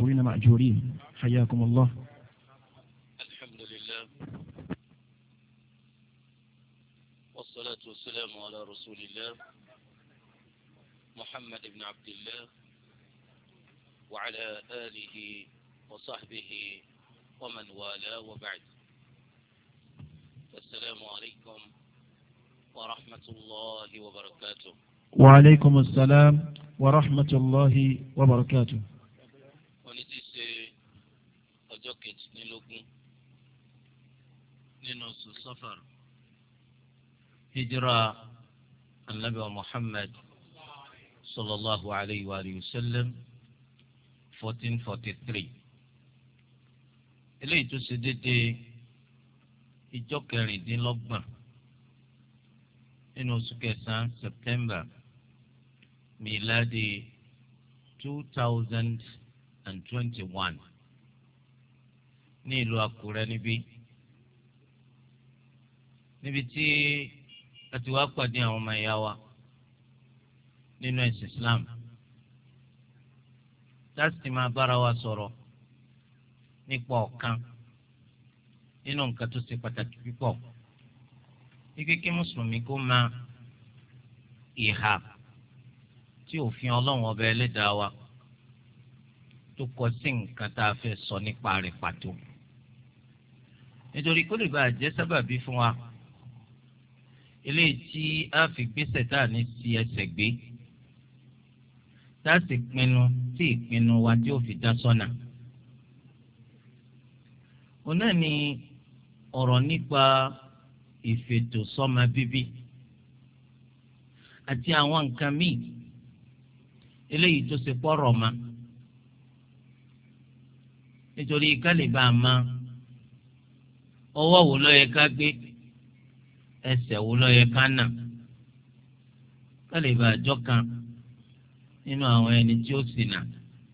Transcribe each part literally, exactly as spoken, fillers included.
المشكورين مأجورين. حياكم الله. الحمد لله والصلاة والسلام على رسول الله محمد بن عبد الله وعلى آله وصحبه ومن والاه وبعد. السلام عليكم ورحمة الله وبركاته. وعليكم السلام ورحمة الله وبركاته. ونتيسي أجوكت نلوكم ننص السفر هجرة النبي محمد صلى الله عليه وآله وسلم fourteen forty-three. eléyìí tó ṣe déédéé ìjọ kẹrìndínlọ́gbọ̀n nínú oṣù kẹsàn-án September miladi two thousand and twenty-one ní ìlú Àkúrẹ́ níbí níbi tí a ti wá pàdé àwọn ọmọ ìyá wa nínú ẹ̀sìn Islam láti máa bára wa sọ̀rọ̀ nípa ọ̀kan nínú nǹkan tó ṣe pàtàkì púpọ̀ ní kí mùsùlùmí kó máa ìhà tí òfin Ọlọ́run ọba ẹlẹ́dàá wa tó kọ sí nǹkan tá a fẹ́ sọ nípa rẹ̀ pàtó nítorí kó lè bàa jẹ́ sábàbí fún wa eléyìí tí a fi gbésẹ̀ tá a ní sí ẹsẹ̀ gbé tá a sì pinnu tí ìpinnu wa tí ó fi dá sọ́nà. òun náà ni ọ̀rọ̀ nípa ìfètòsọ́mọ bíbí àti àwọn nǹkan míì eléyìí tó ṣe pọ̀rọ̀ ma nítorí kálíbà máa ọwọ́ wo ló yẹ ká gbé ẹsẹ̀ wo ló yẹ ká nà kálíbà àjọ kan nínú àwọn ẹni tí ó sì nà.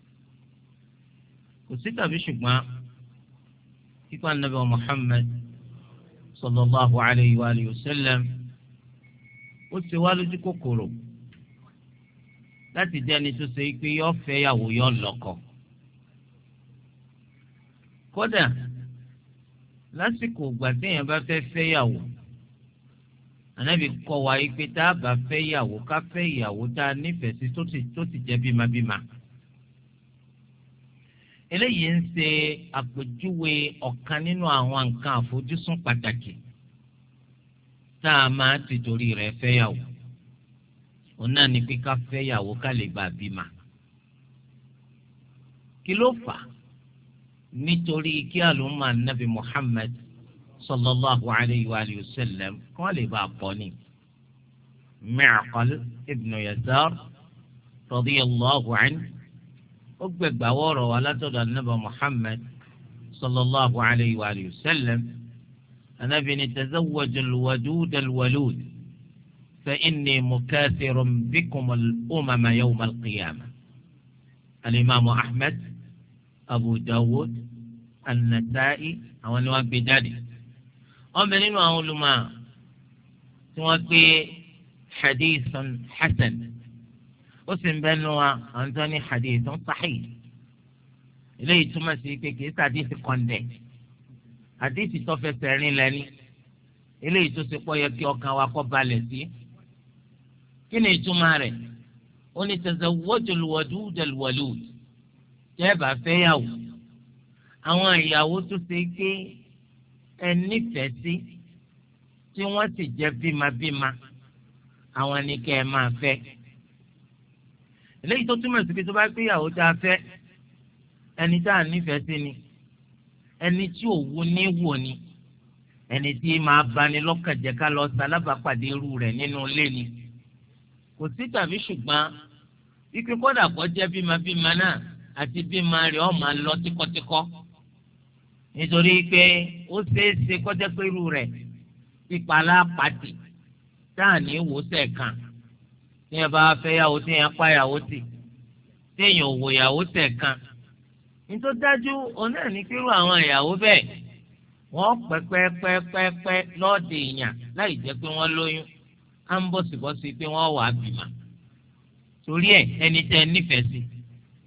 kò sí tàbí ṣùgbọ́n kíkọ́ Ànábì Muhammad sallallahu alayhi wa alihi wa sallam ó ti wá lójú kòkòrò láti jẹ́ ẹni tó ṣe pé yọ fẹ́ yàwó yọ lọ́kọ. kódà lásìkò ìgbà téèyàn bá fẹ́ fẹ́ yàwó Ànábì kọ́ wa yìí pé tá a bá fẹ́ yàwó ká fẹ́ ìyàwó tá a nífẹ̀ẹ́ sí tó sì tó sì jẹ́ bímabíma. eléyìí ń ṣe àpèjúwe ọ̀kan nínú àwọn nǹkan àfojúsùn pàtàkì tá a máa ti torí rẹ̀ fẹ́ yàwó. òun náà ni pé ká fẹ́ yàwó ká lè bá bímá. kí ló fà á? nítorí kí àlùmọ́ Ànábì Muhammad sallallahu alayhi wa alihi wa sallam kọ́ lè bá a pọ̀ ní. Mi'qal ibn Yasar radiyallahu anhu ó gbẹgbà wọ́ọ̀rọ̀ wa látọ̀dọ̀ Ànábì Muhammad sallallahu alayhi wa alihi wa sallam. Ànábì ní tazawwaju al-wadud al-walud fa inni mukathirun bikum al-umama yawm al-qiyamah. Al-Imam Ahmad, Abu Dawud, An-Nasa'i àwọn ni wọ́n gbé jáde. ọmọ nínú àwọn olùmọ̀ tí wọ́n gbé hadithun hasan ó sì ń bẹnu wa àwọn tó ní hadithun sahih eléyìí túmọ̀ sí pé kìí ṣe hadith kọ̀ǹdẹ̀ hadith tó fẹsẹ̀ rìn lẹ́ni eléyìí tó ṣe pọ̀ yẹ kí ọkàn wa kó balẹ̀ sí. kí ni ìtumọ̀ rẹ̀? ó ní tazawwajul wadudal walud tẹ́ bá fẹ́ yàwó àwọn ìyàwó tó ṣe pé ẹ nífẹ̀ẹ́ sí tí wọ́n sì jẹ́ bímabíma àwọn ni kẹ́ ẹ máa fẹ́. eléyìí tó túmọ̀ sí pé tó bá gbéyàwó tá a fẹ́ ẹni tá a nífẹ̀ẹ́ sí ni ẹni tí òwú ní wò ni ẹni tí máa bani lọ́kàn jẹ́ ká lọ sálábàápàdé irú rẹ̀ nínú ilé ni. kò sí tàbí ṣùgbọ́n ikú kọ́dà kọ́ jẹ́ bímabíma náà àti bímọ rẹ̀ ọ̀ máa lọ tíkọ́tíkọ́ nítorí pé ó ṣeé ṣe kọjá pé irú rẹ̀ pípalá pàtì táà ní ìwòsàn kan tí ẹ bá fẹ́ yàwó tí ẹ pa yàwó tì tí èèyàn ò wò yàwó tẹ̀ kan nítorí dájú òun náà ní kírú àwọn ìyàwó bẹ́ẹ̀ wọ́n pẹ́pẹ́pẹ́pẹ́ lọ́ọ̀dì èèyàn láì jẹ́ pé wọ́n lóyún á ń bọ̀sibọ́sí pé wọ́n wà á bímọ torí ẹ̀ ẹni tẹ́ ẹ nífẹ̀ẹ́ sí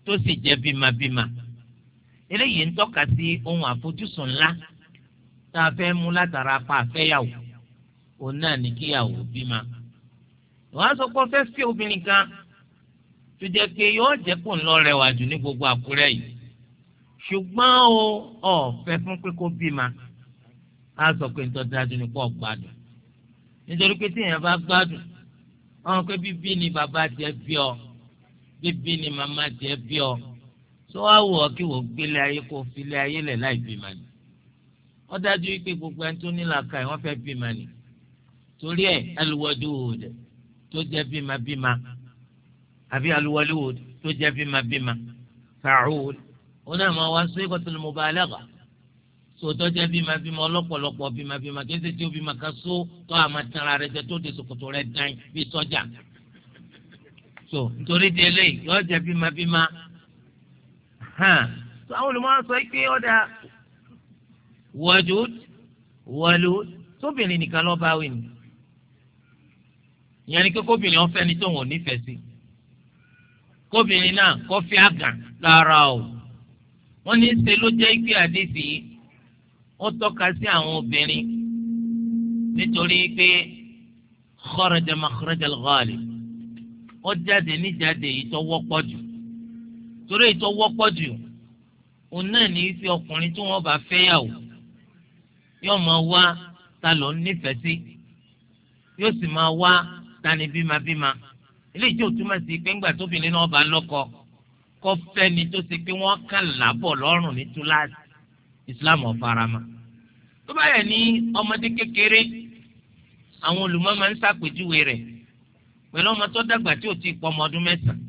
tó sì jẹ́ bímabíma eléyìí ń tọ́ka sí ohun àfojúsùn ńlá tá a fẹ́ mú látara apá àfẹ́yàwó òun náà ní kíyàwó bímá wọ́n á sọ pé ó fẹ́ fẹ́ obìnrin kan tó jẹ́ pé yóò jẹ́ kó ń lọ rẹwà jù ní gbogbo Àkúrẹ́ yìí ṣùgbọ́n o ò fẹ́ fún pé kó bímá á sọ pé ń tọ́ dájú ní pọ̀ gbádùn nítorí pé tí èèyàn bá gbádùn ọ̀hún pé bíbí ni bàbá tiẹ̀ bí ọ bíbí ni màmá tiẹ̀ bí ọ tó wá wù ọ́ kí wò gbélé ayé kó filé ayé lẹ̀ láì bímá ni ó dájú pé gbogbo ẹni tó ní làákàyè wọ́n fẹ́ bímá ni torí ẹ̀ al-Wadud tó jẹ́ bímabíma àbí al-Walud tó jẹ́ bímabíma fa'ul ó náà máa wá sigatul mubalagha sòtọ́ jẹ́ bímabíma ọlọ́pọ̀lọpọ̀ bímabíma kí ẹ ṣe tí ó bímọ kan só tó àmà tanra rẹ jẹ tó de ṣòkòtò rẹ dán bí sọ́jà so nítorí di eléyìí yóò jẹ́ bímabíma hàn tó àwọn olùmọ̀ sọ pé ọ̀dà Wadud Walud tóbìnrin nìkan lọ́ọ́ bá wí ni ìyẹn ni pé kóbìnrin ọ̀fẹ́ ni tóun ò nífẹ̀ẹ́ sí kóbìnrin náà kó fi àgàn lára o wọ́n ní ṣe ló jẹ́ pé àdéhìí ó tọ́ka sí àwọn obìnrin nítorí pé kharaja makhraja al-ghalib ó jáde níjáde èyí tó wọ́pọ̀ jù torí èyí tó wọ́pọ̀ jù òun náà ní fi ọkùnrin tí wọ́n bá fẹ́yàwó yóò máa wá ta ló nífẹ̀ẹ́ sí yóò sì máa wá tani bímabíma eléyìí tí ó túmọ̀ sí pé ńgbà tóbìnrin náà bá lọ́kọ kó fẹ́ni tó ṣe pé wọ́n kàn lábọ̀ lọ́rùn ní túláàsì Islam ọ̀farama tó bá yẹ ní ọmọdé kékeré àwọn olùmọ̀ máa ń ṣàpèjúwe rẹ̀ pẹ̀lú ọmọ tó dàgbà tí ò tí ì pọ̀ ọmọ ọdún mẹ́sàn-án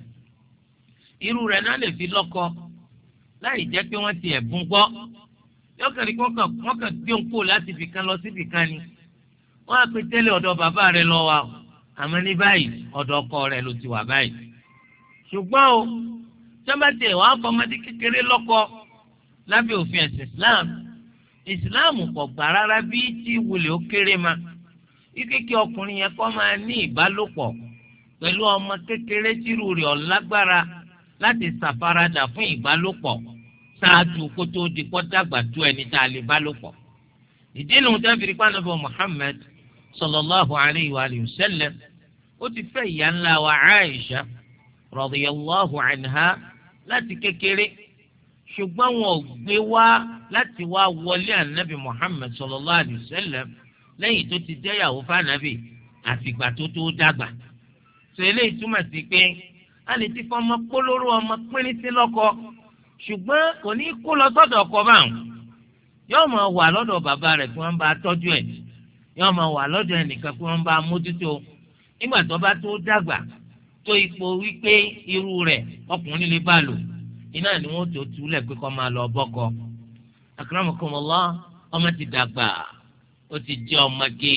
irú rẹ̀ náà lè fi lọ́kọ láì jẹ́ pé wọ́n ti ẹ̀bùn gbọ́ yọkànrí wọ́n kàn gbé ń kó láti ibìkan lọ sí ibìkan ni wọ́n á pe tẹ́lẹ̀ ọ̀dọ̀ bàbá rẹ̀ lọ wa àmọ́ ní báyìí ọ̀dọ̀ ọkọ rẹ̀ ló ti wà báyìí ṣùgbọ́n o sọ́mọ́tì ẹ̀ wàá fọmọdé kékeré lọ́kọ lábẹ́ òfin ẹ̀sìn Islam Islam kò gbà rárá bí tí wulẹ̀ ó kéré ma kíkékè ọkùnrin yẹn kọ́ máa ní ìbálòpọ̀ pẹ̀lú ọmọ kékeré tírú rẹ̀ ọ̀lágbára láti ṣàfaradà fún ìbálòpọ̀ ṣáájú kó tó di kó dàgbà tó ẹni tá a lè bálòpọ̀ ìdí nu tẹ́fìrí pàǹdàbọ̀ Muhammad sallallahu alayhi wa sallam ó ti fẹ́ ìyá ńlá wa Aisha radiyallahu anha láti kékeré ṣùgbọ́n wọn ò gbé wá láti wá wọlé ànábì Muhammad sallallahu alayhi wa sallam lẹ́yìn tó ti jẹ́yàwó fànàbì àfìgbà tó tó dàgbà tó eléyìí túmọ̀ sí pé a lè ti fọmọ kólóró ọmọ pínrín sí lọ́kọ ṣùgbọ́n kò ní kó lọ sọ́dọ̀ ọkọ báwọn yóò máa wà lọ́dọ̀ bàbá rẹ̀ kí wọ́n bá tọ́jú ẹ̀ yóò máa wà lọ́dọ̀ ẹnìkan kí wọ́n bá mójútó nígbà tó bá tó dàgbà tó ipò wípé irú rẹ̀ ọkùnrin lè bá lò iná ni wọ́n tó túlẹ̀ pé kó máa lọ bọ́kọ. akramakumullah ọmọ ti dàgbà ó ti jẹ́ ọmọge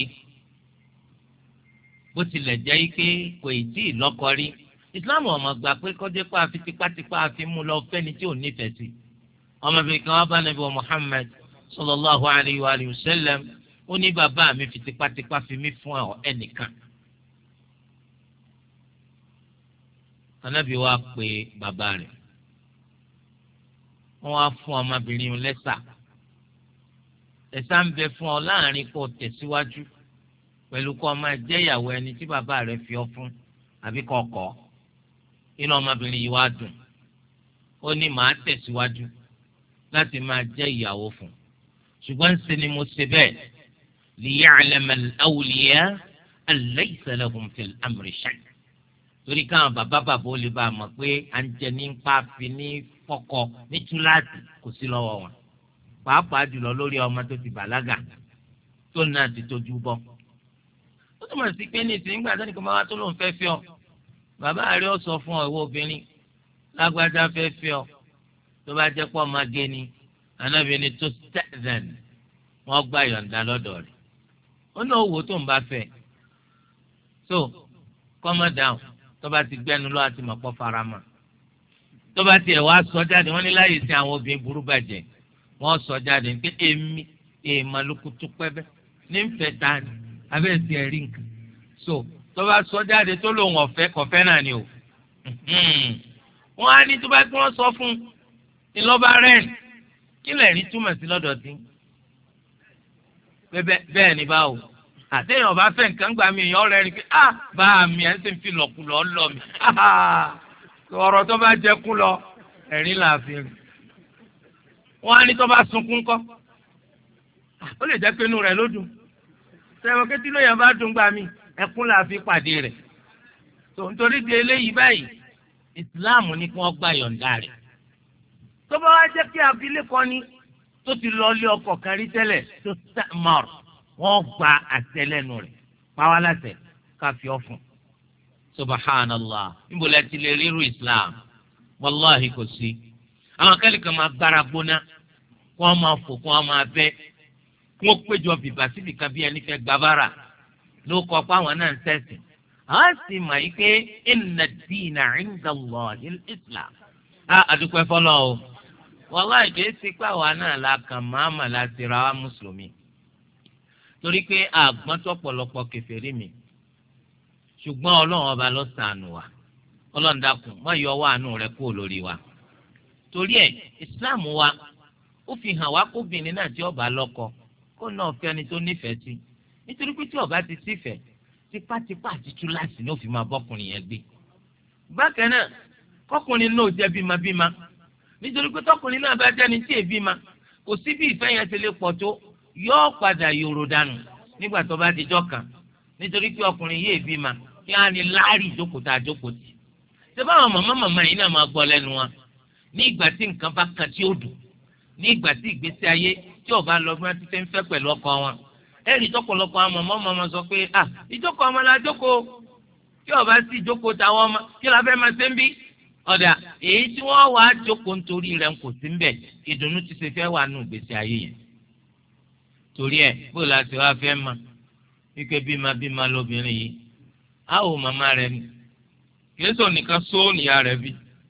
bó tilẹ̀ jẹ́ pé kò ì tí ì lọ́kọ rí ìsìláàmù ọmọ gbà pé kọjá pé àfi tipátipá àfi mú lọ fẹ́ni tí ò nífẹ̀ẹ́ sí ọmọbìnrin kan wá bá nàbí wa Muhammad sallallahu alayhi wa sallam ó ní bàbá mi fi tipátipá fi mí fún ẹnìkan. Ànábì wa pè bàbá rẹ̀ wọ́n wá fún ọmọbìnrin lẹ́sà ẹ̀sà ń bẹ fún ọ láàrin kó tẹ̀síwájú pẹ̀lú kó o máa jẹ́ ìyàwó ẹni tí bàbá rẹ̀ fi ọ fún àbí kó kọ̀ inú ọmọbìnrin yìí wá dùn ó ní màá tẹ̀síwájú láti máa jẹ́ ìyàwó fún ṣùgbọ́n ń ṣe ni mo ṣe bẹ́ẹ̀ liya'lama al-awliya an laysa lahum fil amri shay' torí káwọn bàbá bàbá ó lè bá a mọ̀ pé à ń jẹ ní pa fi ní fọkọ ní túláàsì kò sí lọ́wọ́ wọn pàápàá jùlọ lórí ọmọ tó ti bàlágà tó náà ti tójú bọ́. ó túmọ̀ sí pé ní ìsìn nígbà sẹ́ni kan máa wá tó lóun fẹ́ fẹ́ ọ bàbá rẹ̀ ó sọ fún ọ ìwọ obìnrin lágbájá fẹ́ fẹ́ ọ tó bá jẹ́ pọ́ máa gé ni anábìíní tó stẹ́ẹ̀dẹ̀n wọ́n gbà yọ̀ǹda lọ́dọ̀ rẹ̀ ó ní owó tó ń bá fẹ́ so kọ́mọ dáhùn tó bá ti gbẹ́nu lọ́wọ́ àti mọ̀pọ́ farama tó bá tiẹ̀ wá sọ jáde wọ́n ní láyé sí àwọn obìnrin burú bàjẹ́ wọ́n sọ jáde pé èmi èèmọ̀ lókùtù pẹ́bẹ́ ní nfẹ̀ ta ni abẹ́ẹ̀sì ẹ̀rí nǹkan so tó bá sọ jáde tó lòun ọ̀fẹ́ kọ̀fẹ́ náà ni o wọ́n á ní tó bá kí wọ́n sọ fún ní lọ́ba rẹ́ẹ̀n kí lè rí túmọ̀ sí lọ́dọ̀ tí bẹ́ẹ̀ ni báwo àtẹ̀yìn ọba fẹ́ nǹkan gbà mí èèyàn rẹ̀ rí pé ah bá mi ẹ̀ ń sì fi lọ̀kulọ̀ lọ mi ọ̀rọ̀ tó bá jẹ kú lọ ẹ̀rín làáfin wọ́n á ní tó bá sunkún kọ́ ó lè jẹ́ pé inú rẹ̀ ló dùn sẹ́wọ̀n kí tínú yẹn bá dùn gbà mí ẹkún làáfin pàdé rẹ̀ tó nítorí di eléyìí báyìí ìsìláàmù ní kí wọ́n gbà yọ̀ǹda rẹ̀ tó bá wá jẹ́ kí abilékọ ni tó ti lọ lé ọkọ kan rí tẹ́lẹ̀ tó sàmọr wọ́n gba àtẹ́lẹ́nu rẹ̀ pàwọn aláṣẹ káfí ọfún subhanallah níbo la ti lè ríru islam wàláhi kò sí àwọn akẹ́lẹ́ kan máa gbára gbóná kó wọ́n máa fò kó wọ́n máa bẹ́ kó wọ́n péjọ bìbà síbi kan bí ẹni fẹ́ gbàbára ló kọ́ pé àwọn náà ń tẹ̀sìn àwọn sì mọ̀ yìí pé inna ad-dina 'inda Allahi al-islam á àdúpẹ́ fọlọ́ o wàláì kìí ṣe pé àwa náà la kàn máàmà láti ra wa mùsùlùmí torí pé àgbọn tó pọ̀lọpọ̀ kèfèrí mi ṣùgbọ́n ọlọ́run ọba ló ṣàánú wa ọlọ́run dákun má yọ wá àánú rẹ̀ kúrò lórí wa torí ẹ̀ ìsìláàmù wa ó fi hàn wá kóbìnrin náà tí ó bá lọ́kọ kó náà fẹ́ ẹni tó nífẹ̀ẹ́ sí nítorí pé tí ó bá ti sífẹ̀ẹ́ tipátipá àti túláàsì ni ó fi máa bọ́kùnrin yẹn gbé bákan náà kọkùnrin náà jẹ́ bímabíma nítorí pé tọkùnrin náà bá jẹ́ni tí èbí ma kò sí bí ìfẹ́ yẹn ti lè pọ̀ tó yóò padà yòrò dànù nígbà tó bá dijọ́ kan nítorí pé ọkùnrin yìí èbí ma kí á ní láàrí ìjókòó tá a jókòó tì. ṣé báwọn màmá màmá yìí náà máa gbọ́ lẹ́nu wa ní ìgbà tí nǹkan bá kan tí ó dùn ní ìgbà tí ìgbésí ayé tí ò bá lọ bí wọ́n ti fẹ́ ń fẹ́ pẹ̀lú ọkọ wọn. ẹ̀rí tọ́pọ̀lọpọ̀ àwọn màmá màmá sọ pé à ìjókòó ọmọ la jókòó tí ò bá sí ìjókòó táwọn ọmọ kí la fẹ́ máa ṣe ń bí ọ̀dà èyí tí wọ́n wàá jókòó nítorí rẹ̀ ń kò sí ń bẹ̀ ìdùnnú ti ṣe fẹ́ wà nù gbèsè ayé yẹn. torí ẹ̀ bó la ṣe wá fẹ́ mọ̀ wípé bímọ bímọ lóbìnrin yìí á ò màmá rẹ̀ ni kìí nìkan só níyà rẹ̀ bí.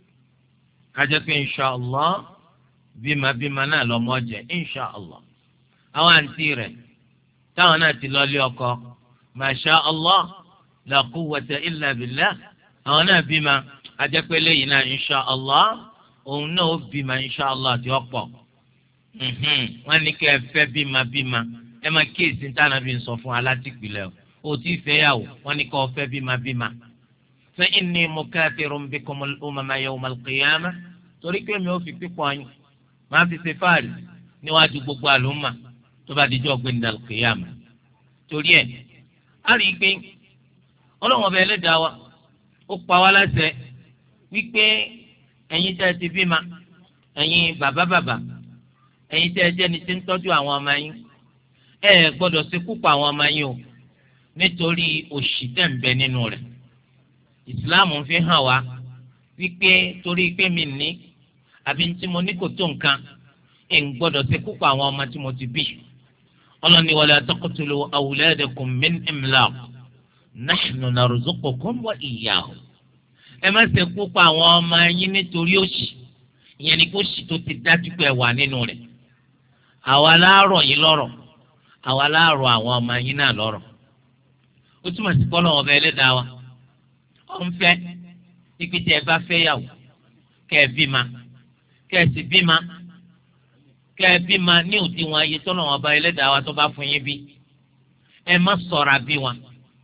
kájẹ́ pé inṣàlá bímọ bímọ náà lọ́mọ jẹ́ inṣàlá. àwọn àǹtí rẹ̀ táwọn náà ti lọ lé ọkọ masha Allah la quwwata illa billah àwọn náà bímọ ajẹ́pẹ́lẹ́ yìí náà insha allah òun náà ó bímọ insha allah tí ó pọ̀ wọ́n ní kí ẹ fẹ́ bímọ bímọ ẹ máa kíyèsí táwọn bí ń sọ fún alátìpìlẹ̀ o ò tí ì fẹ́ yàwó wọ́n ní kí ọ fẹ́ bímọ bímọ. fa inni mukathirun bikumul umama yawmal qiyamah torí pé mi ò fi pípọ̀ yín máa fi ṣe fáàrí níwájú gbogbo àlùmà tó bá dijọ́ gbẹ̀ndàl qiyamah. torí ẹ̀ á rí i pé ọlọ́wọ́n ọba ẹlẹ́dàá wa ó pa wá láṣẹ wípé ẹ̀yin tẹ́ ẹ ti bímọ ẹ̀yin bàbá bàbá ẹ̀yin tẹ́ ẹ jẹ́ ni tí ń tọ́jú àwọn ọmọ yín ẹ ẹ gbọ́dọ̀ ṣekú pa àwọn ọmọ yín o nítorí òṣì tẹ̀ ń bẹ nínú rẹ̀ ìsìláàmù fi hàn wá wípé torí pé mi ní àbí tí mo ní kò tó nǹkan ẹ̀ ń gbọ́dọ̀ ṣekú pa àwọn ọmọ tí mo ti bí ọlọ́ni wala taqtulu awladakum min imlaq nahnu narzuqukum wa iyyahum ẹ má ṣe kú pa àwọn ọmọ yín nítorí òṣì ìyẹn ni kó ṣì tó ti dájú pé ẹ wà nínú rẹ̀ àwa láàárọ̀ yín lọ́rọ̀ àwa láàárọ̀ àwọn ọmọ yín náà lọ́rọ̀ ó túmọ̀ sí kọ́ lọ́wọ́ ọba ẹlẹ́dàá wa ó ń fẹ́ ibi tí ẹ bá fẹ́ yàwó kẹ́ ẹ bímọ kẹ́ ẹ sì bímọ kẹ́ ẹ bímọ ní òdiwọ̀n ayé tọ́lọ́wọ́ ọba ẹlẹ́dàá wa tó bá fún yín bí ẹ má ṣọ́ra bí wọn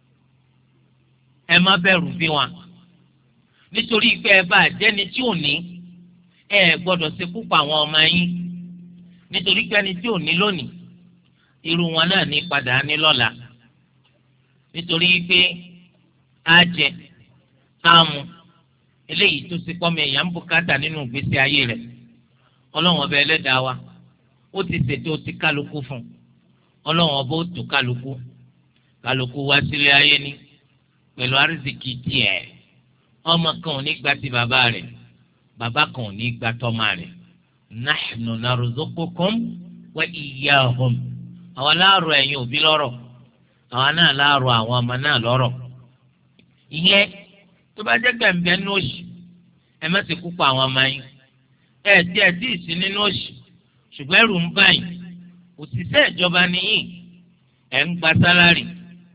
ẹ má bẹ̀rù bí wọn nítorí pé ẹ bá jẹ́ni tí ò ní ẹ gbọ́dọ̀ ṣekú pa àwọn ọmọ yín nítorí pé ẹni tí ò ní lónìí irú wọn náà ní padà ní lọ́la nítorí pé á jẹ á mu eléyìí tó ṣe pọ́nmi èèyàn ń bùkátà nínú ìgbésí ayé rẹ̀ ọlọ́run ọba ẹlẹ́dàá wa ó ti ṣètò ti kálukú fún ọlọ́run ọba ó tó kálukú kálukú wá sílé ayé ní pẹ̀lú àrísìkí tiẹ̀ ọmọ kan ò ní gba ti bàbá rẹ̀ bàbá kan ò ní gba tọ́mọ rẹ̀ nahnu narzuqukum wa iyyahum àwọn láàrọ̀ ẹ̀yin òbí lọ́rọ̀ àwọn náà láàrọ̀ àwọn ọmọ náà lọ́rọ̀ ìyẹn tó bá jẹ́ gbẹ̀ǹbẹ̀ nínú òṣì ẹ má ti kú pa àwọn ọmọ yín ẹ tí ẹ tí ì sí nínú òṣì ṣùgbọ́n ẹrù ń bá yín òṣìṣẹ́ ìjọba nìyí ẹ̀ ń gba sálárì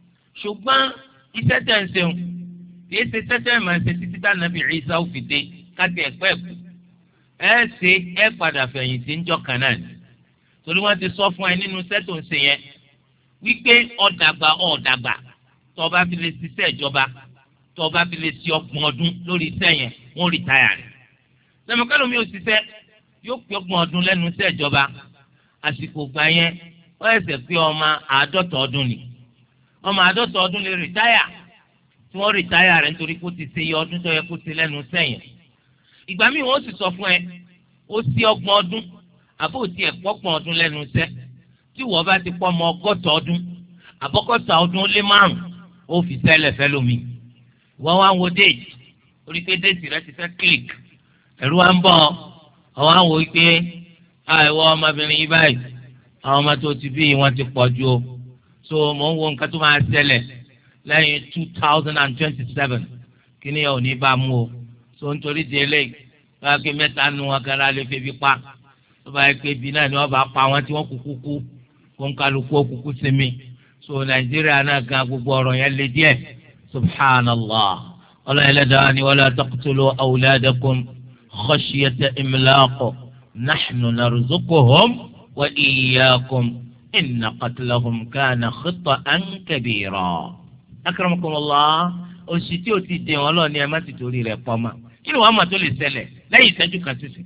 ṣùgbọ́n iṣẹ́ tẹ̀ ń ṣeun kì í ṣe tẹ́tẹ́ máa ṣe títí tá nàbì Ìsá ó fi dé káti ẹ̀pẹ́ ẹ̀kú ẹ ṣe ẹ padà fẹ̀yìntì ńjọ́ kan náà ni torí wọ́n ti sọ fún ẹ nínú sẹ́tò ń ṣe yẹn wípé ọ̀dàgbà ọ̀dàgbà tó o bá fi lè ṣiṣẹ́ ìjọba tó o bá fi lè ṣe ọgbọ̀n ọdún lórí iṣẹ́ yẹn wọ́n rìtáyà rẹ̀ sẹ́mọ̀kẹ́lò mi ò ṣiṣẹ́ yóò pé ọgbọ̀n ọdún lẹ́nu iṣẹ́ ìjọba àsìkò gbà yẹn ó ẹsẹ̀ pé ọmọ àádọ́ta ọdún ni ọmọ àádọ́ta ọdún lè rìtáyà tí wọ́n rìtáyà rẹ̀ nítorí kó ti ṣe iye ọdún tó yẹ kó ti lẹ́nu iṣẹ́ yẹn ìgbà míì wọ́n sì sọ fún ẹ ó sí ọgbọ̀n ọdún àbó tí ẹ̀ pọ́gbọ̀n ọdún lẹ́nu iṣẹ́ tí wọ́n bá ti pọ́ ọmọ ọgọ́ta ọdún àbọ́gọ́ta ọdún ó lé márùn-ún ó fi sẹ́lẹ̀ fẹ́ lómi wọ́n wá ń wo déètì orí pé déètì rẹ ti fẹ́ click ẹ̀rú wa ń bọ̀ ọ̀ wá ń wo pé àìwọ ọmọbìnrin yìí báyìí àwọn ọmọ tó ti bí wọn ti pọ̀ ju o so mò ń wo nǹkan tó máa ṣẹlẹ̀ lẹ́yìn two thousand and twenty-seven kí ni ò ní bá mú o so nítorí di eléyìí wọ́n á gbé mẹ́ta nu wọn kan lálẹ́ febi pa tó bá yẹ pé ibi náà ni wọ́n bá pa wọn tí wọ́n kúkú kú kó ń kálukú kúkú sinmi so nàìjíríà náà gan gbogbo ọ̀rọ̀ yẹn lé díẹ̀ subhanallah ọlọ́run ẹlẹ́dàá ni wala taqtulu awladakum khashyata imlaq nahnu narzuquhum wa iyyakum inna qatlahum kana khata'an kabira. akramakumullah oṣù tí o ti dè wọn lọ ni ẹ má ti torí rẹ̀ pọ̀ mọ́ kí ni wàá mà tó lè ṣẹlẹ̀ lẹ́yìn ìṣẹ́jú kan sísè.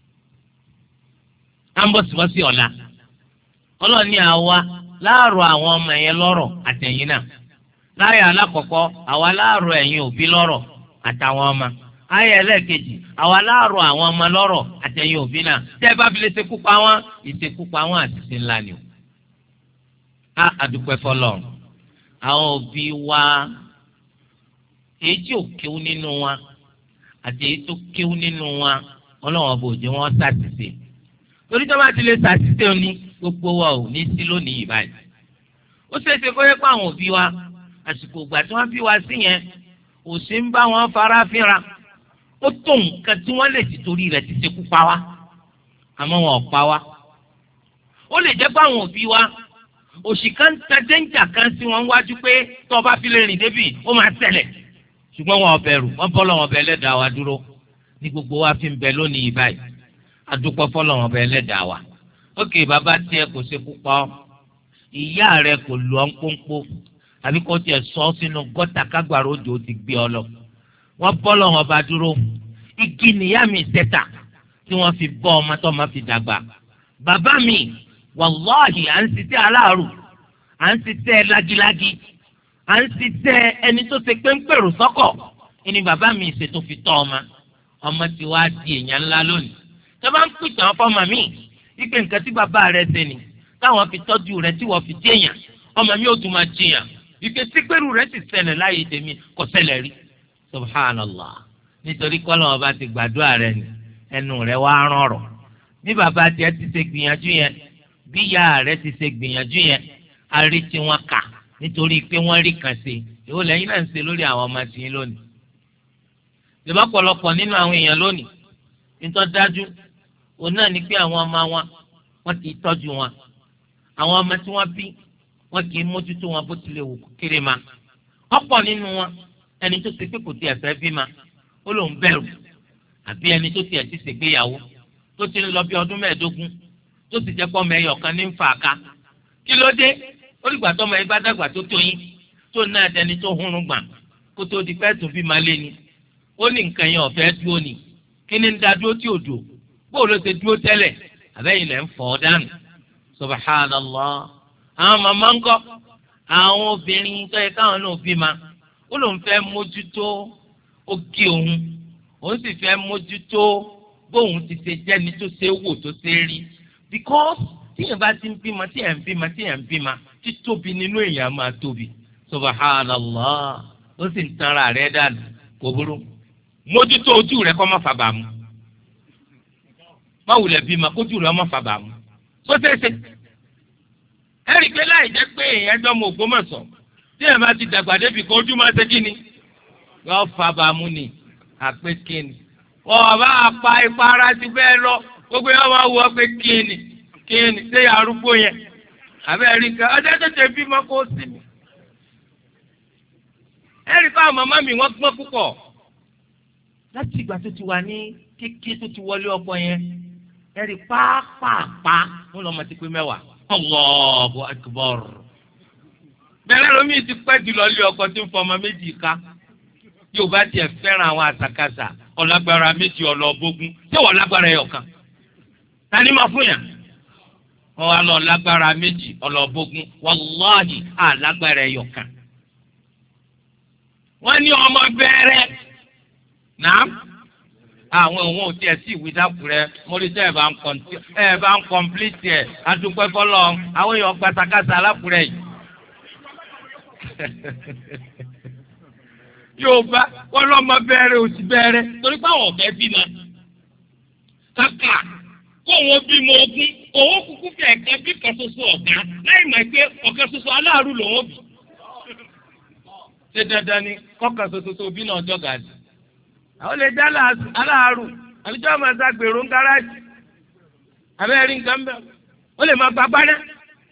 à ń bọ̀ síbọ̀ sí ọ̀la ọlọ́run ní àwa láàrọ̀ àwọn ọmọ yẹn lọ́rọ̀ àtẹ̀yìn náà láyà alákọ̀ọ́kọ́ àwa láàrọ̀ ẹ̀yin òbí lọ́rọ̀ àtàwọn ọmọ ayé ẹlẹ́ẹ̀kejì àwa láàrọ̀ àwọn ọmọ lọ́rọ̀ àtẹ̀yìn òbí náà tẹ́ ẹ bá fi lè ṣekú pa wọ́n ìṣekú pa wọ́n àṣìṣe ńlá ni o. a àdúpẹ́ fọlọ́ àwọn òbí wa èyí tí ò kéwú nínú wa àti èyí tó kéwú nínú wa ọlọ́wọ́n bò jẹ́ wọ́n ṣàṣìṣe torí tó bá ti lè ṣàṣìṣe òní gbogbo wa ò ní sí lónìí yìí báyìí. ó ṣeéṣe kó yẹ pé àwọn òbí wa àsìkò ìgbà tí wọ́n bí wa sí yẹn òṣè ń bá wọn fara fínra ó tó nǹkan tí wọ́n lè ti torí rẹ̀ ti ṣekú pa wá àmọ́ wọn ò pa wá. ó lè jẹ́ pé àwọn òbí wa òṣì kan ta dẹ́njà kan sí wọn wájú pé tó o bá fi lè rìn débì ó máa ṣẹlẹ̀ ṣùgbọ́n wọn ò bẹ̀rù wọ́n bọ́ lọ́wọ́ bẹ lẹ́dàá wa dúró ní gbogbo wa fi ń bẹ lónìí yìí báyìí adúpọ̀ fọlọ́wọ́n bẹ lẹ́dàá wa. ókè bàbá tiẹ̀ kò ṣekú pa ọ́ ìyá rẹ̀ kò lù ọ́ ń pọ́npọ́ àbí kò tiẹ̀ sọ ọ́ sínú gọ́tà kágbàrá òjò ti gbé ọ lọ. wọ́n bọ́ lọ́wọ́ bá dúró igi nìyá mi tẹ́tà tí wọ́n fi bọ́ ọmọ tó máa fi dàgbà. bàbá mi wàláhì à ń ṣiṣẹ́ aláàrù à ń ṣiṣẹ́ lágílágí à ń ṣiṣẹ́ ẹni tó ṣe pé ń pèrò sọ́kọ̀ ẹni bàbá mi ṣe tó fi tọ́ ọmọ ọmọ tí wàá di èèyàn ńlá lónìí. tó bá ń pìtàn fọ́mọ mi ike nǹkan tí bàbá rẹ̀ ṣe ni táwọn fi tọ́jú rẹ̀ tí wọ́n fi jẹ́yàn ọmọ mi ò tún máa jiyàn ike sípẹ́rù rẹ̀ ti ṣẹlẹ̀ láyé tèmi kò ṣẹlẹ̀ rí subhanallah nítorí kọ́lọ́ ọba ti gbàdúrà rẹ̀ ni ẹnu rẹ̀ wá rọrọ̀ bí bàbá tiẹ̀ ti ṣe gbìyànjú yẹn bí ìyá rẹ̀ ti ṣe gbìyànjú yẹn a rí tí wọ́n kà nítorí pé wọ́n rí kàn sí èwo lẹ́yìn náà ń ṣe lórí àwọn ọmọ tìyín lónìí. ìjọba pọ̀lọpọ̀ nínú àwọn èèyàn lónìí nítorí dájú òun náà ni pé àwọn ọmọ wọn wọ́n kì í tọ́jú wọn àwọn ọmọ tí wọ́n bí wọ́n kì í mójútó wọn bó tilẹ̀ wù kéré ma ọ̀pọ̀ nínú wọn ẹni tó ti pé kò tiẹ̀ fẹ́ bí ma ó lòún bẹ̀rù àbí ẹni tó tiẹ̀ ti ṣègbéyàwó tó ti ń lọ bí ọdún mẹ́ẹ̀ẹ́dógún tó sì jẹ́ pọ́ mẹ́yọ̀ kan ní nfa ká kí ló dé ó dìgbà tó ọmọ yìí bá dàgbà tó tó yín tó náà dẹni tó hurun gbà kó tó di pẹ́ẹ́tù bí ma lé ni ó ní nǹkan yẹn ọ̀fẹ́ dúró ni kí ni ń da dúró tí ò dò bóò ló ṣe dúró tẹ́lẹ̀ àbẹ́yìn lẹ́ ń fọ́ dànù subhanallah àwọn màmá ń kọ́ àwọn obìnrin tó yẹ káwọn náà bí ma ó lóun fẹ́ mójútó oge òun òun sì fẹ́ mójútó bóun ti ṣe jẹ́ni tó ṣe wò tó ṣe rí because tíyẹn bá ti ń bímọ tíyẹn ń bímọ tíyẹn ń bímọ títóbi nínú èèyàn máa tóbi subhanallah ó sì ń tanra rẹ̀ dànù kò burú mójútó ojú rẹ̀ kó má fàbà mu má wulẹ̀ bímọ kójú rẹ̀ má fàbà mu tó ṣeéṣe ẹ̀rí pé láì jẹ́ pé èèyàn jọ mọ Ògbómọ̀ṣọ́ tíyẹn bá ti dàgbà débi kó ojú máa ṣe kí ni yọ fàbà mu ni àpé kí ni wọ́n bá pa ìpara ti bẹ́ẹ̀ lọ gbogbo yẹn máa wọ pé kí ni kí ni ṣé arúgbó yẹn àbẹ́ rí nǹkan ọjọ́ tètè bímọ kó sí mi. ẹ rí i pé àwọn màmá mi wọ́n gbọ́n púpọ̀. wọ́n bá pa ìpara ti bẹ́ẹ̀ lọ gbogbo yẹn máa wọ pé kí ni kí ni ṣé arúgbó yẹn àbẹ́ rí nǹkan ọjọ́ tètè bímọ kó sí mi. ẹ rí i pé àwọn màmá mi wọ́n gbọ́n púpọ̀. wọ́n bá pa ìpara ti bẹ́ẹ̀ lọ gbogbo yẹn máa wọ pé kí ni kí ni ṣé arúgbó yẹn àbẹ́ rí nǹkan ọjọ́ tètè bímọ kó sí mi. ẹ rí i pé àwọn màmá mi wọ́n gbọ́n púpọ̀. láti ìgbà tó ti wà ní kékeré tó ti wọlé ọkọ yẹn ẹ̀rí pàápàá wọn lọ́mọ ti pé mẹ́wàá. Allahu akbar. bẹ́ẹ̀ lómi ti pẹ́ jùlọ lé ọkọ tí ń fọmọ méjì ká yóò bá tiẹ̀ fẹ́ràn àwọn àṣàkáṣà ọlágbára méjì ọlọ́ọ̀bógún tí wọ́n lágbára ẹ̀yọ̀ kan. tani máa fún yàn? wọ́n wá lọ lágbára méjì ọlọ́ọ̀bógún wàláhì àlágbára ẹ̀yọ̀ kan. wọ́n ní ọmọ bẹ́ẹ̀rẹ̀ náà àwọn òun ò tiẹ̀ sí ìwé dákúrẹ́ mọ́lẹ́sẹ̀ ẹ̀ bá ń kọ́ńtì ẹ̀ bá ń kọ́ńpìlìtì ẹ̀ adúpẹ́ fọlọ́ àwọn èèyàn gbàtàkàtà alákùrẹ́ yìí. yóò bá wọn lọ́mọ bẹ́ẹ̀rẹ̀ òsì bẹ́ẹ̀rẹ̀ torí pé àwọn ọ̀fẹ́ bímọ. kàkà kó wọn bímọ ogún òun kúkú fi ẹ̀kẹ́ bí kan ṣoṣo ọ̀gá láì mọ̀ pé ọ̀kan ṣoṣo aláàrú lòun bì. ṣé dandan ni kọ́kàn ṣoṣo tó bí náà jọ̀gà sí? àwọn lè dá aláàrù àbíjọ́ ọmọ ẹ̀sà gbèrò ń gáràjì abẹ́rẹ́ nǹkan bẹ́ẹ̀ ó lè máa gbàgbá náà.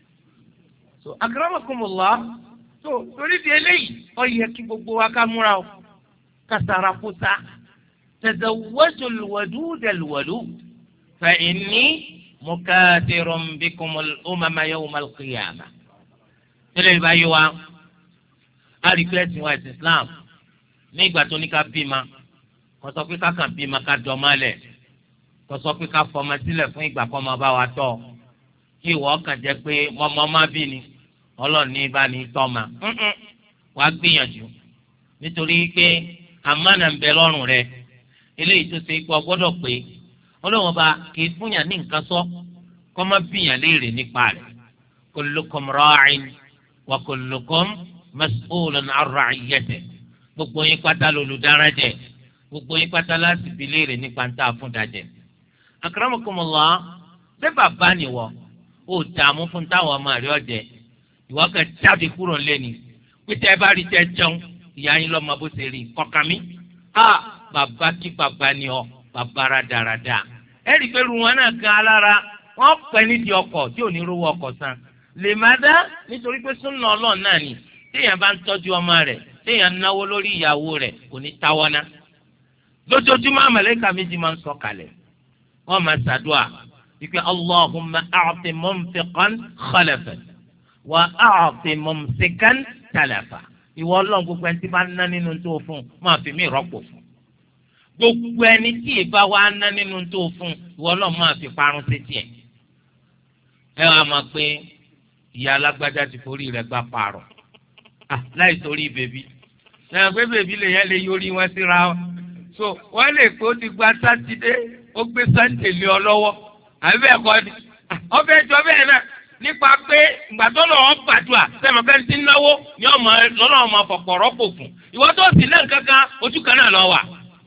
so akramakumullah so torí di eléyìí ó yẹ kí gbogbo wa ká múra o ká sara kúta tazawwajul wadudal wadud fa inni mukathirun bikumul umama yawmal qiyamah. tẹ́lẹ̀ ìbáyé wa a rí pé ẹ̀sìn wa ẹ̀sìn Islam ní ìgbà tó ní ká bímọ kò sọ pé ká kàn bímọ ká dọ́mọ lẹ̀ kò sọ pé ká fọmọ sílẹ̀ fún ìgbà kan máa bá wa tọ́ kí ìwọ kàn jẹ́ pé mọ́mọ́ má bí ni ọlọ́ọ̀ni bá ní tọ́ma wà á gbìyànjú nítorí pé àmánà ń bẹ lọ́rùn rẹ eléyìí tó ṣe pé ọgbọ́dọ̀ pé ọlọ́wọ́n bá kì í fúnyàn ní nǹkan sọ kọ́ má bíyàn léèrè nípa rẹ̀ kullukum ra'in wa kullukum mas'ulun 'an ra'iyyatihi gbogbo yín pátá lolùdárájẹ gbogbo yín pátá láti fi léèrè nípa ń tà fún dajẹ. akramakumullah bẹ́ẹ̀ bàbá nìwọ ó dààmú fún táwọn ọmọ rẹ̀ ọ̀jẹ̀ ìwọ kan jáde kúrò lẹ́ni pété ẹ bá rí jẹ jẹun ìyá yín lọ́mọ bó ṣe rí kọ̀ọ̀kan mi. a bàbá kí bàbá ni ọ bàbá rádaràda ẹ rí i pé wọn náà gan alára wọn pẹ́ nídìí ọkọ̀ tí ò ní rówó ọkọ̀ san lè má dá nítorí pé súnà ọlọ́ọ̀ náà ni téèyàn bá ń tọ́jú ọmọ rẹ̀ téèyàn náwó lórí ìyàwó rẹ̀ kò ní táwọ́ ná. lójoojúmọ́ àmàlẹ́kà méjì máa ń sọ kalẹ̀ wọ́n máa ṣàdúà wípé allahumma a'ti munfiqan khalafan wa a'ti mumsikan talafa. ìwọ ọlọ́run gbogbo ẹni tí bá ń ná nínú tó fún máa fi mí rọ́pò fún. gbogbo ẹni tí ìbá wa ná nínú tó fún ìwọ ọlọ́run máa fi parun sí tiẹ̀. ẹ wàá máa pé ìyá alágbájá ti forí rẹ̀ gbá parọ̀ láì torí bèbí. ẹ pé bèbí lè yẹn lè yọrí wọn síra wọn. so wọ́n lè pé ó ti gba sátidé ó gbé sànńdé lé ọ lọ́wọ́ àbí bẹ́ẹ̀ kọ́ ni ọbẹ̀ jọ bẹ́ẹ̀ náà nípa pé ìgbàdọ́ lọ́wọ́ gbàdúrà sẹ́mi ọ̀gá ti náwó ni ọmọ lọ́nà ọmọ fọ̀pọ̀ rọ́pò fún ìwọ tó sì náà kankan ojú kan náà lọ wà.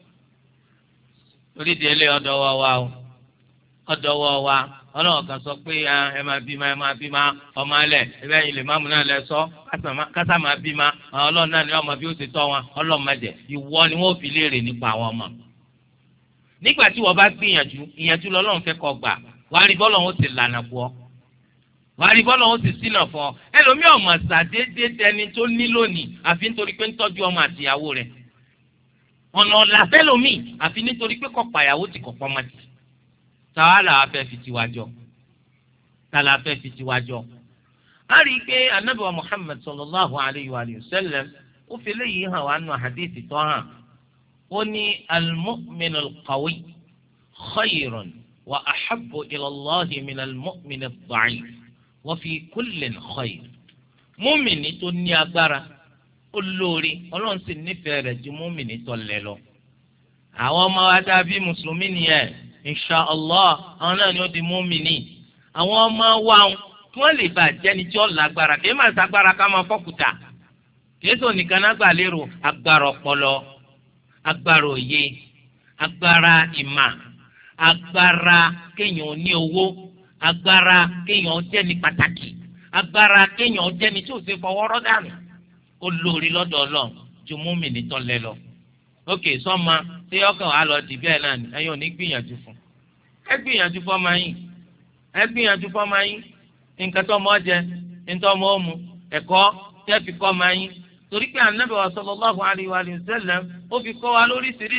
torí di ẹlẹ́ ọ̀dọ̀ wa wa o ọ̀dọ̀ wa wa ọlọ́wọ́ kan sọ pé ẹ máa bímọ ẹ máa bímọ ọmọ alẹ̀ ẹbẹ́ yìí lè máàmù náà lẹ sọ kásá máa bímọ ọlọ́run náà ni ọmọ bí ó ti tọ́ wọn ọlọ́run má jẹ́ ìwọ ni wọ́n fi léèrè nípa àwọn ọmọ. nígbà tí wọ́n bá gbìyànjú ìyànjú lọ́lọ́run fẹ́ kọ́ gbà wàá rí bọ́lọ̀ wọn ti lànà fún ọ wàá rí bọ́lọ̀ wọn ti ṣínà fún ọ ẹlòmíì ọmọ ṣàdédé dẹni tó ní lónìí àfi nítorí pé ń tọ́jú ọmọ àtìyàwó rẹ̀ ọ̀nà ọ̀làfẹ́ lòmíì àfi nítorí pé kọ́ pàyàwó ti kọ̀ pọ́nmọ́ ti tàwa là á fẹ́ fi tiwa jọ tàwa là á fẹ́ fi tiwa jọ. a rí i pé anabi wa Muhammad sallallahu alayhi wa sallam ó fi léyìí hàn wá nù hadith tó hàn ó ní al-mu'min al-qawi khayrun wa ahabbu ila Allahi min al-mu'min ad-da'if wa fi kullin khayr. múmìnì tó ní agbára ó lóore ọlọ́run sì nífẹ̀ẹ́ rẹ̀ ju múmìnì tó lẹ̀ lọ. àwọn ọmọ wa dàbí mùsùlùmí nìyẹn insha allah àwọn náà ni ó di múmìnì. àwọn ọmọ wa kí wọ́n lè bá jẹ́ni tí ó lágbára kì í máa ṣàgbára ká máa fọ́kùtà kì í sọ nìkan náà gbà lérò agbára ọpọlọ agbára òye agbára ìmà agbára kéèyàn ní owó agbára kéèyàn jẹ́ni pàtàkì agbára kéèyàn jẹ́ni tí ò ṣe fọwọ́rọ́ dànù ó lórí lọ́dọ̀ ọlọ́run ju múmìnì tó lẹ lọ. ókè sọ́ma tí ọkàn wa lọ dì bẹ́ẹ̀ náà ni ẹ̀yin ò ní gbìyànjú fún ẹ gbìyànjú fọ́mọ yín ẹ gbìyànjú fọ́mọ yín nǹkan tó ọmọ jẹ nǹkan ọmọ ọmú ẹ̀kọ́ tẹ́ fi kọ́ ọmọ yín torí pé ànábì wa sallallahu alaihi wa sallam ó fi kọ́ wa lóríṣiríṣi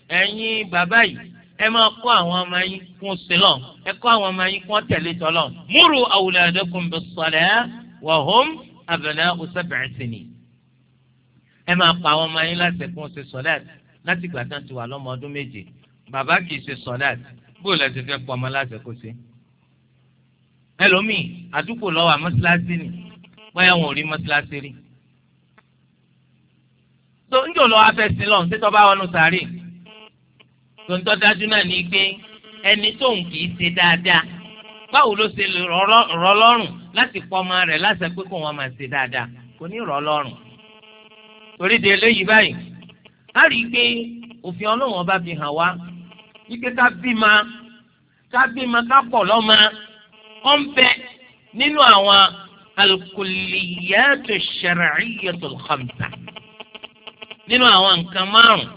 ẹ̀yin bàbá yìí ẹ máa kọ́ àwọn ọmọ yín kún sílọ̀ ẹ kọ́ àwọn ọmọ yín kún tẹ̀lé tọ́lọ̀ múrù awladakum bis-salah wa hum abna'u sab'i sinin. ẹ máa pa àwọn ọmọ yín láti kún ṣe sọ̀láàt láti gbà tán ti wà lọ́mọ ọdún méje bàbá kì í ṣe sọ̀láàt bó lẹ ti fẹ́ pọ̀ ọmọ láti kó ṣe. ẹlòmíì àdúgbò lọ́wọ́ àmọ́síláṣí ni bóyá wọn ò rí mọ́síláṣí rí. tó ń jò lọ́wọ́ afẹ́ sílọ̀ ń tẹ́tọ́ bá wọnú sàárè tontọ́ dájú náà ní pé ẹni tó ń kì í ṣe dáadáa báwo ló ṣe lè rọ̀ lọ́rùn láti pọ̀ ọmọ rẹ̀ láṣẹ pé kó wọn máa ṣe dáadáa kò ní rọ̀ lọ́rùn. torí de eléyìí báyìí a rí i pé òfin ọlọ́run ọba fi hàn wá wípé ká bímọ ká bímọ ká pọ̀ lọ́mọ ó ń bẹ nínú àwọn al-kulliyatu ash-shar'iyyatu al-khamsa nínú àwọn nǹkan márùn-ún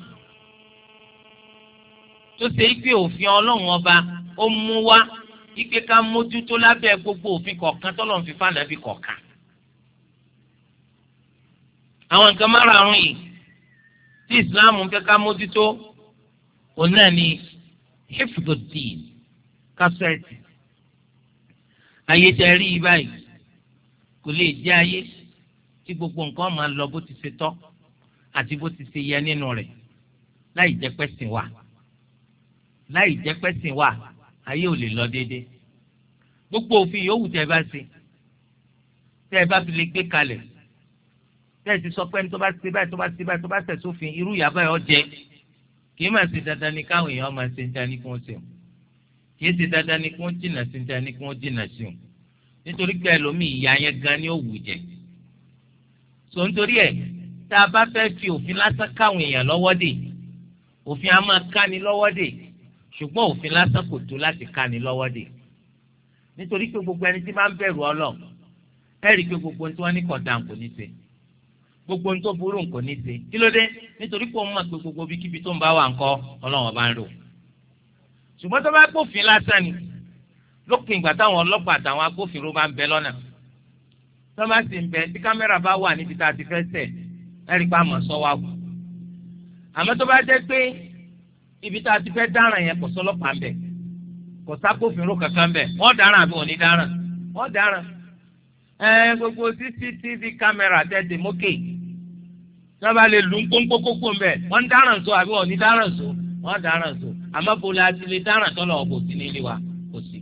tó ṣe é pé òfin ọlọ́run ọba ó mú wá ike ká mójútó lábẹ́ gbogbo òfin kọ̀ọ̀kan tọ́lọ́run fi fáànà bí kọ̀ọ̀kan. àwọn nǹkan márààrún yìí tí islam ń fẹ́ ká mójútó òun náà ni hifdud-din kásẹ̀tì. ayé tẹ rí i báyìí kò lè jẹ́ ayé tí gbogbo nǹkan máa lọ bó ti ṣe tọ́ àti bó ti ṣe yẹ nínú rẹ̀ láì jẹ́ pẹ́sìn wà. láì jẹ́ pẹ́sìn wà ayé ò lè lọ déédéé. gbogbo òfin yòówù tẹ́ ẹ bá ṣe tẹ́ ẹ bá fi lè gbé kalẹ̀ tẹ́ ẹ ti sọ pé ní tó bá ṣe báyìí tó bá ṣe báyìí tó bá ṣẹ̀ sófin irú ìyà báyìí ó jẹ kì í máa ṣe dandan ní káwọn èèyàn máa ṣe níta ní kí wọ́n ṣe o kì í ṣe dandan ní kí wọ́n jìnnà sí níta ní kí wọ́n jìnnà sí o nítorí pé ẹlòmíì ìyà yẹn gan ni ó wù jẹ. sọ nítorí ẹ̀ tá a bá fẹ́ fi òfin lásán káwọn èèyàn lọ́wọ́ dè òfin á máa káni lọ́wọ́ dè ṣùgbọ́n òfin lásán kò tó láti káni lọ́wọ́ dè nítorí pé gbogbo ẹni tí máa ń bẹ̀rù Ọlọ́run ẹ rí i pé gbogbo ohun tí wọ́n ní kọ̀dà kò ní ṣe gbogbo ohun tó burú kò ní ṣe kí ló dé nítorí pé òun mọ̀ pé gbogbo bíkíbi tó ń bá wà ńkọ́ Ọlọ́run bá ń rò ṣùgbọ́n tó bá gbófin lásán ni lópin ìgbà táwọn ọlọ́pàá àtàwọn agbófinró bá ń bẹ lọ́nà tó bá sì ń bẹ tí kámẹ́rà bá wà níbi tá a ti fẹ́ tẹ̀ ẹ rí i pé àmọ́ sọ wá kù àmọ́ tó bá jẹ́ pé ibi tá a ti fẹ́ dáràn yẹn kò sọ́lọ́pàá ń bẹ kò sákòfinró kankan ń bẹ wọ́n dáràn àbí wọ́n ní dáràn wọ́n dáràn ẹ gbogbo c c t v kámẹ́rà tẹ̀sí mókè tí wọ́n bá lè lu ńkóńkókókó ń bẹ wọ́n dáràn so àbí wọ́n ní dáràn so wọ́n dáràn so àmọ́ bó la ti lè dáràn tọ́lọ̀ ọ̀bọ̀ sí ní ilé wa kò sí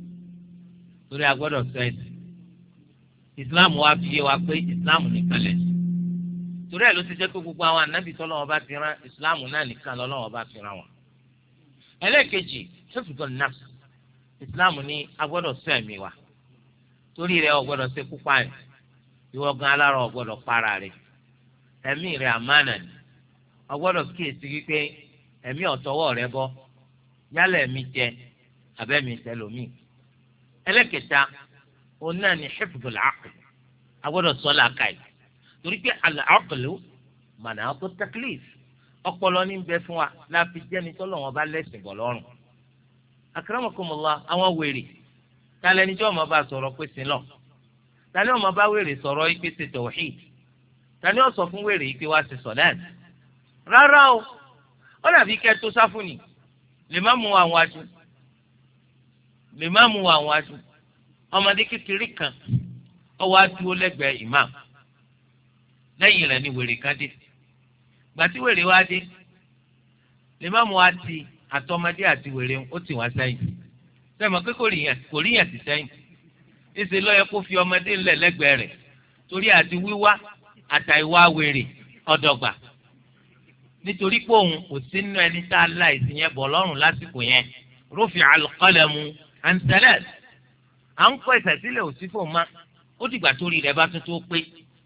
torí a gbọ́dọ̀ sọ ẹ̀sìn ìsìláàmù wa fi yé wa pé ìsìláàmù nìkan lẹ̀sìn torí ẹ̀ ló ti jẹ́ pé gbogbo àwọn ànábì tọ́lọ́wọ́ bá fi rán ìsìláàmù náà nìkan lọ́lọ́wọ́ bá fi rán wọn. ẹlẹ́ẹ̀kejì ṣẹ́fùtọ̀ nafs ìsìláàmù ní a gbọ́dọ̀ sọ ẹ̀mí wa torí rẹ̀ ò gbọ́dọ̀ ṣe kúpa rẹ̀ ìwọ gan alára ò gbọ́dọ̀ para rẹ̀ ẹ̀mí rẹ̀ àmánà ni ò gbọ́dọ̀ kíyèsí wípé ẹ̀mí ọ̀tọ́wọ́ rẹ̀ bọ́ yálà ẹ̀mí jẹ abẹ́mi tẹlómi. ẹlẹ́kẹta òun náà ni hifdul aql a gbọ́dọ̀ sọ làákàyè torí pé al-aqlu manatu taklif ọpọlọ ní bẹ fún wa láti jẹ́ni tọ́lọ̀ wọn bá lẹ́sìn bọ̀ lọ́rùn. akramakumullah àwọn wèrè tálẹ́ ní tí wọ́n máa bá sọ̀rọ̀ pé sin lọ tálẹ́ wọ́n máa bá wèrè sọ̀rọ̀ yìí pé ṣe tawhid tálẹ́ wọ́n sọ fún wèrè yìí pé wá ṣe sọ̀láàt rárá o ó dàbí kẹ́ tó sáfùnì lè má mú àwọn aṣọ lè má mú àwọn aṣọ ọmọdé kékeré kan ọwọ́ adúró lẹ́gbẹ̀ẹ́ imam lẹ́yìn rẹ̀ ni wèrè kan dé gbàtí wèrè wá dé lè má mú wa ti àtọmọdé àti wèrè ó tì wá sẹ́yìn sẹ́mi pé kò ríyàn kò ríyàn ti sẹ́yìn ìṣe lọ́yẹ kó fi ọmọdé ńlẹ̀ lẹ́gbẹ̀ẹ́ rẹ̀ torí àti wíwá àtàìwá wèrè ọ̀dọ̀gba nítorí pé òun kò sí nínú ẹni tá a la ìsìn yẹn bọ̀ lọ́rùn lásìkò yẹn rufi'a al-qalamu an thalath à ń kọ́ ìsàsílẹ̀ òsì fún ma ó dìgbà tó rí rẹ̀ bá tún tó pé.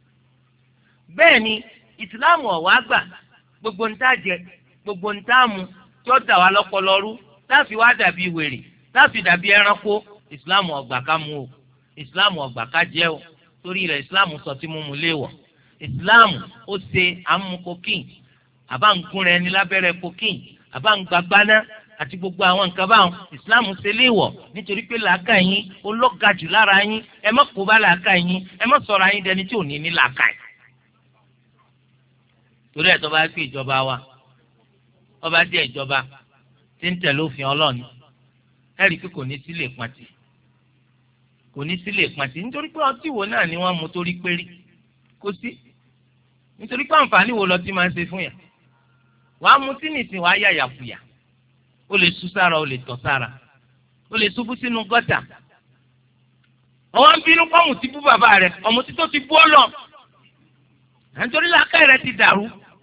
bẹ́ẹ̀ ni ìsìláàmù ọ̀wá gbà gbogbo ń tá jẹ gbogbo ń tá mu tí ó dà wá lọ́pọlọ rú láfi wá dàbí wèrè láfi dàbí ẹranko ìsìláàmù ọ̀gbà ká mú o ìsìláàmù ọ̀gbà ká jẹ o torí rẹ̀ ìsìláàmù sọ tí mímu léèwọ̀ ìsìláàmù ó ṣe àmú kokéè àbá ń gún rẹ ní lábẹ́rẹ́ kokéè àbá ń gbagbáná àti gbogbo àwọn nǹkan báwọn ìsìláàmù ṣe léèwọ̀ nítorí pé làákà yín ológa jù lára yín ẹ má kó bá làákà yín ẹ má sọ̀rọ̀ ayín dẹni tí ò ní ní làákà yín. torí ẹ̀ tó bá pé ìjọba wa ọba jẹ́ ìjọba tí ń tẹ̀lé òfin ọlọ́ọ̀ni ẹ̀rí pé kò ní sílé pàtì kò ní sílé pàtì nítorí pé ọtí wo náà ni wọ́n mú torí péré kò sí nítorí pé àǹfààní wo lọtí máa ń ṣe fún yà wàá mú tí nìsín wàá yà yàfùyà ó lè sú sára ó lè tọ̀ sára ó lè ṣubú sínú gọ́tà ọwọ́ ń bínú pọ́ùn ti bú bàbá rẹ̀ ọmọ títọ́ ti bú ọ lọ nítorí làákàyè rẹ̀ ti dàrú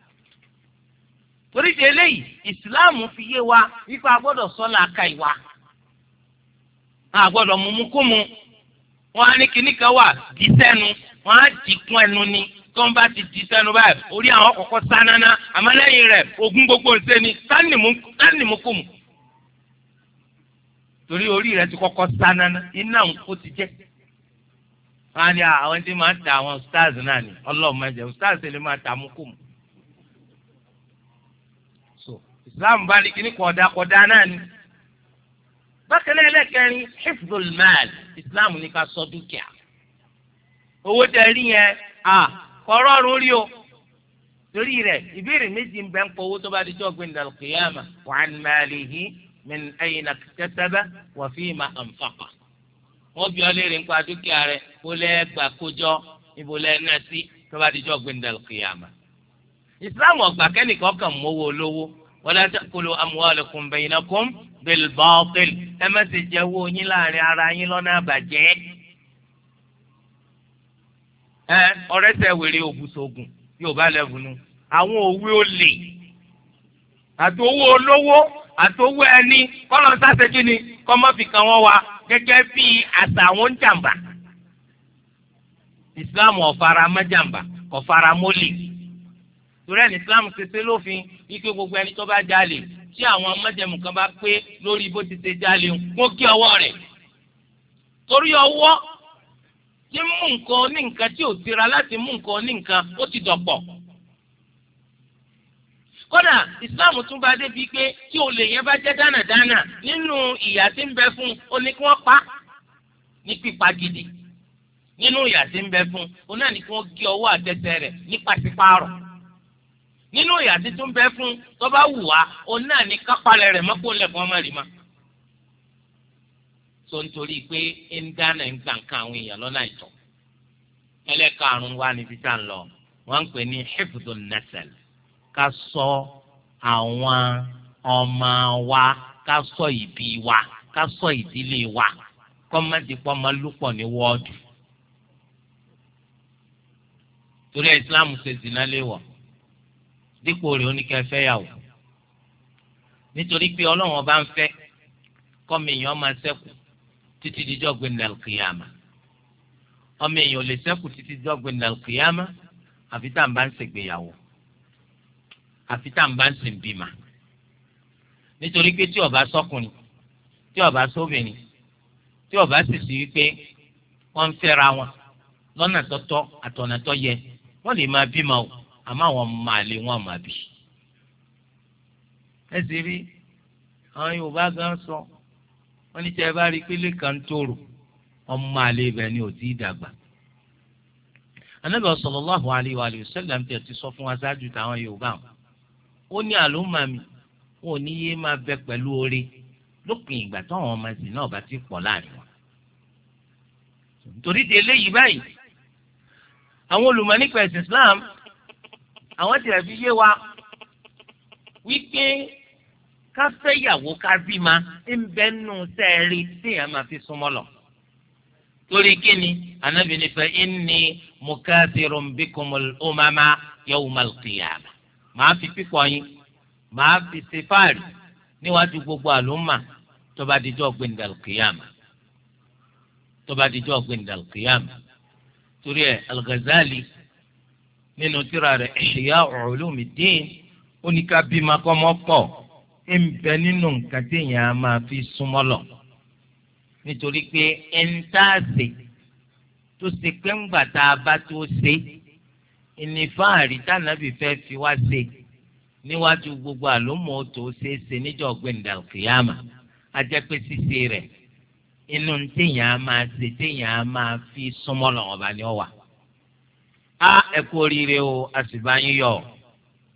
torí di eléyìí ìsìláàmù fi yé wa wípé a gbọ́dọ̀ sọ làákàyè wa a gbọ́dọ̀ mumú kú mu wọn á ní kíní kan wà di sẹ́nu wọn á di kún ẹnu ni tó ń bá ti di sẹ́nu báyìí orí àwọn kọ̀ọ̀kan sánáná àmọ́ lẹ́yìn rẹ̀ ogún gbogbo ń ṣe ni sánìmú kú mu torí orí rẹ̀ ti kọ́kọ́ sánáná iná ó ti jẹ́ wọn á ní àwọn tí máa ń ta àwọn stars náà ni ọlọ́run máa jẹ stars lè máa ta mú kú mu so islam bá ní kíní kọ̀ọ̀dà kọ̀ọ̀dà náà ni bákan náà ẹlẹ́kẹrin hifdul mal islam ní ká ṣọ́ dúkìá owó tẹ rí yẹn à kọ́rọ́ọ̀rùn rí o torí rẹ̀ ìbéèrè méjì ń bẹ ń pọ̀ owó tó bá di jọ́ gbé ndàlù kìyàmà wa an malihi min ayna iktasaba wa fima anfaqa wọ́n bí ọ léèrè nípa dúkìá rẹ̀ kó lẹ́ gbà kójọ ibo lẹ́ náà sí tó bá di jọ́ gbé ndàlù kìyàmà islam ọ̀gbà kẹ́nìkan kàn mówó olówó wala ta'kulu amwalakum baynakum bil batil ẹ má ṣe jẹ owó yín láàrin ara yín lọ́nà àbàjẹ́ ẹ ọ̀rẹ́ tẹ wèrè ògùsògùn yóò bá lẹ́bùnú àwọn òwe olè àti owó olówó àti owó ẹni kọ́lọ̀ sáṣẹ́ kí ni kọ́ mọ́ fi kàn wọ́n wa gẹ́gẹ́ bí àṣà àwọn jàǹbá ìsìláàmù ọ̀fara mọ́ jàǹbá kò fara mọ́lì torí ẹni islam ṣe ṣe lófin wípé gbogbo ẹni tó bá jalè tí àwọn májẹ̀mú kan bá pé lórí bó ti ṣe jalè wọn kí ọwọ́ rẹ̀ torí ọwọ́ tí mú nǹkan ní nǹkan tí ò tira láti mú nǹkan ní nǹkan ó ti dọ̀pọ̀ kódà islam tún bá débi pé tí olè yẹn bá jẹ́ dánadáná nínú ìyà tí ń bẹ fún ó ní kí wọ́n pa ní pípa gidi nínú ìyà tí ń bẹ fún ó náà ní kí wọ́n gé ọwọ́ àtẹsẹ̀ rẹ̀ ní pàṣípààrọ̀ nínú ìyà tí tún bẹ fún tó bá wù wá òun náà ní kápálẹ̀ rẹ̀ mọ́kò lẹ́kọ̀ọ́ ọmọ rẹ̀ mọ́. tó ń torí pé ń dáná ń gbà nǹkan àwọn èèyàn lọ́nà àìtọ́. ẹlẹ́karùn-ún wa níbi tá à ń lọ wọ́n ń pè ní hifdun nasal ká ṣọ́ àwọn ọmọ wa ká ṣọ́ ìbí wa ká ṣọ́ ìdílé wa kọ́mọ́dépọ́ máa lúpọ̀ ní wọ́ọ̀dù. torí ìsìláàmù ṣe zina léwọ̀ dípò rẹ̀ oníkẹ́ fẹ́ yàwó nítorí pé ọlọ́run ọba ń fẹ́ kọ́mi èèyàn máa ṣẹ́kù títí dijọ́ gbẹ̀ndà kìyàmà ọmọ èèyàn ò lè ṣẹ́kù títí dijọ́ gbẹ̀ndà kìyàmà àfi tá à ń bá ń ṣègbéyàwó àfi tá à ń bá ń sìn bímà nítorí pé tí ó bá sọ́kùnrin tí ó bá sóbìnrin tí ó bá sì sí wípé wọ́n ń fẹ́ra wọn lọ́nà tọ́tọ́ àtọ̀nà tó yẹ wọ́n lè máa bímọ o àmọ́ àwọn máa lé wọn máa bì. ẹ sì rí àwọn Yorùbá gan sọ wọ́n ní tí ẹ bá rí pélé kan tóró ọmọ àlè ibẹ̀ ni ò tí ì dàgbà. Ànábì sallallahu alaihi wa sallam tẹ̀ ti sọ fún wa ṣáájú táwọn Yorùbá ó ní àlùmọ́ mi wọn ò ní yé máa bẹ pẹ̀lú oore lópin ìgbà táwọn ọmọ ẹ̀sìn náà bá ti pọ̀ láàrin wọn. torí di eléyìí báyìí àwọn olùmọ̀ nípa ẹ̀sìn Islam àwọn tìrẹ̀ fi yé wa wípé ká fẹ́ yàwó ká bímọ ń bẹ́ nù sẹ́ẹ̀rì téèyàn máa fi súnmọ́ lọ. torí kíni Ànábì ní fa inni mukathirun bikumul umama yawmal qiyamah màá fi pípọ̀ yín màá fi ṣe fáàrí níwájú gbogbo àlùmà tó bá dijọ́ gbẹ̀ndàl qiyamah tó bá dijọ́ gbẹ̀ndàl qiyamah torí ẹ̀ Al-Ghazali nínú tírà rẹ̀ Ihya Ulumuddin ó ní ká bímọ kọ́mọ pọ̀ ń bẹ nínú nǹkan téèyàn máa fi súnmọ́ lọ nítorí pé ẹ̀ńtáàsì tó ṣe pé ńgbà tá a bá tó ṣe ìnífàárì tànàbì fẹ́ fi wá ṣe níwájú gbogbo àlómọ́ tó ṣe é ṣe níjọ́ gbẹ̀ndàl kìyàmà á jẹ́ pé ṣíṣe rẹ̀ inú téèyàn máa ṣe téèyàn máa fi súnmọ́ lọ́wọ́ bá ní ọ wà. á ẹ kú oríire o a sì bá yín yọ̀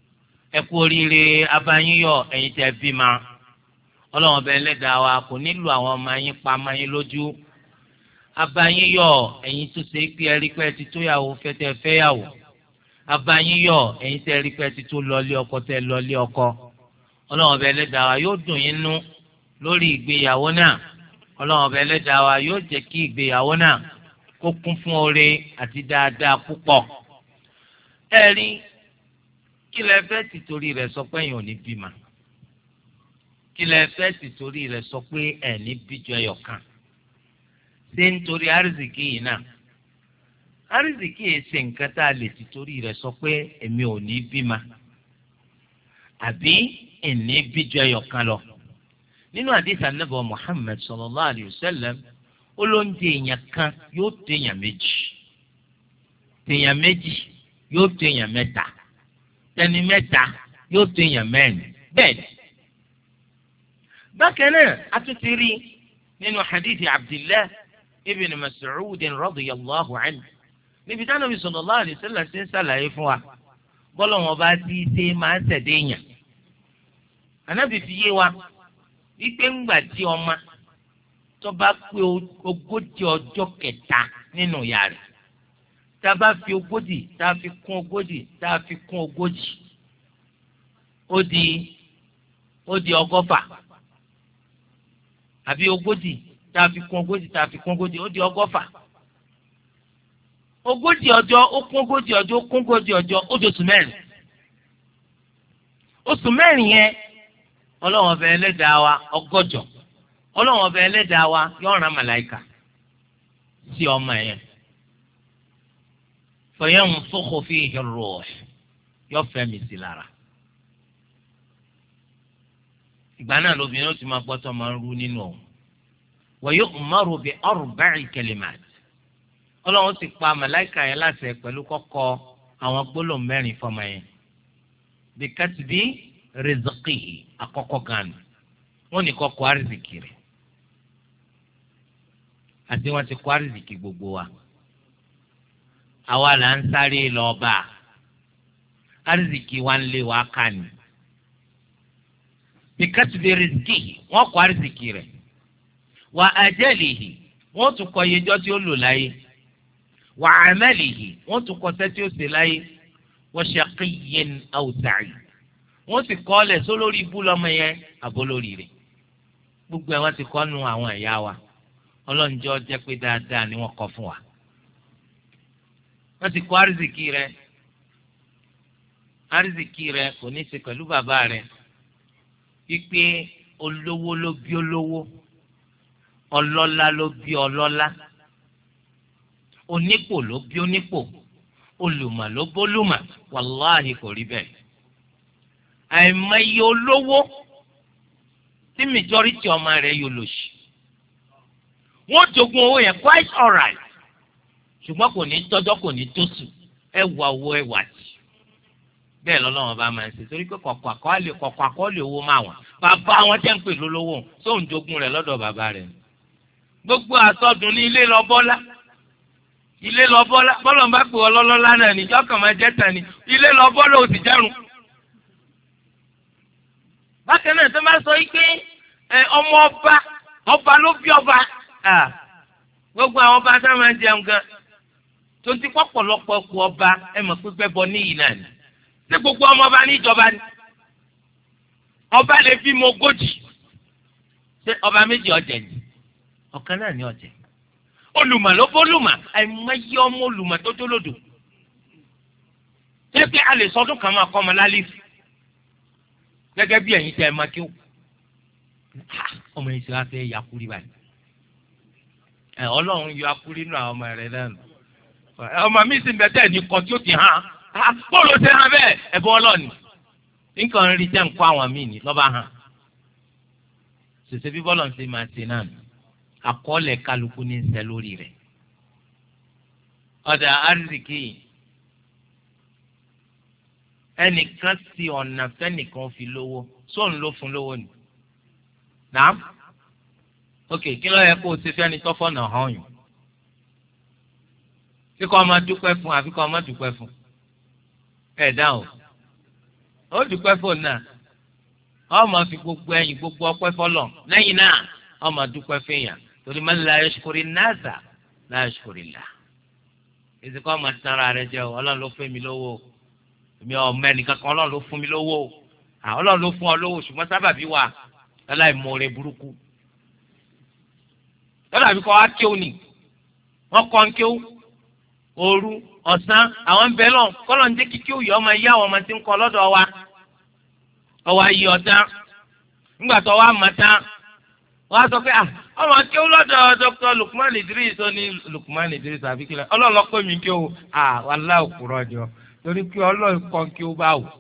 ẹ kú oríire abáyíyọ̀ ẹ̀yin tẹ́ bímọ ọlọ́run ọba ẹlẹ́dàá wa kò nílò àwọn ọmọ yín pa ọmọ yín lójú abáyíyọ̀ ẹ̀yin tó ṣe pé ẹrí pé ti tó yàwó fẹ́tẹ́ fẹ́yàwó abáyíyọ̀ ẹ̀yin tẹ́ rí pé ti tó lọlé ọkọ tẹ́ lọlé ọkọ ọlọ́run ọba ẹlẹ́dàá wa yóò dùn yín nú lórí ìgbéyàwó náà ọlọ́run ọba ẹlẹ́dàá wa yóò jẹ́ kí ìgbéyàwó náà kó kún fún oore àti dáadáa púpọ̀ ẹ rí kí lẹ fẹ́ ti torí rẹ̀ sọ pé èèyàn ò ní bímọ kí lẹ fẹ́ ti torí rẹ̀ sọ pé ẹ̀ ní bíjọ ẹyọ kan ṣé nítorí àrísìkí yìí náà àrísìkí yìí ṣe nǹkan tá a lè ti torí rẹ̀ sọ pé èmi ò ní bímọ àbí ìní bíjọ ẹyọ kan lọ nínú àdìsí Ànábì Muhammad sallallahu alayhi wa sallam ó ló ń di èèyàn kan yóò tó èèyàn méjì èèyàn méjì yóò tó èèyàn mẹ́ta ẹni mẹ́ta yóò tó èèyàn mẹ́rin bẹ́ẹ̀ ni. bákan náà a tún ti rí nínú hadithi Abdullah ibn Mas'ud radiyallahu anhu níbi tí Ànábì sallallahu alaihi wasallam ṣe ń ṣàlàyé fún wa bọ́lá wọn bá ti ṣe máa ń ṣẹ̀dá èèyàn. Ànábì fi yé wa wípé ńgbà tí ọmọ tó bá pé ogójì ọjọ́ kẹta nínú ìyá rẹ̀ tá a bá fi ogójì tá a fi kún ogójì tá a fi kún ogójì ó di ó di ọgọ́fà àbí ogójì tá a fi kún ogójì tá a fi kún ogójì ó di ọgọ́fà ogójì ọjọ́ ó kún ogójì ọjọ́ ó kún ogójì ọjọ́ ó di oṣù mẹ́rin oṣù mẹ́rin yẹn ọlọ́wọ́n ọbẹ̀ ẹlẹ́dàá wa ọgọ́jọ ọlọ́wọ́n ọbẹ̀ ẹlẹ́dàá wa yóò rán màláìkà sí ọmọ yẹn fayanfukhu fihi ar-ruh yóò fẹ́mi sí lára. ìgbà náà lóbìnrin ó ti máa gbọ́tọ̀ máa ń rú nínú òun. wa yu'maru bi arba'i kalimat. ọlọ́run ti pa màláìka yẹn láṣẹ pẹ̀lú kọ́kọ́ àwọn gbólóhùn mẹ́rin fọmọ yẹn. bi katbi rizqihi àkọ́kọ́ gan-an wọ́n ní kọ́kọ́ àrísìkì rẹ̀. àti wọ́n ti kọ́ àrísìkì gbogbo wa. àwa là ń sáré lọ bá àrísìkì wa ń lé wa ká ni. bíkátìbí rìsíkì wọ́n kọ àrísìkì rẹ̀ wà àjẹ́lìhì wọ́n tún kọ iyejọ́ tí ó lò láyé wà àmẹ́lìhì wọ́n tún kọ sẹ́ tí ó ṣe láyé wa shaqiyyin aw sa'id wọ́n sì kọ́ ọ́lẹ̀ só lórí ibú lọ́mọ yẹn àbó lórí rẹ̀ gbogbo ẹ̀ wọ́n ti kọ́ nu àwọn ẹ̀yà wa ọlọ́njọ́ jẹ́ pé dáadáa ni wọ́n kọ́ fún wa wọ́n ti kọ́ àrísìkì rẹ̀ àrísìkì rẹ̀ kò ní í ṣe pẹ̀lú bàbá rẹ̀ wípé olówó ló bí olówó ọlọ́lá ló bí ọlọ́lá onípò ló bí onípò olùmọ̀ ló bólùmọ̀ wàláhì kò rí bẹ́ẹ̀. àìmọye olówó tí majority ọmọ rẹ̀ yóò lò sí wọ́n jogún owó yẹn quite alright ṣùgbọ́n kò ní tọ́jọ́ kò ní tóṣù ẹ wà owó ẹ wà tì bẹ́ẹ̀ lọ́lọ́wọ́n bá máa ń ṣe torí pé kọ̀kọ̀ àkọọ́lẹ̀ kọ̀kọ̀ àkọọ́lẹ̀ owó máa wà bàbá wọn tẹ́ ń pè lólówó sóun jogún rẹ̀ lọ́dọ̀ bàbá rẹ̀ gbogbo àsọdùn ní ilé lọ bọ́lá ilé lọ bọ́lá bọ́lọ̀ ń bá pè wọ́n lọ́lọ́lá náà níjọ́ kàn máa jẹ́ tani ilé lọ bọ́lá ò sì jẹ́rùn. bákan náà tó máa sọ yìí pé ọmọ ọba ọba ló bí ọba gbogbo àwọn ọba tá máa jẹun gan tó ti pọ̀pọ̀lọpọ̀ kú ọba ẹ mọ̀ pé gbẹ́bọ níyì náà ni ṣé gbogbo ọmọ ọba ní ìjọba ni ọba lè fi mọ ogójì ṣé ọba méjì ọ̀jẹ̀ ni ọ̀kan náà ní ọ̀jẹ̀ olùmọ̀ ló bólùmọ̀ àìmọye ọmọ olùmọ̀ tó jólódò ṣé pé a lè sọdún kan máa kọ́ ọmọ lálẹ́fì gẹ́gẹ́ bí ẹ̀yin tẹ́ ẹ máa kí ó ọmọ yìí ṣe wá fẹ́ yakuri báyìí ẹ ọlọ́run yọ akuri nù àwọn ọmọ rẹ̀ náà ọmọ mi sì ń bẹ tẹ́ ní kọ́ tí ó ti hàn bóòlù ṣe hàn bẹ́ẹ̀ ẹ̀bùn ọlọ́ọ̀ni nǹkan rí jẹ́ nǹkan àwọn míì ní lọ́ba hàn ṣèṣe bí bọ́lọ̀ ń ṣe máa ṣe náà àkọọ́lẹ̀ kálukú ní ṣẹ lórí rẹ̀ ọ̀dà àrísìkì ẹnìkan sí ọ̀nà fẹ́nìkan fi lówó sóun ló fún lówó ni nàám ok kí ló yẹ kó o ṣe fẹ́ni tọ́fọ́ náà hàn yín kí kò máa dúpẹ́ fún àbí kò máa dúpẹ́ fún ẹ̀ dáhùn ó dúpẹ́ fóònù náà ọmọ fi gbogbo ẹ̀yìn gbogbo ọpẹ́ fọlọ́ lẹ́yìn náà ọmọ dúpẹ́ fẹ́yàn torí man la yashkuri nasa la yashkuri Allah. ìsìnkú ọmọ sanra rẹ jẹ ọlọ́run ló fún mi lówó mi ọmọ ẹnìkan kan ọlọ́run ló fún mi lówó ọlọ́run ló fún ọ lówó ṣùgbọ́n sábàbí wà láláì mọ̀ọ́rẹ́ burúkú. lọ́dà bí kò wá kí ó nì wọ́n kọ́ ń kí ó òru ọ̀sán àwọn ń bẹ lọ kọ́lọ̀ ń jẹ́ kíkí òye ọmọ ìyá àwọn ọmọ tí ń kọ́ lọ́dọ̀ wa ọwọ́ ayé ọ̀tá ńgbà tó wá mọ̀ tán wọ́n á sọ pé ọmọ kí ó lọ́dọ̀ Dr. Lukman Idris ó ní Lukman Idris àbí kílẹ̀ ọlọ́ọ̀lọ́ pé mi kí ó wàhálà òkúrọ̀ jọ torí pé ọlọ́ọ̀ kọ́ kí ó bá wò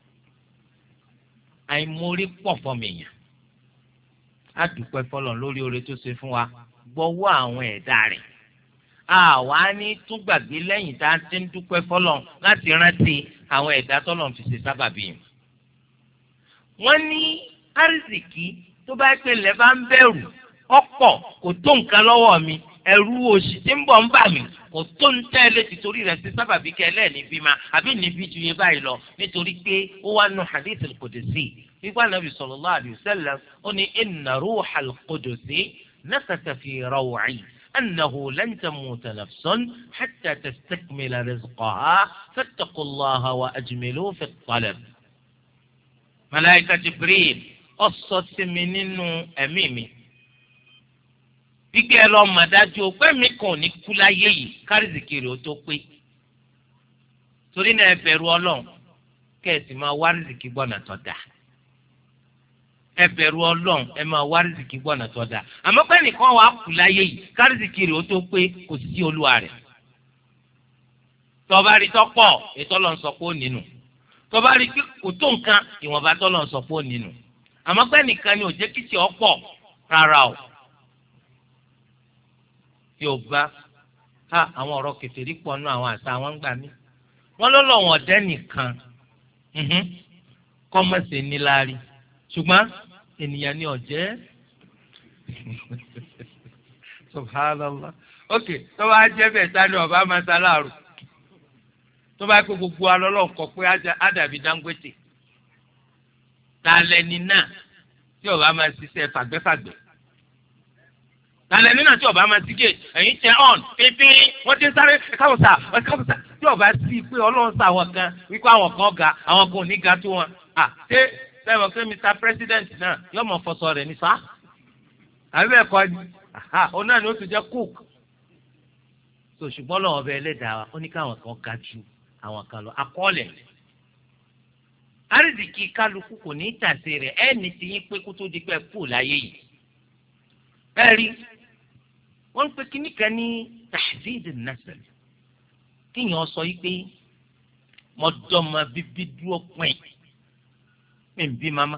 àìmórí pọ̀ fọmọ èèyàn á dúpẹ́ fọlọ́n lórí oore tó ṣe fún wa gbọ́wọ́ àwọn ẹ̀dá rẹ̀ àwa ní tún gbàgbé lẹ́yìn tá a ti ń dúpẹ́ fọlọ́n láti rántí àwọn ẹ̀dá tọ́lọ́n fi ṣe sábàbí yìí. wọ́n ní àrísìkí tó bá pè lẹ́ bá ń bẹ̀rù ọ̀pọ̀ kò tó nǹkan lọ́wọ́ mi ẹ̀rù òṣì tí ń bọ̀ ń bà mí kò tó ń tẹ́lẹ̀ tìtorí rẹ̀ sí sábàbí kẹlẹ́ níbí ma àbí níbí ju yẹ báyìí lọ nítorí pé ó wá nu hadith al-qudsi wípé Ànábì sallallahu alayhi wa sallam ó ní inna ruha al-qudsi nafasa fi raw'i أنه لن تموت نفس حتى تستكمل رزقها فاتقوا الله وأجملوا في الطلب. ملائكة جبريل ọsọ sí mi nínú ẹ̀mí mi gbígbé ẹ lọ mà dájú pé mi kàn ní kú láyé yìí kárìsìkiri ó tó pé torí náà ẹ bẹ̀rù Ọlọ́run kẹ́ẹ̀sì máa wá rìsìkì gbọ́nà tó dáa ẹ bẹ̀rù Ọlọ́run ẹ máa wá rìsìkì gbọ́nà tó dáa àmọ́ pé nìkan wàá kú láyé yìí kárìsìkiri ó tó pé kò sí olúwa rẹ̀ tọ́ba rí tọ́pọ̀ ètò Ọlọ́run sọ pé ó nínú tọ́ba rí kò tó nǹkan ìwọ̀nba tọ́lọ́run sọ pé ó nínú àmọ́ pé nìkan ni ò jẹ́ kí tí ọ pọ̀ rárá o. Yorùbá ha àwọn ọ̀rọ̀ kẹfẹ́rí pọ̀ nù àwọn àṣà àwọn gbà mí. wọ́n ló lọ wọ̀n ọ̀dẹ́ nìkan kọ́mọ̀sì níláárí ṣùgbọ́n ènìyàn ni ọ̀jẹ́. Subhanallah. ok tó bá jẹ́ bẹ́ẹ̀ sáré ọba máa ṣaláàrù tó bá kó gbogbo alọ́lọ́ kọ pé ádàbí Dangote talẹni náà tí ọba máa ṣiṣẹ́ fàgbẹ́fàgbẹ́ talẹni náà tí ọba máa ṣí gate ẹ̀yìn tẹ on pínpín wọ́n ti ń sáré káwọ́sà káwọ́sà tí ọba sí pé ọlọ́run sá àwọn kan wípé àwọn kan ga àwọn kan ò ní ga tó wọn à ṣé sẹ́wọ̀n pé Mister President náà yóò mọ̀ fọṣọ rẹ̀ ní fa àbí ẹ̀kọ́ ni òun náà ni ó ti jẹ́ cook so ṣùgbọ́n lọ́wọ́ ọbẹ̀ ẹlẹ́dàá wa ó ní káwọn kan ga ju àwọn kan lọ akọ́ọ̀lẹ̀ àrídìkì kálukú kò ní tàsé rẹ̀ ẹni tí yín pé kó tó di pé kú láyé yìí. ẹ rí wọ́n ń pe kíní kan ní tahdid an-nasl kíyàn sọ yìí pé mọ́dọ́mọ bíbí dúró pín mi ń bí mama.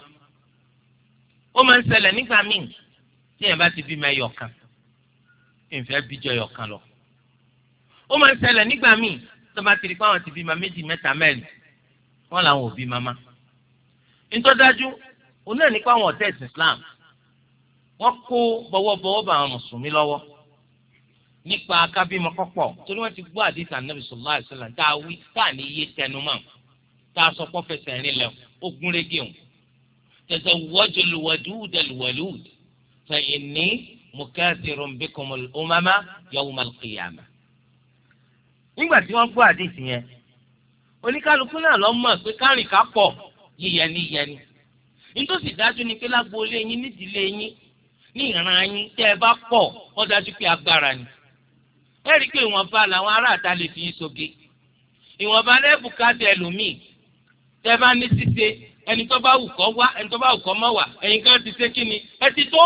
ó máa ń ṣẹlẹ̀ nígbà míì tí èèyàn bá ti bí ma ẹyọ kan ìfẹ́ bíjọ ẹyọ kan lọ. ó máa ń ṣẹlẹ̀ nígbà míì tó bá ti rí pé àwọn ti bí ma méjì mẹ́ta mẹ́rin wọ́n làwọn òbí mama. ntọ́dájú òun náà nípa àwọn ọ̀tẹ́ ìsìn Islam wọ́n kó bọ́wọ́bọ́wọ́ bá àwọn mùsùlùmí lọ́wọ́ nípa kábímọ kọ́pọ̀ torí wọ́n ti gbọ́ àdìsí Ànábì sallallahu alaihi wasallam tá a wí tá a ní iye tẹnu mọ́ tá a sọ pọ́ fẹsẹ̀ rìn lẹ̀ ogun régé òun tazawwajul wadudal walud fa inni mukathirun bikumul umama yawmal qiyamah. nígbà tí wọ́n gbọ́ àdìsí yẹn oníkálukú náà lọ mọ̀ pé kárìn ká pọ̀ yíyẹni yíyẹni nítòsí dájú ni pé lágboolé yín nídìílé yín ní ìran yín tẹ́ ẹ bá pọ̀ wọ́n dájú pé agbára ni ẹ rí i pé ìwọ̀nba làwọn aráàta lè fi yín soge ìwọ̀nba lẹ́bùkátà ẹlòmíì tẹ́ bá ní ṣíṣe ẹni tó bá wù kọ́ wá ẹni tó bá wù kọ́ mọ́ wà ẹ̀yin kan ti ṣe kí ni ẹ ti tó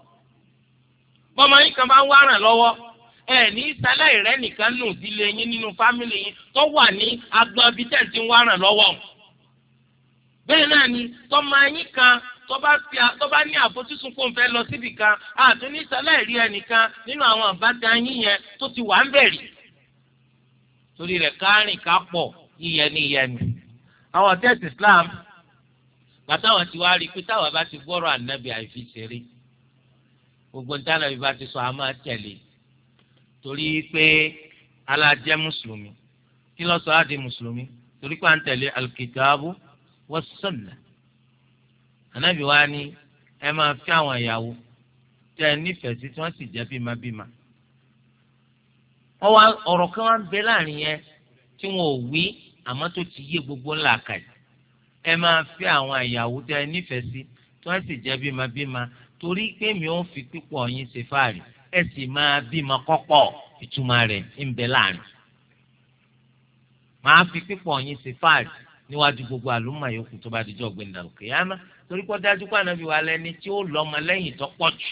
bọ́mọ yín kan bá ń wá ràn lọ́wọ́ ẹ ní sáláì rẹ nìkan nù ìdílé yín nínú fámìlì yín tó wà ní agbọn bíi tẹ̀ tí ń wá ràn lọ́wọ́. bẹ́ẹ̀ náà ni tọ́mọ yín kan tó bá ní àfojúsùn kó ń fẹ́ lọ síbì kan àtún ní sáláì rí ẹnìkan nínú àwọn àbáta yín yẹn tó ti wà ń bẹ̀rì. torí rẹ̀ kárìn ká pọ̀ yíyẹni yẹni. àwọn tẹ́sí Islam gbàtàwọn ti wá rí i pé táwọn bá ti gbọ́rọ̀ ànábì àìfi ṣeré gbogbo ní tánàbí bá ti sọ àmọ́ tẹ̀lé torí pé alájẹ́ mùsùlùmí kí ló sọ á di mùsùlùmí torí pé à ń tẹ̀lé alkitabu was-sunnah. Ànábì wa ní ẹ máa fi àwọn ìyàwó tẹ́ ẹ nífẹ̀ẹ́ sí tí wọ́n sì jẹ́ bímabíma. ọwọ́ ọ̀rọ̀ kan wá ń bẹ láàrin yẹn tí wọn ò wí àmọ́ tó ti yé gbogbo ńlá kàì. ẹ máa fi àwọn ìyàwó tẹ́ ẹ nífẹ̀ẹ́ sí tí wọ́n sì jẹ́ bímabíma torí pé mi ò fi pípọ̀ yín ṣe fáàrí ẹ sì máa bímọ kọ́pọ̀ ìtumọ̀ rẹ̀ ń bẹ láàrin. máa fi pípọ̀ yín ṣe fáàrí níwájú gbogbo àlùmọ̀ yòókù tó bá dijọ́ gbẹ̀ndà al-qiyama torí pé dájú pé ànábì wa lẹ́ni tí ó lọ́mọ lẹ́yìn tó pọ̀ jù.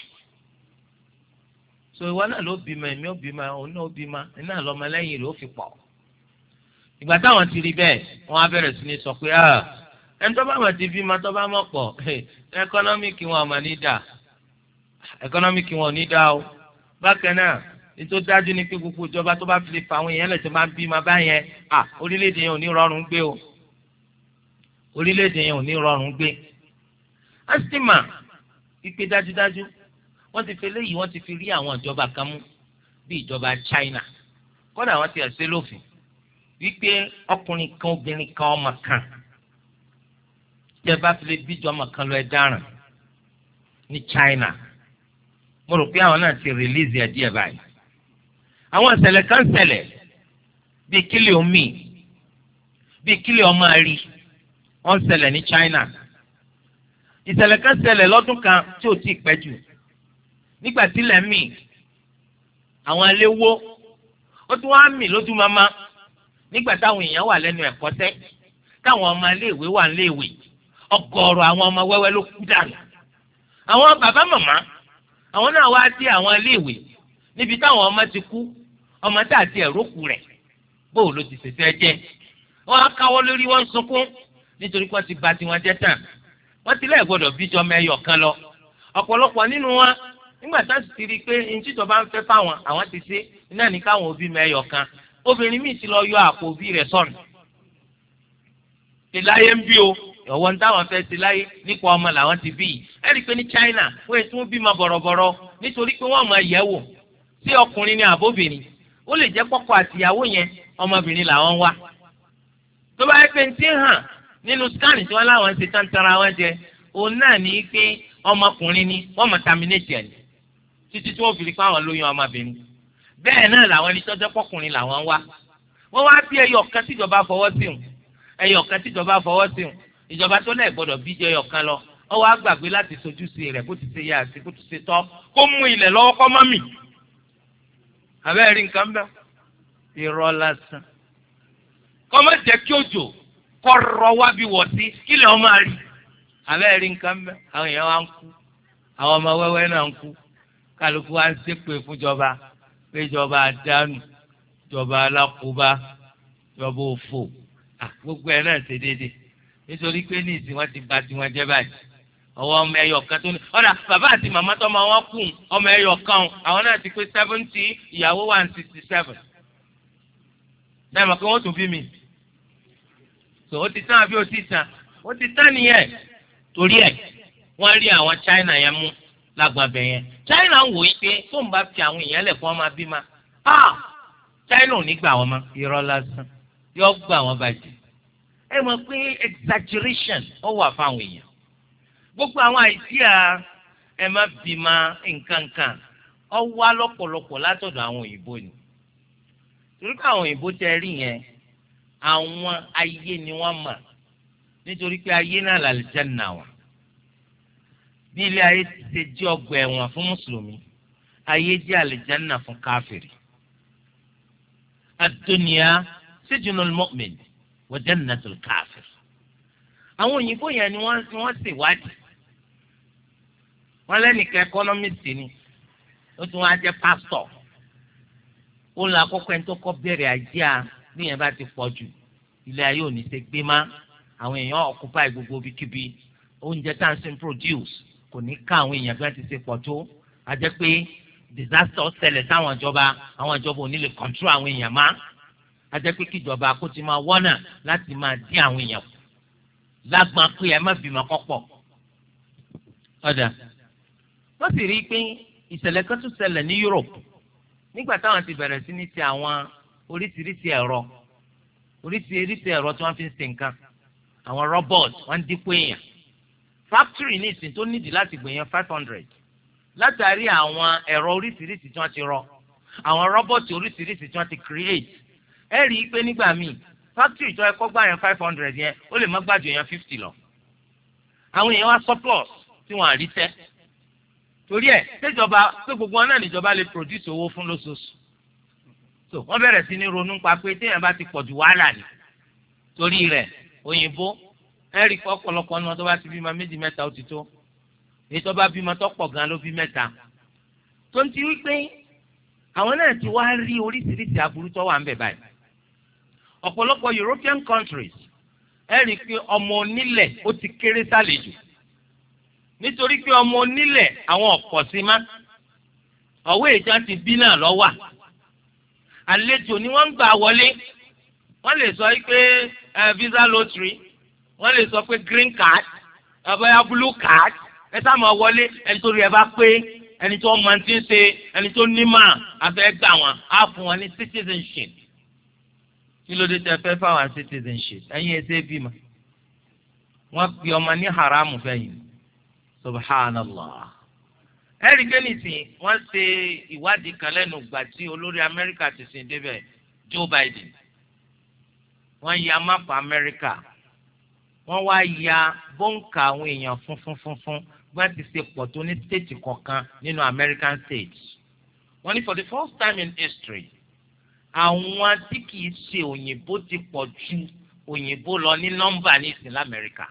so ìwọ náà ló bímọ èmi ó bímọ òun náà ó bímọ iná lọ́mọ lẹ́yìn rẹ̀ ó fi pọ̀. ìgbà táwọn ti rí bẹ́ẹ̀ wọ́n á bẹ̀rẹ̀ sí ní sọ pé ẹni tó bá mọ̀ ti bímọ tó bá mọ̀ pọ̀ ẹkọ́nọ́mìkì wọn àmọ́ ní dà ẹkọ́nọ́mìkì wọn ò ní dà o. bákan náà nítorí dájú ni pé gbogbo ìjọba tó bá fi lè fa àwọn èèyàn lẹ̀ tó máa ń bímọ báyẹn orílẹ̀-èdè yẹn ò ní rọrùn gbé o orílẹ̀-èdè yẹn ò ní rọrùn gbé. astima ìpè dájúdájú wọ́n ti fi léyìí wọ́n ti fi rí àwọn ìjọba kan mú bí ìjọba China kódà wọ́n ti ẹ̀sẹ̀ lófin wípé ọkùnrin kan obìnrin kan ọmọ kan tẹ́ bá fi lè bíjọ ọmọ kan lọ ẹ dáràn ní China mo rò pé àwọn náà ti release ẹ̀ díẹ̀ báyìí. àwọn ìṣẹ̀lẹ̀ kan ṣẹlẹ̀ bíi kílì omi bíi kílì ọmọ àrí wọ́n ṣẹlẹ̀ ní China. ìṣẹ̀lẹ̀ kan ṣẹlẹ̀ lọ́dún kan tí ò tí ì pẹ́ jù nígbà tí ilẹ̀ mì àwọn ilé wó ó tún wá mì lójú mama nígbà táwọn èèyàn wà lẹ́nu ẹ̀kọ́ṣẹ́ táwọn ọmọ iléèwé wà níléèwé ọgọ́rọ̀ àwọn ọmọ wẹ́wẹ́ ló kú dànù. àwọn bàbá màmá àwọn náà wá dé àwọn iléèwé níbi táwọn ọmọ ti kú ọmọ tá àti ẹ̀rókù rẹ̀ bóò ló ti ṣẹ̀ṣẹ̀ jẹ́ wọ́n á káwọ́ lórí wọn sunkún nítorí wọ́n ti bà tiwọn jẹ́ tán wọ́n ti lẹ́ẹ̀ gbọ́dọ̀ bíjọ mẹ́yọ̀ kan lọ ọ̀pọ̀lọpọ̀ nínú wọn nígbà tá a sì ti rí i pé ìjọba ń fẹ́ fáwọn àwọn ti ṣe iná ní káwọn òbí mẹ́yọ̀ kan obìnrin míì ti lọ yọ àpò òbí rẹ̀ sọnù ti láyé ń bí o ọ̀wọ́ ní táwọn fẹ́ ti láyé nípa ọmọ làwọn ti bí yìí ẹ rí i pé ní China wọ́n ètò bímọ bọ̀rọ̀bọ̀rọ̀ nítorí pé wọ́n máa yẹ̀ wò sí ọkùnrin ní àbóbìnrin ó lè jẹ́ pọ́kọ àtìyàwó yẹn ọmọbìnrin làwọn wá tó bá yẹ pé ní ti hàn nínú scan tí wọ́n láwọn ṣe tán tara wọn jẹ òun náà ní pé ọmọkùnrin ni wọ́n mọ̀ terminate ẹ̀ títí tí wọ́n fi rí pé àwọn lóyún ọmọbìnrin bẹ́ẹ̀ náà làwọn ẹni tọ́jọ́ pọ́kùnrin làwọn wá wọ́n wá bí ẹyọ kan tíjọba fọwọ́ sí wọn ẹyọ kan tíjọba fọwọ́ sí wọn ìjọba tó lẹ́ẹ̀ gbọ́dọ̀ bí jẹ́ ẹyọ kan lọ wọ́n wá gbàgbé láti sojú sí rẹ̀ bó ti ṣe yá àti bó ti ṣe tọ́ kó mú ilẹ̀ lọ́wọ́ kọ́ mọ́ mì àbẹ́rẹ́ rí nǹkan bẹ́ẹ̀ irọ́ lásán kọ́ mọ́ jẹ́ kí òjò kọ́ rọ wá bí wọ̀ sí kílẹ̀ ọmọ rí àbẹ́rẹ́ rí nǹkan bẹ́ẹ̀ àwọn èèyàn wá ń kú àwọn ọmọ wẹ́wẹ́ náà ń kú kálukú wá ń ṣépè fúnjọba péjọba àdánù ìjọba alákòóbá ìjọba òfò gbogbo ẹ̀ náà ṣe déédéé nítorí pé ní ìsìn wọn ti bà tiwọn jẹ́ báyìí ọwọ́ ọmọ ẹyọ kan tó ní ọ̀dà bàbá àti màmá tó máa wọ́n kù ọmọ ẹyọ kan àwọn náà ti pé seventy ìyàwó one sixty seven bẹ́ẹ̀ mọ̀ pé wọ́n tún bí mi so ó ti tán àbí ó ti tán ó ti tán nìyẹn torí ẹ̀ wọ́n rí àwọn China yẹn mú lágbàbẹ yẹn China ń wò yí pé tó ń bá fi àwọn èèyàn lẹ̀ fún ọmọ bímọ ah China ò ní gbà wọ́n mọ́ irọ́ lásán yóò gbà wọ́n bàjẹ́ ẹ mọ̀ pé exaggeration ó wà fáwọn èèyàn gbogbo àwọn àìsíà ẹ má bímọ nǹkankan ó wá lọ́pọ̀lọpọ̀ látọ̀dọ̀ àwọn òyìnbó ni torí pé àwọn òyìnbó tẹ rí yẹn àwọn ayé ni wọ́n mọ̀ nítorí pé ayé náà làlùjánnà wà bí ilé ayé ti ṣe jẹ́ ọgbà ẹ̀wọ̀n fún mùsùlùmí ayé jẹ́ àlùjánnà fún káfìrì ad-dunya sijnul mu'min wa jannatul káfìr àwọn òyìnbó yẹn ni wọ́n wọ́n ṣèwádìí wọ́n lẹ́nìkan economist ni ó tún wá jẹ́ pastor ó lọ àkọ́kọ́ ẹni tó kọ́ bẹ̀rẹ̀ àjíà bí yẹn bá ti pọ̀ jù ilé ayé ò ní ṣe gbé má àwọn èèyàn occupy gbogbo bíkíbi oúnjẹ tá à ń sìn produce kò ní ká àwọn èèyàn bí wọ́n ti ṣe pọ̀ tó a jẹ́ pé disaster ṣẹlẹ̀ sáwọn ìjọba àwọn ìjọba ò ní lè control àwọn èèyàn má a jẹ́ pé kíjọba kó ti máa wọ́nà láti máa dín àwọn èèyàn kù lágbọn pé ẹ má bímọ kọ́pọ̀ ọ̀dà wọ́n sì rí i pé ìṣẹ̀lẹ̀ kan tún ṣẹlẹ̀ ní Europe nígbà táwọn ti bẹ̀rẹ̀ sí ní ti àwọn oríṣiríṣi ẹ̀rọ oríṣiríṣi ẹ̀rọ tí wọ́n fi ń ṣe nǹkan àwọn robot wọ́n dípò èèyàn factory ní ìsìn tó nídìí láti gbèyàn five hundred látàrí àwọn ẹ̀rọ oríṣiríṣi tí wọ́n ti rọ àwọn robot oríṣiríṣi tí wọ́n ti create ẹ rí i pé nígbà míì factory tó ẹ̀kọ́ gbà yẹn five hundred yẹn ó lè má gbàjọ yẹn fifty lọ àwọn èèyàn wá surplus tí wọ́n á rí tẹ́ torí ẹ̀ ṣèjọba pé gbogbo wọn náà níjọba lè produce owó fún lóṣooṣù so wọ́n bẹ̀rẹ̀ sí ní ronú pa pé téèyàn bá ti pọ̀ ju wàhálà ni torí rẹ̀ òyìnbó ẹ̀rí kọ́ ọ̀pọ̀lọpọ̀ ní wọn tó bá ti bímọ méjì mẹ́ta ó ti tó èyí tó bá bímọ tó pọ̀ gan ló bí mẹ́ta tó ń ti wí pé àwọn náà ti wá rí oríṣiríṣi aburú tó wà ń bẹ̀ báyìí ọ̀pọ̀lọpọ̀ European countries ẹ̀rí pé ọmọ onílẹ̀ ó ti kéré sálejò nítorí pé ọmọ onílẹ̀ àwọn ọ̀pọ̀ sí má ọ̀wé ìjà ti bí náà lọ́wà àlejò ni wọ́n ń gbà wọlé wọ́n lè sọ pé visa lottery wọ́n lè sọ pé green card àbáyá blue card ẹ sáà máa wọlé ẹni tó rí ẹ bá pé ẹni tó máa ti ń ṣe ẹni tó nímọ̀ afẹ́ gbà wọ́n á fún wọn ní citizenship kí ló dé tẹ fẹ́ fáwọn citizenship ẹ̀yin ẹsẹ̀ bímọ wọ́n pe ọmọ ní haramu fẹ́yìn subhanallah ẹ̀rí kẹ́nìtì wọ́n ṣe ìwádìí kan lẹ́nu ìgbà tí olórí Amẹ́ríkà ti sìn débẹ̀ Joe Biden wọ́n ya máàpù Amẹ́ríkà wọ́n wá ya bọ́ǹkà àwọn èèyàn funfun funfun gbọ́n ti ṣe pọ̀ tó ní stéètì kọ̀ọ̀kan nínú American states wọ́n ní for the first time in history àwọn tí kìí ṣe òyìnbó ti pọ̀ ju òyìnbó lọ ní nọ́mbà ní ìsìn lamẹ́ríkà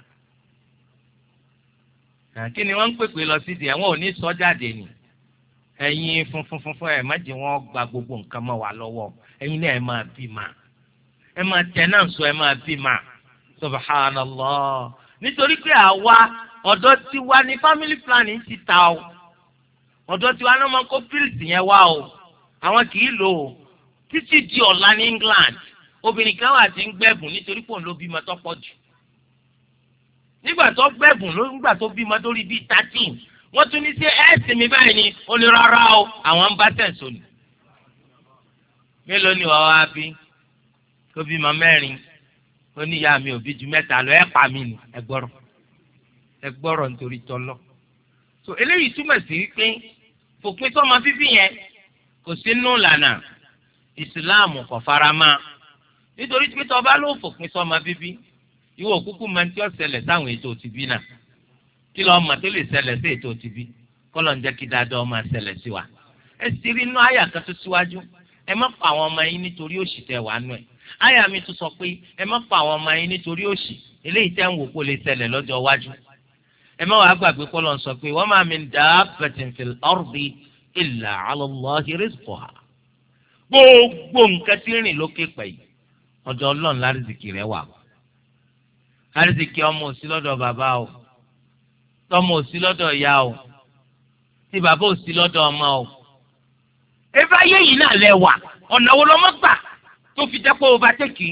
kí ni wọ́n ń pèpè lọ sí di ẹ̀wọ̀n ò ní sọ jáde ni ẹ̀yin funfun funfun ẹ̀ má jẹ́ wọ́n gba gbogbo nǹkan mọ́ wa lọ́wọ́ ẹ̀yin náà ẹ̀ máa bí ma ẹ̀ máa tẹ̀ náà sọ ẹ̀ máa bí ma subhanallah nítorí pé àwa ọ̀dọ́ tiwa ní family planning ti ta o ọ̀dọ́ tiwa náà máa kó pills yẹn wá o àwọn kì í lò ó títí di ọ̀la ní England obìnrin kan wà tí ń gbẹ̀bùn nítorí pò ń lo bímọ tó pọ̀ jù nígbà tó gbẹ̀bùn ló nígbà tó bímọ tó rí bíi thirteen wọ́n tún ní sí ẹ́ẹ̀sì mi báyìí ni ó ní rárá o àwọn ń bá tẹ̀sán ni mélòó ni wàá wá bí tó bímọ mẹ́rin ó ní ìyá mi ò bí ju mẹ́ta lọ ẹ̀ pa mí ni ẹ gbọ́rọ̀ ẹ gbọ́rọ̀ nítorí tọ́lọ́ so eléyìí túmọ̀ sí wípé fòpin sọ́mọ bíbí yẹn kò sí nù lànà ìsìláàmù kò fara mọ́ nítorí pé tó bá ló fòpin sọ́mọ bíbí ìwọ òkúkú máa ń tí ó ṣẹlẹ̀ sáwọn ètò òtìbí náà kí lọ́ọ́ mọ̀ tó lè ṣẹlẹ̀ sí ètò òtìbí kọ́lọ̀ ń jẹ́ kí dáadáa ọmọ ṣẹlẹ̀ sí wa ẹ sì rí inú àyà kan tó síwájú ẹ má pa àwọn ọmọ yín nítorí òṣì tẹ wàá nù ẹ̀ àyà mi tún sọ pé ẹ má pa àwọn ọmọ yín nítorí òṣì eléyìí tẹ́ ń wò kó lè ṣẹlẹ̀ lọ́jọ́ iwájú ẹ má wàá gbàgbé kọ́lọ̀ ń sọ pé wa ma min dabbatin fil ardi illa ala Allahi rizquha gbogbo nǹkan tí ń rìn lókè pẹ̀ yìí ọ̀dọ̀ Ọlọ́run lárísìkì rẹ̀ wà lárísìkì ọmọ òsí lọ́dọ̀ bàbá o tọmọ òsí lọ́dọ̀ ìyá o tí bàbá òsí lọ́dọ̀ ọmọ o ebi ayé yìí náà lẹ wà ọ̀nà wo lọ́mọ gbà tó fi jẹ́ pé o bá tẹ̀kì.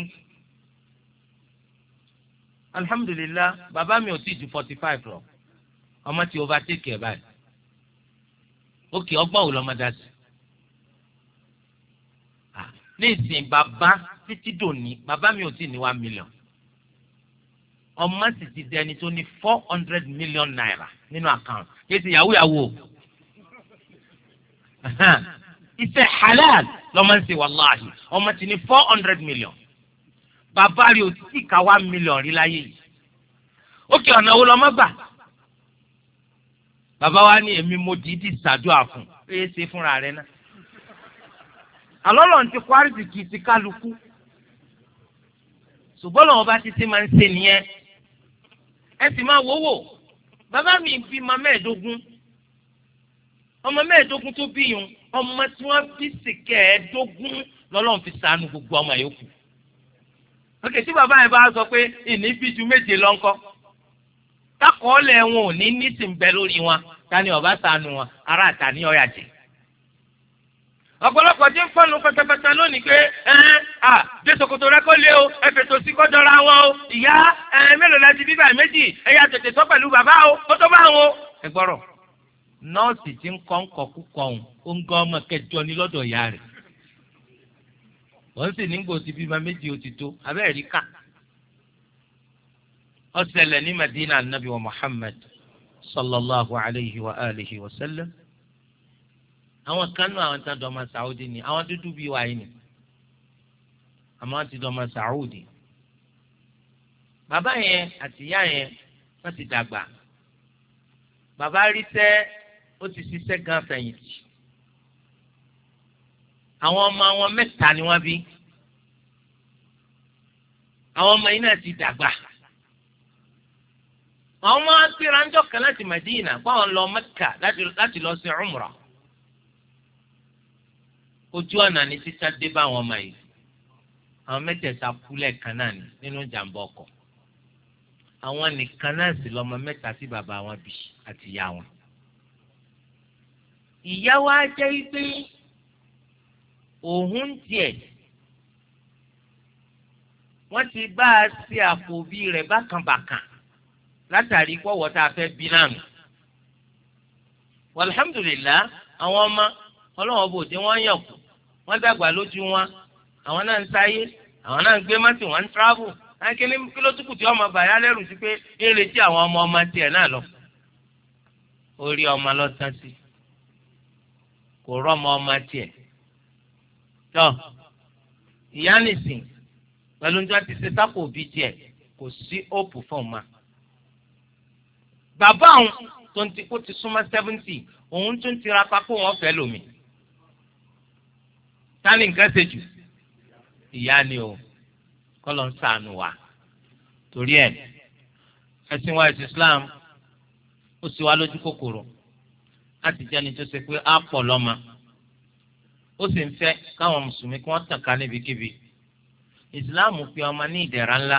alhamdulillah bàbá mi ò tí ju forty five lọ ọmọ tí o bá tẹ̀kì ẹ̀ báyìí ókè ọgbọ́n wo lọ́mọ dá sí. ní ìsìn bàbá títí dòní bàbá mi ò tí ní one million ọmọ sì ti di ẹni tó ní four hundred million naira nínú àkáǹtì kí esi yahoo yahoo iṣẹ́ halal lọ́mọ ń ṣe wàláhì ọmọ ti ní four hundred million bàbá rẹ̀ ò tí ì ka one million rí láyé yìí ókè ọ̀nà wo lọ́mọ gbà bàbá wa ní èmi mo dìídì ṣàdúrà fún ẹ ṣe fúnra rẹ̀ náà àlọ́ lọ́n ti kwari ti kì í ti kálukú ṣùgbọ́n lọ́wọ́ bá títí máa ń ṣe nìyẹn ẹ sì máa wówó bàbá mi bí ma mẹ́ẹ̀ẹ́dógún ọmọ mẹ́ẹ̀ẹ́dógún tó bí yun ọmọ tí wọ́n bí sìkẹ́ẹ̀ẹ́dógún lọ́lọ́run fi ṣàánú gbogbo ọmọ yòókù. òkè tí bàbá yẹn bá sọ pé ìní bí ju méje lọ ńkọ́ kákọọ́lẹ̀ wọn ò ní ní sì ń bẹ lórí wọn tani ọba ṣàánú wọn ará àtàní ọ̀yà jẹ. ọ̀pọ̀lọpọ̀ tí ń fọ́nù pátápátá lónìí pé ẹ à dé ṣòkòtò rẹ kó lé o ẹ fètò sí kọ́jọ́ra wọn o ìyá ẹ mélòó la ti bíbà méjì ẹ yà tètè sọ pẹ̀lú bàbá o ó tó bá wọn o. ẹ gbọ́rọ̀ nọ́ọ̀sì tí ń kọ́ ń kọ́ kúkọ́ ọ̀hún ó ń gán ọmọ kẹjọ ní lọ́dọ̀ ìyá rẹ̀ wọ́n sì ní gbòòsì bíbà méjì ó ti tó abẹ́rẹ́ rí ká. ó ṣẹlẹ̀ ní Madina anabi wa Muhammad sallallahu alayhi wa alihi wa sallam. àwọn kan náà àwọn tán dọ́mọ Saudi ni àwọn dúdú bíi wáyé ni àmọ́ ti dọ́mọ Saudi. bàbá yẹn àti ìyá yẹn wọ́n ti dàgbà. bàbá rí sẹ́ ó ti ṣiṣẹ́ gan fẹ̀yìntì. àwọn ọmọ wọn mẹ́ta ni wọ́n bí. àwọn ọmọ yìí náà ti dàgbà. àwọn ọmọ agbèrè ńjọ́ kan láti Madina báwọn lọ Mẹ́kà láti lọ sí umrah. ojú ọ̀nà ni títà dé bá àwọn ọmọ yìí. àwọn mẹ́tẹ̀ẹ̀ta kú lẹ́ẹ̀kan náà ní nínú ìjàmbá ọkọ̀. àwọn nìkan náà sì lọ́mọ mẹ́ta sí bàbá wọn bí àti ìyá wọn. ìyá wa jẹ́ pé òun tiẹ̀ wọ́n ti bá a ṣe àpòbí rẹ̀ bákànbàkàn látàrí pọ̀wọ́ tá a fẹ́ bí náà nù. alhamdulillah àwọn ọmọ ọlọ́wọ́ bò tí wọ́n yàn kù wọ́n dàgbà lójú wọn àwọn náà ń sáyé àwọn náà ń gbé mọ́tò wọn ń travel akíní kí ló túkù tí ọmọ bàyá lẹ́rù sí pé eré tí àwọn ọmọ ọmọ tiẹ̀ náà lọ. orí ọmọ lọ tán sí kò rọ́mọ ọmọ tiẹ̀. tọ́ ìyá nìsín pẹ̀lú ní wọ́n ti ṣe sápò bí tiẹ̀ kò sí òpù fún ọmọ. bàbá òun tó ń ti kó ti súnmọ́ seventy òun tún tiraka kó wọ́n fẹ́ lómi. tani nǹkan ṣe jù ìyá ni o kọ́lọ̀ ń ṣàánú wa torí ẹ̀ ẹ̀sìn wa ẹ̀sìn Islam ó sì wá lójú kòkòrò láti jẹ́ni tó ṣe pé á pọ̀ lọ́mọ ó sì ń fẹ́ káwọn mùsùlùmí kí wọ́n tàn ká níbikíbi. Islam fi ọmọ ní ìdẹ̀ra ńlá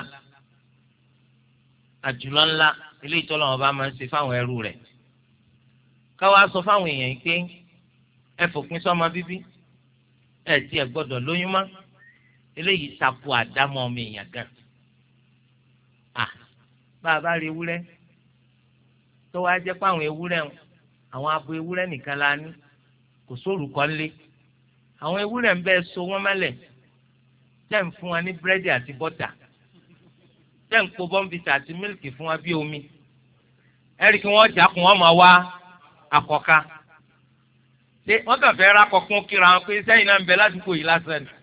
àjùlọ ńlá ilé ìtọ́lọ́ wọn bá máa ń ṣe fáwọn ẹrú rẹ̀. káwa sọ fáwọn èèyàn yìí pé ẹ fòpin sọ́mọ bíbí ẹ tí ẹ gbọ́dọ̀ lóyún mọ́ eléyìí takò àdámọ́ ọmọ èèyàn gan. à bá a bá rí ewúrẹ́ tó wá jẹ́ pé àwọn ewúrẹ́ àwọn abo ewúrẹ́ nìkan la ní kò sórúkọ ńlé àwọn ewúrẹ́ ń bẹ́ẹ̀ so wọ́n mọ́lẹ̀ tẹ́ ń fún wa ní búrẹ́dì àti bọ́tà tẹ́ ń po bọ́ǹbìtà àti mílìkì fún wa bí omi ẹ̀rí kí wọ́n jà kún wọ́n máa wá àkọ́ká ṣé wọ́n kàn fẹ́ rákọ̀kún kíra wọn pé sẹ́yìn náà ń bẹ lásìkò yìí lásán ni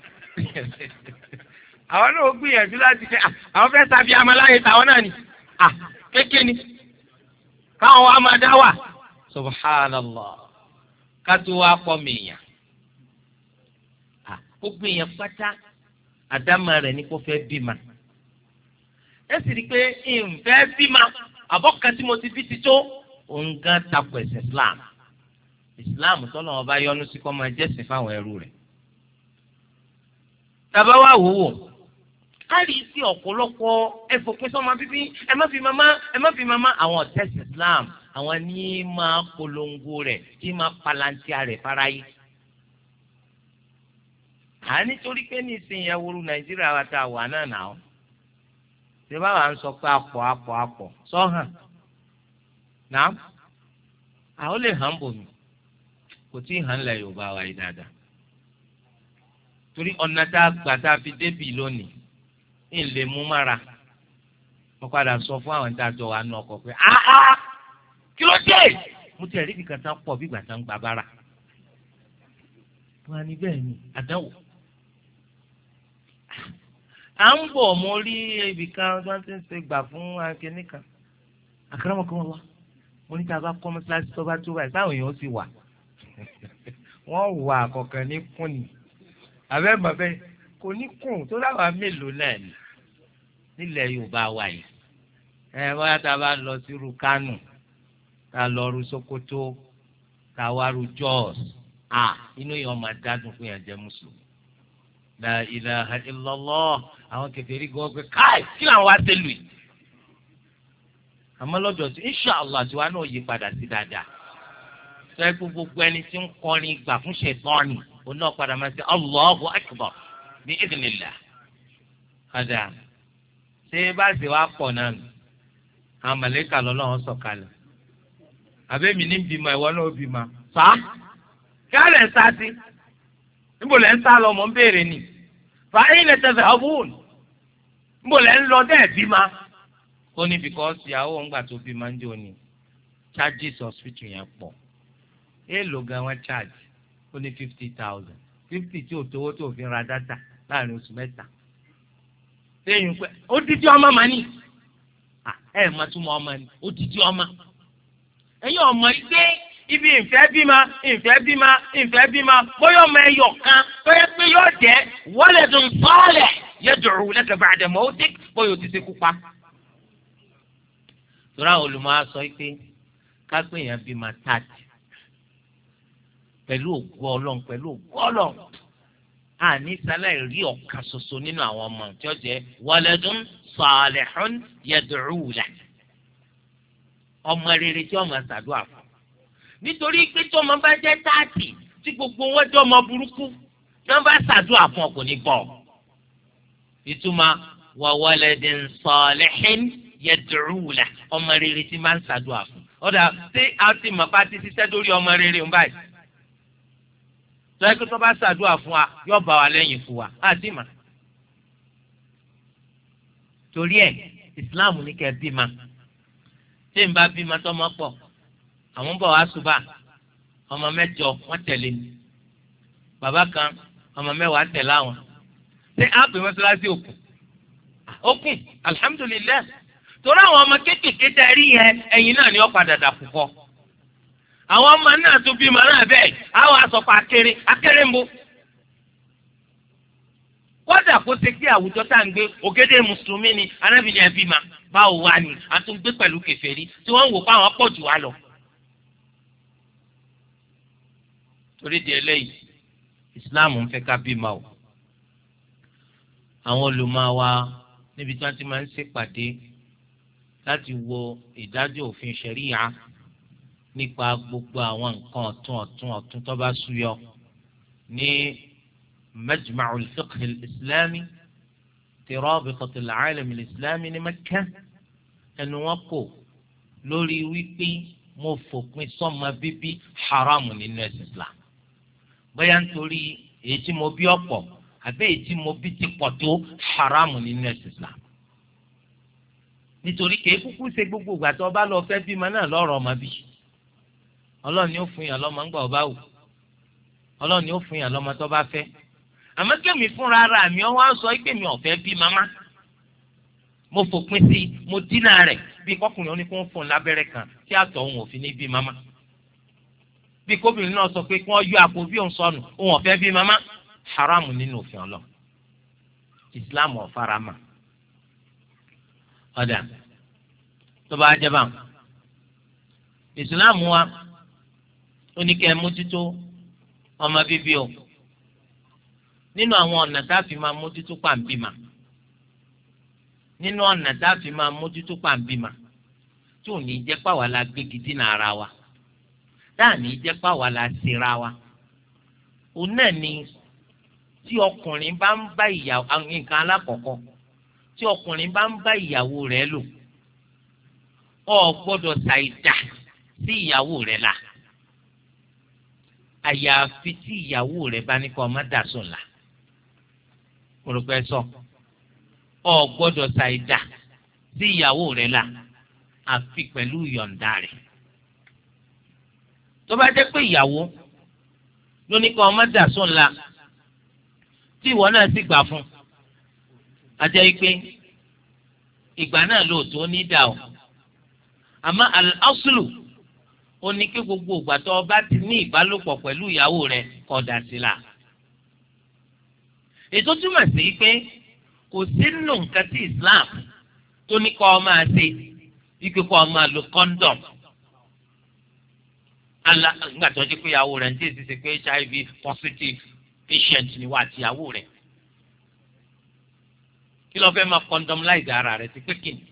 àwọn náà ó gbìyànjú láti fẹ́ àwọn fẹ́ sábì amaláyé tàwọn náà ni kékeré ni káwọn wa máa dá wà subhanallah kátó wa pọ̀ mìíyàn ó gbìyànjú pátá àdámà rẹ̀ ní kó fẹ́ bímọ ẹ sì rí i pé ìfẹ́ bímọ àbọ̀kan tí mo ti bí ti tó òun gan takò ẹ̀sìn Islam Islam tọ́lọ́ wọn bá yọ́nú sí kọ́ máa jẹ́sìn fáwọn ẹrú rẹ̀. tàbá wà wò wò á rí sí ọ̀pọ̀lọpọ̀ ẹ fòpin sọ́mọ bíbí ẹ má fi màmá ẹ má fi màmá àwọn ọ̀tẹ́sì Islam àwọn ní máa polongo rẹ̀ tí máa palantia rẹ̀ fáráyé. à nítorí pé ní ìsìn ìyàwó Nàìjíríà wa tá a wà náà nà ó ṣé báwa ń sọ pé àpọ̀ àpọ̀ àpọ̀ sọ́hàn náà àwọn lè hàn bòmí kò tí ì hàn lẹ̀ Yorùbá wa yìí dáadáa torí ọ̀nà tá a gbà tá a fi débì lónìí ń lè mú mára mo padà sọ fún àwọn tá a jọ wà nù ọkọ̀ pé áá kí ló dé mo ti rí ibìkan tán pọ̀ bí ìgbà tán gba bára wọn ni bẹ́ẹ̀ ni àdánwò à ń bọ̀ mo rí ibìkan tí wọ́n ti ń ṣe gbà fún akíní kan àkàràmọ̀kọ́ wa mo ní ká bá kọ́ mọ́sálásí tó bá tó báyìí táwọn èèyàn sì wà wọ́n wà àkọ́kàn ní kún ni àbẹ́ bàbẹ́ kò ní kún tó dáwà mélòó náà ni nílẹ̀ Yorùbá wa yìí ẹ bóyá tá a bá lọ sí ru Kánò tá a lọ ru Sokoto tá a wá ru Jos à inú yẹn máa dádùn fún yẹn jẹ́ mùsùlùmí la ilaha illallah àwọn kèfèrí gbọ́ pé káì kí làwọn wá sẹ́lù yìí àmọ́ lọ́dọ̀ tí inṣàlá tiwa náà yí padà sí dáadáa sọ pé gbogbo ẹni tí ń kọrin gbà fún ṣètọ́ni òun náà padà máa ṣe Allahu akbar bí idhnillah. padà ṣé bá ṣe wá pọ̀ náà nù àwọn màlàíkà lọ́lọ́run sọ̀kalẹ̀ àbẹ́mi ní bímọ ìwọ náà bímọ sá kí á lẹ̀ ń sá sí níbo lẹ́ ń sá lọ mọ̀ ń béèrè ni fa ayna tadhhabun níbo lẹ́ ń lọ dẹ́ẹ̀ bímọ ó ní because ìyàwó ńgbà tó bí máa ń jò ní charges hospital yẹn pọ̀ èèlò gan wọn charge ó ní fifty thousand fifty tí ò tówó tó fi ra dátà láàrin oṣù mẹ́ta lẹ́yìn pé ó dídí ọmọ mà ní ẹ má túmọ̀ ọmọ ní ó dídí ọmọ ẹ̀yin ọmọ yìí gbé ibi ìfẹ́ bímọ ìfẹ́ bímọ ìfẹ́ bímọ bóyá ọmọ ẹyọ kan bóyá pé yóò jẹ́ waladun salih yad'u laka ba'da mawtik bóyá o ti ṣekú pa. tora olùmọ̀ sọ pé kápẹ́ yẹn bímọ tààtì pẹ̀lú ògo Ọlọ́run pẹ̀lú ògo Ọlọ́run àní sálẹ̀ rí ọ̀kan ṣoṣo nínú àwọn ọmọ tí ó jẹ́ waladun salihun yad'u laka ọmọ rere tí ọmọ ṣàdúrà fún nítorí pé tí ọmọ bá jẹ́ táàtì tí gbogbo wọn jẹ́ ọmọ burúkú tí wọ́n bá ṣàdúrà fún ọkùnrin bọ̀ ìtumọ̀ wa waladin salihin yad'u lahu ọmọ rere tí máa ń ṣàdúrà fún ọ̀dà tí a ti mọ̀ bá ti ṣiṣẹ́ lórí ọmọ rere ń báyìí tọ́yẹ́ pé tó bá ṣàdúrà fún wa yóò bá wa lẹ́yìn fún wa á sì mà torí ẹ̀ ìsìláàmù ní kẹ́ bímọ tí n bá bímọ tọ́mọ pọ̀ àwọn bọ̀ wá ṣùbà ọmọ mẹ́jọ wọ́n tẹ̀lé mi bàbá kan ọmọ mẹ́wàá tẹ̀lé àwọn ṣé áàpù mọ́ṣáláṣí òkun òkun alihamudulilayi torí àwọn ọmọ kéékèèké tẹ rí yẹn ẹ̀yin náà ni ó padà dà púpọ̀ àwọn ọmọ náà tún bímọ náà bẹ́ẹ̀ àwọn asọ̀pọ̀ akéré akéré ń bọ̀ kódà kó ṣe kí àwùjọ tá à ń gbé ògèdè mùsùlùmí ni anábìyẹn ẹbí ma báwo wá ni a tún gbé pẹ̀lú kèfèrí tí wọ́n ń wò pé àwọn pọ̀ jù wá lọ. torí di eléyìí ìsìláàmù ń fẹ́ ká bímọ o àwọn olùmọ̀ wa níbi tí wọ́n ti máa ń ṣèpàdé láti wo ìdájọ́ òfin ṣẹ̀ríyà nípa gbogbo àwọn nǹkan ọ̀tún ọ̀tún ọ̀tún tó bá súyọ ní مجمع الفقه الإسلامي في رابطة العالم الإسلامي ní Mẹ́kà ẹnu wọn kò lórí wípé mo fòpin sọ́mọ bíbí haramu nínú ẹ̀sìn Islam bóyá nítorí èyí tí mo bí ọ̀pọ̀ àbí èyí tí mo bí ti pọ̀ tó haramu nínú ẹ̀sìn Islam nítorí kìí kúkú ṣe gbogbo ìgbà tó bá lọ fẹ́ bímọ náà lọ́rọ̀ ọmọ bí Ọlọ́run ni ó fún yàn lọ́mọ ńgbà ọba wù Ọlọ́run ni ó fún yàn lọ́mọ tó bá fẹ́ àmọ́ kẹ́mi fúnra ara mi ọwọ́ á sọ pé mi ò fẹ́ bí mama mo fòpin sí i mo dínà rẹ̀ bí kọkùnrin oní kó ń fún un lábẹ́rẹ́ kan tí àtọ̀ òun ò fi ní bí mama bí kóbìnrin náà sọ pé kí wọ́n yọ àpò bí òun sọnù òun ò fẹ́ bí mama haramu nínú òfin ọlọ́ Islam ò farama ọ̀dà tó bá jẹ́ bá Islam wa ó ní kẹ́ ẹ mójútó ọmọ bíbí o nínú àwọn ọ̀nà tá a fi máa mójútó pàǹbìmà nínú ọ̀nà tá a fi máa mójútó pàǹbìmà tí ò ní jẹ́ pàwọ́ la gbégi dínà ara wa tá à ní jẹ́ pàwọ́ la ṣera wa òun náà ni tí ọkùnrin bá ń bá ìyàwó nǹkan alákọ̀ọ́kọ́ tí ọkùnrin bá ń bá ìyàwó rẹ̀ lò ọ gbọ́dọ̀ ṣàìdá sí ìyàwó rẹ̀ la àyàfi tí ìyàwó rẹ̀ bá ní kó má dà sùn la olùkọ́ ẹ sọ ọ gbọ́dọ̀ ṣàìdá sí ìyàwó rẹ̀ la àfi pẹ̀lú ìyọ̀ǹda rẹ̀ tó bá jẹ́ pé ìyàwó ló ní kó má dà sùn la tí ìwọ náà sì gbà fún ajẹ́ pé ìgbà náà lóòótọ́ ní dà o àmọ́ al-aslu ó ní kí gbogbo ìgbà tó o bá ti ní ìbálòpọ̀ pẹ̀lú ìyàwó rẹ̀ kó dà sí la. ètò túmọ̀ sí pé kò sínú nǹkan tí Islam tó ní kó o máa ṣe ike kó o máa lo condom. ala nígbà tó ṣe pé ìyàwó rẹ̀ ń tí èsì ṣe pé H I V positive patient ni wà àti ìyàwó rẹ̀. kí ló fẹ́ máa condom láì dá ara rẹ̀ sí pé kìnnì.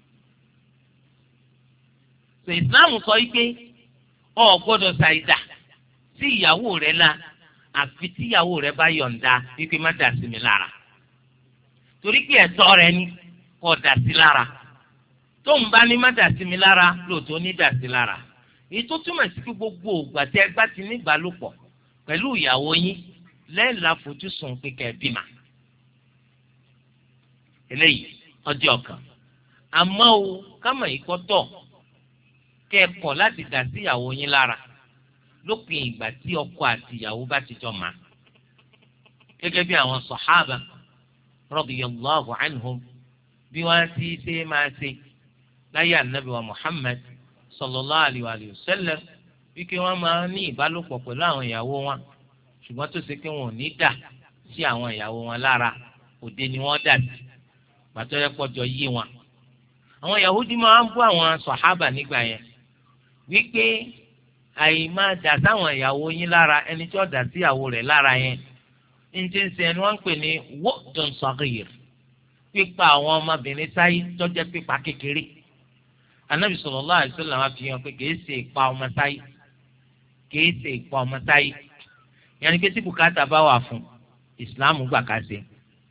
sọ Islam sọ pé ọ gbọ́dọ̀ ṣàìdá sí ìyàwó rẹ̀ la àfi tí ìyàwó rẹ̀ bá yọ̀ǹda wípé má dà sí mi lára torí pé ẹ̀tọ́ rẹ̀ ni kò dà sí lára tó ń bá ní má dà sí mi lára lóòótọ́ ní dà sí lára èyí tó túmọ̀ sí pé gbogbo ògbà tí ẹ bá ti ní ìbálòpọ̀ pẹ̀lú ìyàwó yín lẹ́yìn láfojúsùn pé kẹ́ ẹ bímọ eléyìí ọjọ́ kan àmọ́ o kámọ̀ ìkọ́tọ̀ kẹ́ẹ̀kọ́ láti dà sí ìyàwó yín lára lópin ìgbà tí ọkọ àti ìyàwó bá ti jọ mà á. gẹ́gẹ́ bí àwọn sàhábà radiyallahu anhum bí wọ́n ti ṣe máa ṣe láyé ànábì wa Muhammad sallallahu alayhi wa sallam bí kí wọ́n máa ní ìbálòpọ̀ pẹ̀lú àwọn ìyàwó wọn ṣùgbọ́n tó ṣe pé wọn ò ní dà sí àwọn ìyàwó wọn lára òde ni wọ́n dà sí pàtó yẹ pọ̀jọ yí wọn. àwọn Yahudi máa ń bú àwọn sàhábà nígbà yẹn wípé àyè máa dà sáwọn ìyàwó yín lára ẹni tí ó dà sí ìyàwó rẹ̀ lára yẹn ń ti ń ṣe ẹni wọ́n ń pè ní wọ́ọ̀dùn sọ̀gìyìr pípa àwọn ọmọbìnrin sáyé tọ́jẹ́ pípa kékeré. Ànábì sallallahu alaihi wasallam wá fi hàn pé kìí ṣe ìpa ọmọ sáyé kìí ṣe ìpa ọmọ sáyé yẹn ni pé tí bùkátà bá wà fún ìsìláàmù gbà ká ṣe.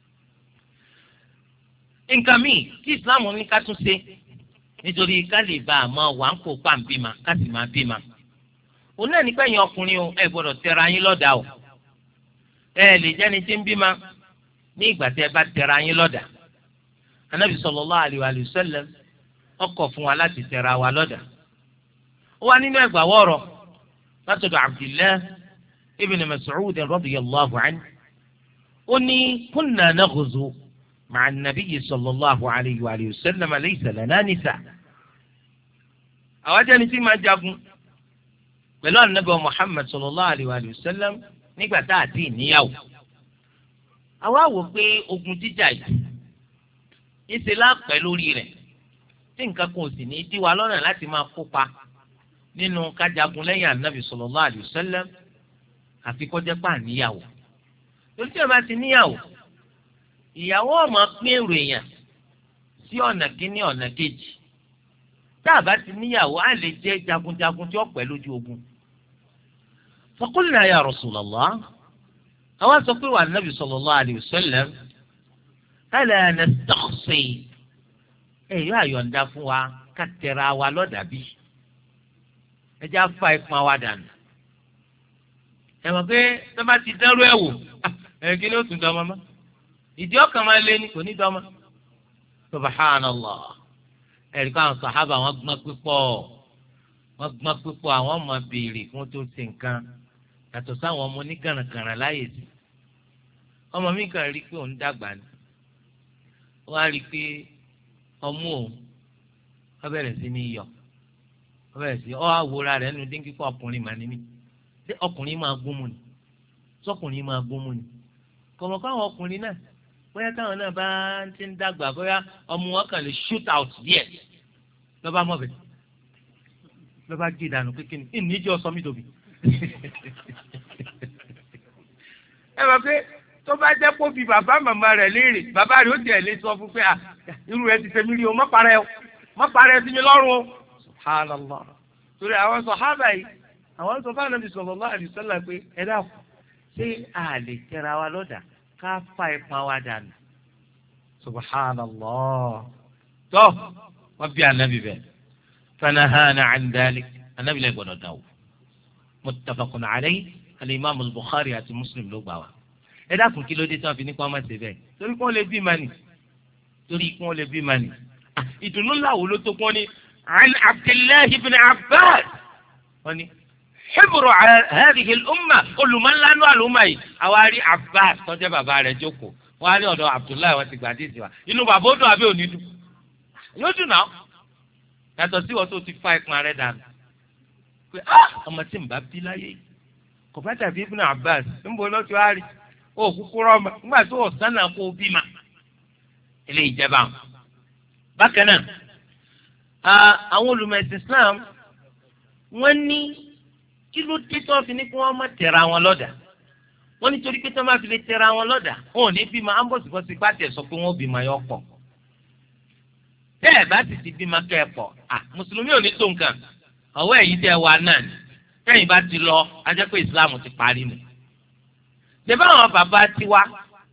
nǹkan míì tí ìsìláàmù ní ká tún ṣe nítorí ká lè bá a máa wà ń kó pàǹbímà ká sì máa bímà. òun náà nípa ẹ̀yin ọkùnrin o ẹ gbọ́dọ̀ tẹra yín lọ́dà o ẹ lè jẹ́ni tí ń bímà ní ìgbà tí ẹ bá tẹra yín lọ́dà. Ànábì sallallahu alaihi wa sallam ó kọ̀ fún wa láti tẹra wa lọ́dà. ó wà nínú ẹgbàá wọ̀rọ̀ látọ̀dọ̀ Abdullah ibn Mas'ud radiyallahu anhu ó ní kunna naghzu ma'a an-nabiy sallallahu alayhi wa sallam laysa lana nisa. àwọn jẹ́ni tí máa jagun pẹ̀lú ànábì Muhammad sallallahu alayhi wa sallam nígbà tá a ti níyàwó. àwa wò pé ogun jíjà yìí ìṣe lápẹ́ lórí rẹ̀ tí nǹkan kan ò sì ní í dí wa lọ́nà láti máa kópa nínú kájagun lẹ́yìn ànábì sallallahu alayhi wa sallam àfi kó jẹ́ pà níyàwó. torí tí a bá ti níyàwó ìyàwó ọmọ pín èrò èèyàn sí ọ̀nà kínní ọ̀nà kejì. tá a bá ti níyàwó á lè jẹ́ jagunjagun tí ó pẹ́ lójú ogun. faqulna ya Rasulallah àwọn sọ pé wà ànábì sallallahu alayhi wa sallam ala nastakhsi ẹ̀yọ́ àyọ̀ǹda fún wa ká tẹra wa lọ́dà bí ẹ jẹ́ afa ìpọn wa dànù. ẹ mọ̀ pé tó bá ti dẹ́rù ẹ̀ wò ẹ̀ kí ni ó tún dọ́mọ mọ́ ìdí ọkàn máa lé ní kò ní dọ́mọ. subhanallah ẹ̀rí káwọn sàhábà wọn gbọ́n pípọ̀ wọn gbọ́n pípọ̀ àwọn ọmọ béèrè fún tó ṣe nǹkan yàtọ̀ sáwọn ọmọ oníkànnàkànnà láyè sí. ọmọ mi kàn rí i pé òun dàgbà ni wọ́n á rí i pé ọmú òun wọ́n bẹ̀rẹ̀ sí ní yọ wọ́n bẹ̀rẹ̀ sí ọ́ àwòrán rẹ̀ nínú dínkì kọ́ ọkùnrin màá ní mi ṣé ọkùnrin máa gún mu ni sọkùnrin máa gún mu ni kọ̀mọ̀ káwọn ọkùnrin náà bóyá káwọn náà bá ti ń dàgbà bóyá ọmọ wọn kàn lè shoot out díẹ̀ lọ́ba mọ̀bẹ̀ lọ́ba gé ìdànù kékeré ní ìníjọ́ sọ mí tóbi. ẹ mọ̀ pé tó bá jẹ́ kó fi bàbá màmá rẹ̀ léèrè bàbá rẹ̀ ó tiẹ̀ lè sọ fún pé à irú rẹ̀ ti fẹ́mi rí o má parẹ́ o má parẹ́ sí mi lọ́rùn o. subhanallah torí àwọn sàhábà yìí àwọn sọ fún Ànábì sallallahu alaihi wasallam pé ẹ dákun ṣé a lè tẹra wa lọ́dà ká fa ipa wa dànù. subhanallah tó wọ́n bí Ànábì bẹ́ẹ̀ fanahana an dhalik Ànábì lè gbọ́dọ̀ dáwọ́ muttafaqun alayhi al-imam al-Bukhari àti Muslim ló gbà wá. ẹ dákun kí ló dé tí wọn fi ní kó ọmọ ṣe bẹ́ẹ̀ torí kí wọn lè bí mani torí kí wọn lè bí mani. ìdùnnú làwọn ló tó kún ní an Abdullahi ibn Abbas wọn ni hibru hadhihi al-umma olùmọ̀nlánú àlùmọ̀ yìí àwa rí Abbas tọ́jú bàbá rẹ̀ jókòó wọn á rí ọ̀dọ̀ Abdullahi wọn ti gbà dé tiwa inú bàbá ó dùn àbí òní dùn yóò dùn náà yàtọ̀ sí wọn tó ti fa ìpín rẹ̀ dànù pé ọmọ tí n bá bí láyé kò bá dàbí ibn Abbas níbo ló ti wá rí ó kúkú rọmọ nígbà tó ọ̀sán náà kó bí ma ilé ìjẹba àwọn. bákan náà àwọn olùmọ̀ẹ̀sìn Islam wọ́n ní kí ló dé tó fi ní kí wọ́n má tẹ̀ra wọn lọ́dà wọ́n nítorí pé tó má fi lè tẹ̀ra wọn lọ́dà wọn ò ní bímọ ambọ̀sibọ́sí pàtẹ́ sọ pé wọ́n bímọ yọ pọ̀ bẹ́ẹ̀ bá sì ti bímọ kẹ́ ẹ pọ̀ mùsùlùmí ò ní tó nǹkan ọ̀wọ́ ẹ̀yìn tẹ́ wà náà ni kẹ́yìn bá ti lọ ajẹ́ pé Islam ti parí mu. Dèbá àwọn bàbá tiwa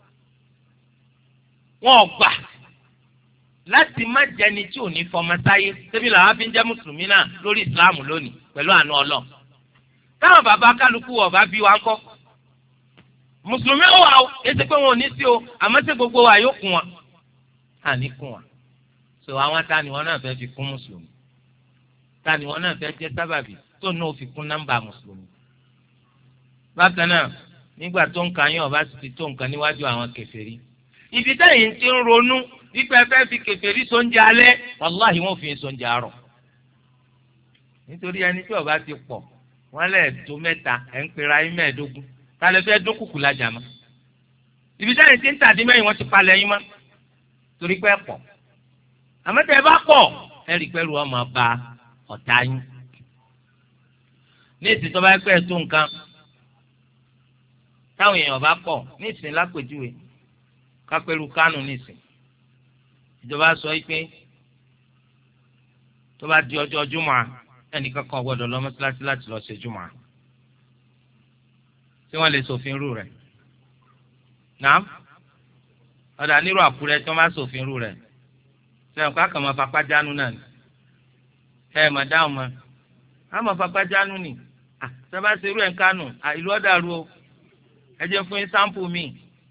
wọn ò gbà láti má jẹni tí ò ní fọmọ sáyé débi làwọn fi ń jẹ́ mùsùlùmí náà lórí ìsìláàmù lónìí pẹ̀lú àánú Ọlọ́run. táwọn bàbá kálukú ọba bí wa ńkọ́ mùsùlùmí ó wà ó èsì pé wọn ò ní sí o àmọ́ sí gbogbo wa yóò kún wa àní kún wa. so àwọn ta ni wọn náà fẹ́ fi kún mùsùlùmí ta ni wọn náà fẹ́ jẹ́ sábàbí tó náà fi kún nọ́mbà mùsùlùmí. bákan náà nígbà tó ń kàn yín ọba sì ti tó nǹkan níwájú àwọn kèfèrí ibi táyìn ti ń ronú nípa ẹfẹ́ fi kèfèrí sóúnjẹ alẹ́ wàláhì wọn fi sóúnjẹ àárọ̀ nítorí ẹni tí ọba ti pọ̀ wọ́n lẹ̀ tó mẹ́ta ẹ̀ ń pera yín mẹ́ẹ̀ẹ́dógún tálẹ́ fẹ́ dókùkù lajà mọ́ ibi táyìn ti ń tàdí mẹ́yìn wọ́n ti palẹ̀ yín mọ́ torí pé pọ̀ àmọ́tẹ́ ẹ bá pọ̀ ẹ rí pẹ́rù ọmọ ba ọ̀tá yín ní ìsìn tó bá pẹ́ tó nǹkan táwọn èèyàn bá pọ̀ ní ìsìn lápèjúwe kápẹ́rù kánù ní ìsìn ìjọba sọ pé tó bá di ọjọ́ júmọ̀ ẹnìkan kan gbọ́dọ̀ lọ mọ́sálásí láti lọ ṣe júmọ̀ tí wọ́n lè ṣòfin rú rẹ̀ náà ọ̀dà nírú Àkúrẹ́ tí wọ́n bá ṣòfin rú rẹ̀ sẹ́yìn kó àkàmọ́ fapá jánu náà ni ẹ̀ mọ̀ dáhùn mọ́ àmọ́ fapá jánu ni sábà ṣe irú ẹ̀ ń kánù ìlú ọ̀dàrú o ẹ jẹ́ fún yín sáǹpù mi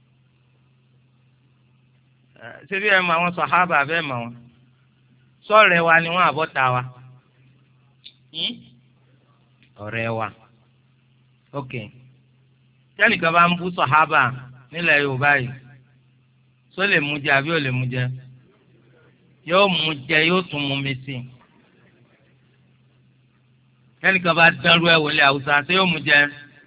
ṣé bí ẹ mọ àwọn sàhábà bẹ́ẹ̀ mọ̀ wọn sọ̀rẹ́ wa ni wọ́n àbọ̀tà wa ọ̀rẹ́ wa ok tẹ́nìkan bá ń bú sàhábà nílẹ̀ Yorùbá yìí sọ lè mú jẹ àbí ò lè mú jẹ yóò mú jẹ yóò tún mú mi sí tẹ́nìkan bá dánrú ẹ̀ wọlé Haúsá ṣé yóò mú jẹ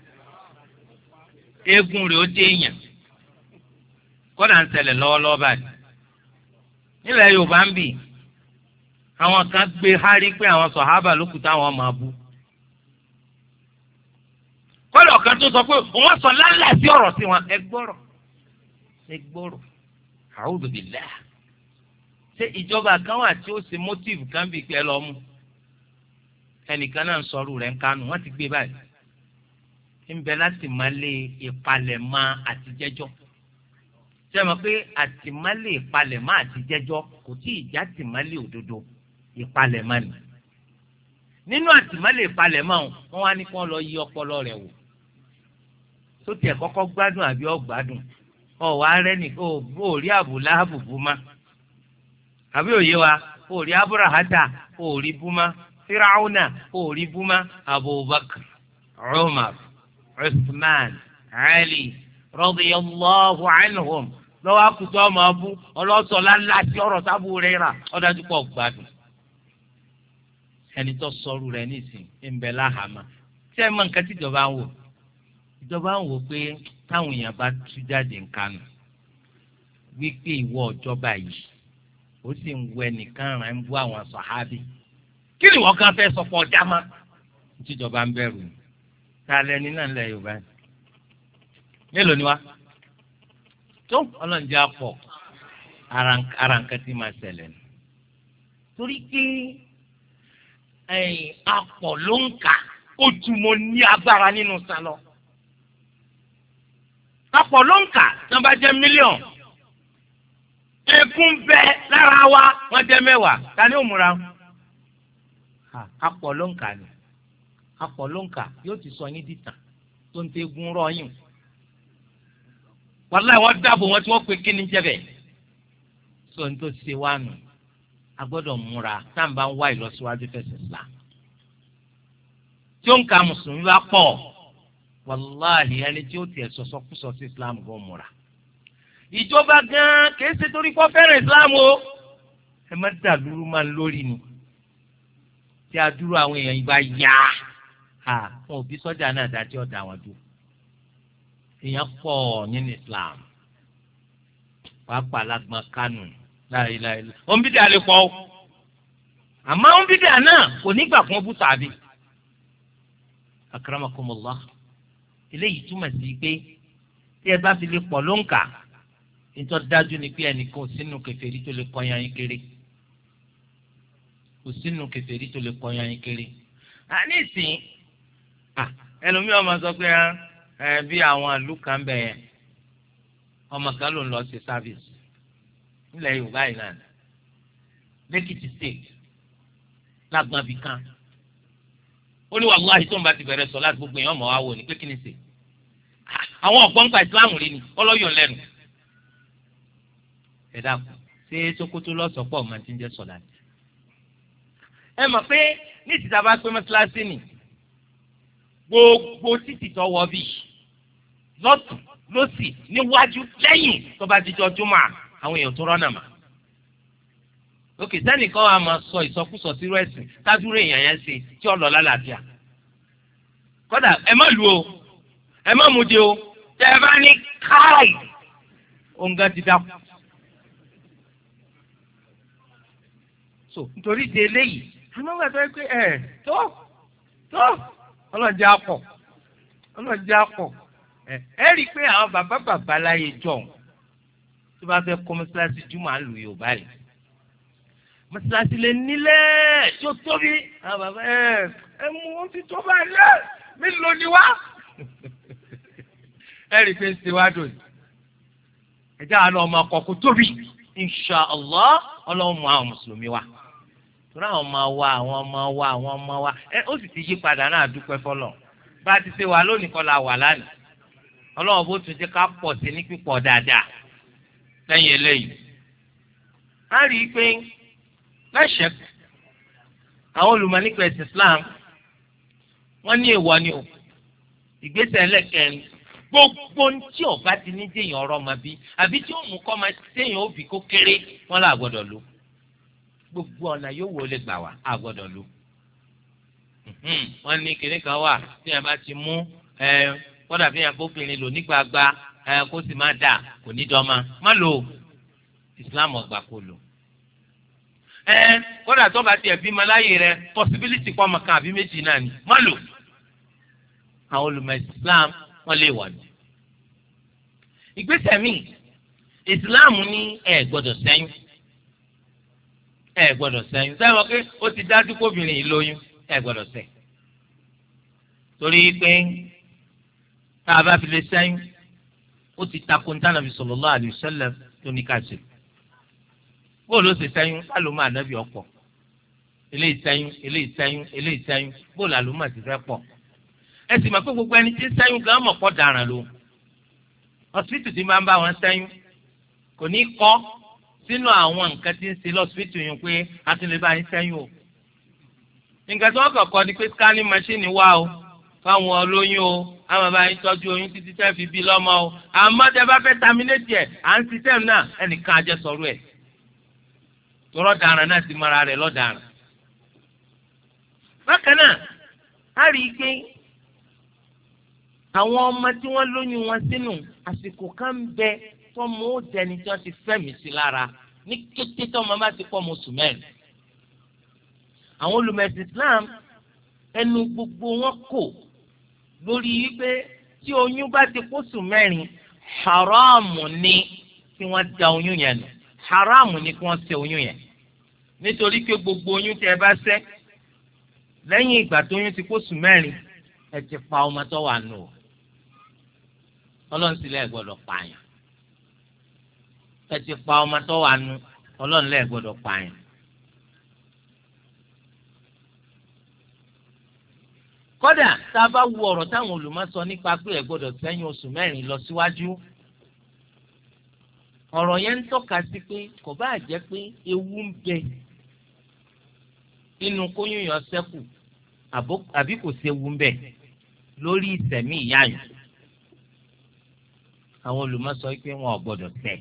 eégún rẹ̀ ó dé èèyàn kọ́dà ń ṣẹlẹ̀ lọ́wọ́lọ́wọ́ báyìí nílẹ̀ Yorùbá ń bì àwọn kan gbé hárí pé àwọn sọ̀hábà ló kù táwọn máa bú kọ́dà ọ̀kan tó sọ pé wọ́n sọ lálẹ́ sí ọ̀rọ̀ sí wọn ẹ gbọ́rọ̀ ẹ gbọ́rọ̀ a'udhu billah ṣé ìjọba kan wà tí ó ṣe motive kan bíi pé ẹ lọ mú ẹnìkan náà ń sọrú rẹ̀ ń kánú wọ́n ti gbé báyìí ń bẹ láti máa lé ìpalẹ̀mọ́ àtijẹ́jọ́ ṣé mo pé àtìmọ́lé ìpalẹ̀mọ́ àtijẹ́jọ́ kò tí ì já tìmọ́lé òdodo ìpalẹ̀mọ́ ni nínú àtìmọ́lé ìpalẹ̀mọ́ wọn wá ní kí wọ́n lọ yí ọpọlọ rẹ̀ wò tó tiẹ̀ kọ́kọ́ gbádùn àbí ọ̀gbádùn ọ̀wá rẹ̀ ní o rí Abu Lahab búmá àbí òye wa o rí Aburahata o rí búmá Firauna o rí búmá Abubakar Umar Uthman Ali radiyallahu anhum lọ́wọ́ akutọ́ ọmọ abú ọlọ́sọ̀lá láti ọ̀rọ̀ sábú rẹ̀ rà ọ̀dájú pọ̀ gbádùn ẹni tó sọ̀rọ̀ rẹ̀ nísìn ń bẹ láhàámà tí ẹ mọ nǹkan tí ìjọba ń wò ìjọba ń wò pé táwọn èèyàn bá tú jáde nǹkan nù wípé ìwọ ìjọba yìí ó sì ń wẹ nìkan rẹ̀ ń bú àwọn sàhábì kí ni wọ́n kàn fẹ́ sọpọ̀ ọjà má tíjọba ń bẹ̀rù ni ta lẹni náà ń lẹ Yorùbá ni mélòó ni wa tó ọlọ́njẹ́ apọ̀ ara nǹkan tí máa ṣẹlẹ̀ nù torí pé apọ̀ ló ń kà ó túmọ̀ ní agbára nínú sálọ apọ̀ ló ń kà tí wọ́n bá jẹ́ mílíọ̀nù ekun bẹ lára wa wọ́n jẹ́ mẹ́wàá ta ni ó múra apọ̀ ló ń kà ni apọ̀ ló ń kà yóò ti sọ yín dìtàn tó ń tẹ́gun rọ́ọ̀yìn wàláì wọ́n dáàbò wọn tí wọ́n pe kí ni jẹ́bẹ̀. sọ ní tó ṣe wá nù a gbọ́dọ̀ múra tá à ń bá ń wá ìlọsíwájú fẹsẹ̀ Islam. tí ó ń ka mùsùlùmí bá pọ̀ wàláì ẹni tí ó tiẹ̀ sọ̀sọ́kúsọ sí Islam gan múra. ìjọba gan kìí ṣe torí kó fẹ́ràn Islam o ẹ má dàlúrú máa ń lórí ni tí a dúró àwọn èèyàn yìí bá yá wọn ò bí sọ́jà náà dá tí ó dá wọn dúró èèyàn pọ̀ nínú Islam pàápàá lágbọn kánù láìláì òǹbídà lè pọ̀ àmọ́ òǹbídà náà kò nígbà fún ọbú tàbí akramakumullah eléyìí túmọ̀ sí pé tí ẹ bá fi lè pọ̀ ló ń kà nítorí dájú ni pé ẹnìkan sínú kèfèrí tó lè kọ́ yan yín kéré kò sínú kèfèrí tó lè kọ́ yan yín kéré àní ìsìn ẹlòmíràn máa sọ pé ẹ bí àwọn ìlú kan bẹ yẹn ọmọ kan ló ń lọ sí service nílẹ̀ Yorùbá yìí náà lẹ́kìtì state lágbọn abì kan ó ní wàhálà tó ń bá ti bẹ̀rẹ̀ sọ láti gbogbo èèyàn ọmọ wa wò ní pé kí ni sè àwọn ọ̀gbọ́n gba ìsìláàmù rí ni ọlọ́yọ̀ lẹ́nu ẹ dákun ṣé Sókótó lọ́sọ̀pọ̀ máa ti ń jẹ́ sọ̀láàtì. ẹ mọ̀ pé ní ìtìta bá pé mọ́ṣáláṣí nì gbogbo títì tó wọ bí lọ́tù lọ́sì níwájú lẹ́yìn tó bá dijọ́ júmọ̀ àwọn èèyàn tó rọ́nà mà. òkè sẹ́nìkan wa máa sọ ìsọkúsọ sírú ẹ̀sìn tájúrò èèyàn yẹn ṣe tí ó lọ lálàáfíà. kódà ẹ má lu o ẹ má mú di o tẹ ẹ bá ní káì òǹgá ti dákú. so nítorí di eléyìí àmọ́ wà tó yẹ pé ẹ̀ tó tó ọlọ́jà pọ̀ ọlọ́jà pọ̀ ẹ ẹ rí i pé àwọn bàbá bàbá láyé jọ tó bá fẹ́ kọ́ mọ́sálásí júmọ̀ àlù yorùbá rẹ̀ mọ́sálásí lè nílẹ̀ tí ó tóbi àwọn bàbá ẹ ẹ mú wọn ti tó bá lẹ̀ mélòó ni wá ẹ rí i pé ń ṣe wá dòní ẹ jẹ́ àwọn ọmọ akọ̀kọ̀ tóbi inṣàlá ọlọ́run mú àwọn mùsùlùmí wa tóra àwọn ọmọ wa àwọn ọmọ wa àwọn ọmọ wa ẹ ó sì ti yí padà náà dúpẹ́ fọlọ́ bá a ti ṣe wà lónìí kọ́ la wà lánàá ọlọ́run bó tún jẹ́ ká pọ̀ sí ní pípọ̀ dáadáa lẹ́yìn eléyìí. a rí i pé láṣẹ àwọn olùmọ̀ nípa ẹ̀sìn Islam wọ́n ní èèwọ̀ ni o ìgbésẹ̀ ẹlẹ́kẹrin gbogbo tí ọba ti ní déèyàn ọ̀rọ̀ ọmọ bí àbí tí ó mú kọ́ máa déèyàn òbí kó kéré wọ́n là gbọ́dọ̀ lò gbogbo ọ̀nà yóò wọlé gbà wá a gbọ́dọ̀ lò. wọ́n ní kinní kan wà tí a bá ti mú kódà bí yàn kóbìnrin lò nígbàgbà kó sì má dà kò ní dọ́mà má lò Islam ọgbà kò lò. kódà tó bá tiẹ̀ bímọ láyé rẹ possibility kọ́ ọmọ kan àbí méjì náà ni má lò. àwọn olùmọ̀ Islam wọ́n lè wà ní. ìgbésẹ̀ míì Islam ní ẹ gbọ́dọ̀ ṣẹ́yún ẹ gbọ́dọ̀ ṣẹ́yún sẹ́wọ̀n pé ó ti dájú kóbìnrin yìí lóyún ẹ gbọ́dọ̀ ṣẹ́ torí pé tá a bá fi lè ṣẹ́yún ó ti takò ní Ànábì sallallahu alaihi wasallam tó ní ká ṣe bóòlù ó sì ṣẹ́yún àlùmọ́ ànábì ọ̀pọ̀ eléyìí ṣẹ́yún eléyìí ṣẹ́yún eléyìí ṣẹ́yún bóòlù àlùmọ́ ti fẹ́ pọ̀ ẹ sì mọ̀ pé gbogbo ẹni tí ń ṣẹ́yún gan mọ̀ pọ̀ dáràn ló ọsibítù tí máa ń bá wọn ṣẹ́yún kò ní kọ́ sínú àwọn nǹkan tí ń ṣe lọ́sibítù yìí pé a tún lè bá yín ṣẹ́yún o nǹkan tí wọ́n kọ̀ọ̀kan ni pé scanning machine wà o fáwọn olóyún o àwọn bàbá yín tọ́jú oyún títí tẹ́ fi bí lọ́mọ o àmọ́ tẹ́ bá fẹ́ terminate ẹ̀ à ń system náà ẹnìkan àjẹsọ̀rọ̀ ẹ̀ tọrọ dàrán náà ti mara rẹ̀ lọ́dàrán. bákan náà a rí i pé àwọn ọmọ tí wọ́n lóyún wọn sínú àsìkò kan bẹ tọ́mọ ó dẹni tí wọ́n ti fẹ́mi sí lára ní kété tọ́mọ bá ti pọ̀ mọ́ oṣù mẹ́rin. àwọn olùmẹ̀sìn Islam ẹnu gbogbo wọn kò lórí wípé tí oyún bá ti pósù mẹ́rin haramu ni kí wọ́n da oyún yẹn nù haramu ni kí wọ́n ṣe oyún yẹn nítorí pé gbogbo oyún tí ẹ bá ṣẹ́ lẹ́yìn ìgbà tó oyún ti pósù mẹ́rin ẹ ti pa ọmọ tó wà nù ọlọ́run sì lẹ́ẹ̀ gbọ́dọ̀ pààyàn ẹ ti pa ọmọ tó wà nù ọlọ́run lẹ́ẹ̀ gbọ́dọ̀ pààyàn. kódà tá a bá wo ọ̀rọ̀ táwọn olùmọ̀ sọ nípa pé ẹ gbọ́dọ̀ ṣẹ́yún oṣù mẹ́rin lọ síwájú ọ̀rọ̀ yẹn ń tọ́ka sí pé kò bá jẹ́ pé ewu ń bẹ nínú kóyún yọ sẹ́kù àbí kò sí ewu ń bẹ lórí ìsẹ̀mí ìyá yìí àwọn olùmọ̀ sọ pé wọn ò gbọ́dọ̀ ṣẹ́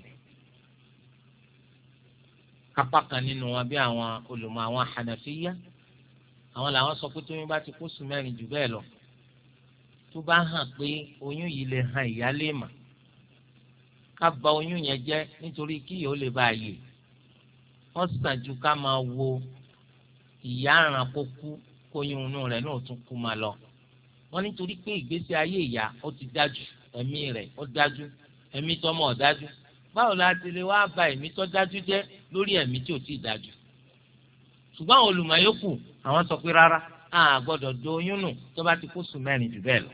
apá kan nínú wọn bí àwọn olùmọ̀ àwọn Hanafiya àwọn làwọn sọ pé tóyún bá ti kó sùn mẹ́rin jù bẹ́ẹ̀ lọ tó bá hàn pé oyún yìí lè hàn ìyálé mà ká bà oyún yẹn jẹ́ nítorí kí ìyá ó lè bá a yè wọ́n sàn ju ká máa wo ìyá àràn kó kú kóyún inú rẹ̀ náà tún kú máa lọ wọ́n nítorí pé ìgbésí ayé ìyá ó ti dájú ẹ̀mí rẹ̀ ó dájú ẹ̀mí tọ́mọ ó dájú báwo la ti lè wá bà ẹ̀mí tó dájú jẹ́ lórí ẹ̀mí tí ò tí ì dájú ṣùgbọ́n àwọn olùmọ̀ yòókù àwọn sọ pé rárá a gbọ́dọ̀ do oyún nù tó bá ti kó sùn mẹ́rin jù bẹ́ẹ̀ lọ.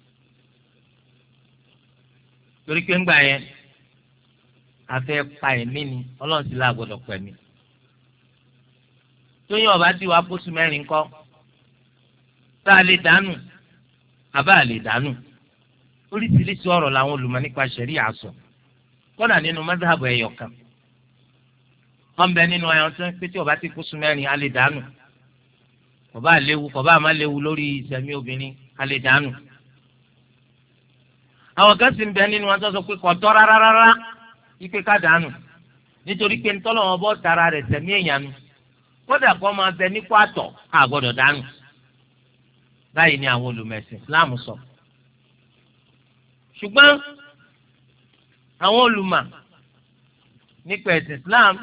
torí pé ńgbà yẹn a fẹ́ pa ẹ̀mí ni ọlọ́run sì la gbọ́dọ̀ pẹ̀mí. tóyún ọba tí wàá kó sùn mẹ́rin kọ́ tá a lè dànù àbá a lè dànù oríṣiríṣi ọ̀rọ̀ làwọn olùmọ̀ nípa ṣẹ̀ríà sọ kọ́dà nínú mọ́sáàbù ẹ̀yọ̀ kan wọ́n bẹ nínú ẹran tó ń pé tí ọba ti kú sùn mẹ́rin a lè dànù kọba àléwu kọba àmà léwu lórí ìsẹ̀mí obìnrin a lè dànù. àwọn kan sì ń bẹ nínú wọn tó sọ pé kò tọ́ rárá rárá ipe ká dànù nítorí pé ntọ́lọ́ wọn bọ́ tara rẹ̀ sẹ̀mí èèyàn nu kódà kó máa bẹ nípò àtọ̀ a gbọ́dọ̀ dànù. báyìí ni àwọn olùmẹ̀sìn Islam sọ. ṣùgbọ́n àwọn olùmọ̀ nípa ẹ̀sìn Islam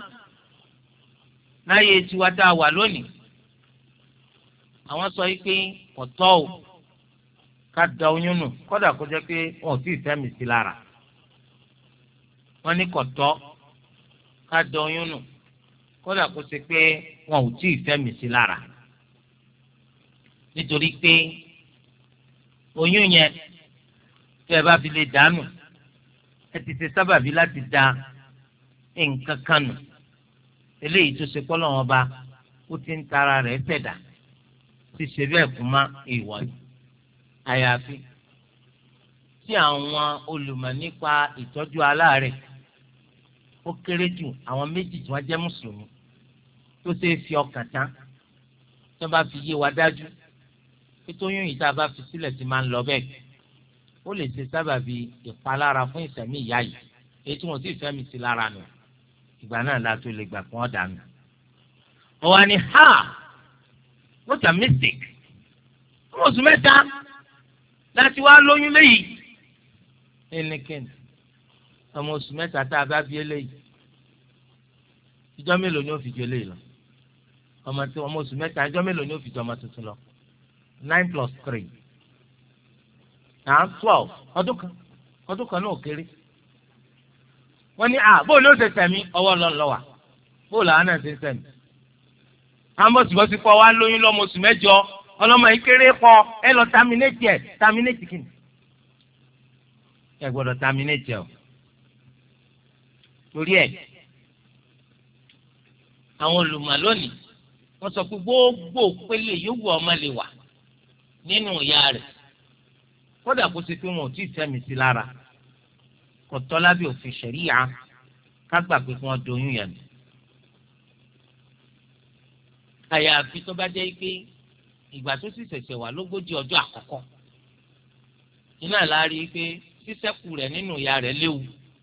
láyé tiwa tá a wà lónìí àwọn sọ yìí pé kò tọ́ o ká da oyún nù kódà kó jẹ́ pé wọn ò tí ì fẹ́mi sí lára. wọ́n ní kò tọ́ ká da oyún nù kódà kó ṣe pé wọn ò tí ì fẹ́mi sí lára. nítorí pé oyún yẹn tí ẹ bá fi lè dànù ẹ ti ṣe sábàbí láti da nǹkan kan nù eléyìí tó ṣe pọ́lọ́ wọn bá ó ti ń tara rẹ̀ ṣẹ̀dá ti ṣe bẹ́ẹ̀ fún ma ìwọ ni. àyàfi tí àwọn olùmọ̀ nípa ìtọ́jú aláàárẹ̀ ó kéré jù àwọn méjì tí wọ́n jẹ́ mùsùlùmí tó ṣe é fi ọkàn tán tí wọ́n bá fi yé wa dájú pé tóyún yìí tá a bá fi sílẹ̀ ti máa ń lọ bẹ́ẹ̀ ó lè ṣe sábàbí ìpalára fún ìṣẹ̀mí ìyá yìí èyí tí wọ́n sì fẹ́ mi sí lára nù ìgbà náà la tó lè gbà kí wọ́n dànù. ọ̀wá ni ha what a mistake ọmọ oṣù mẹ́ta láti wá lóyún léyìí ẹnikẹ́ni ọmọ oṣù mẹ́ta tá a bá bí eléyìí ìjọ mélòó ni ó fi ju eléyìí lọ ọmọ tí ọmọ oṣù mẹ́ta ìjọ mélòó ni ó fi ju ọmọ tuntun lọ nine plus three and twelve ọdún kan ọdún kan náà kéré wọ́n ní à bóòlù ó ṣe sẹ̀mí ọwọ́ lọ́nlọ́wà bóòlù àwọn náà ṣe ń sẹ̀mí ambọ̀sibọ́sí kọ́ wa lóyún lọ́mọ oṣù mẹ́jọ ọlọ́mọ yìí kéré kọ́ ẹ lọ terminate ẹ̀ terminate kìnnì ẹ gbọ́dọ̀ terminate ẹ̀ o torí ẹ̀ àwọn olùmọ̀ lónìí wọ́n sọ pé gbogbo pélé yòówù ọmọ lè wà nínú ìyá rẹ̀ kódà kó ṣe pé wọn ò tí ì fẹ́mi sí lára kò tọ́ lábẹ́ òfin ṣẹ̀ríyà ká gbà pé kí wọ́n doyún yẹn nù. àyàfi tó bá jẹ́ pé ìgbà tó sì ṣẹ̀ṣẹ̀ wà lógójì ọjọ́ àkọ́kọ́ iná láàrí pé sísẹ́kù rẹ̀ nínú ìyá rẹ̀ léwu.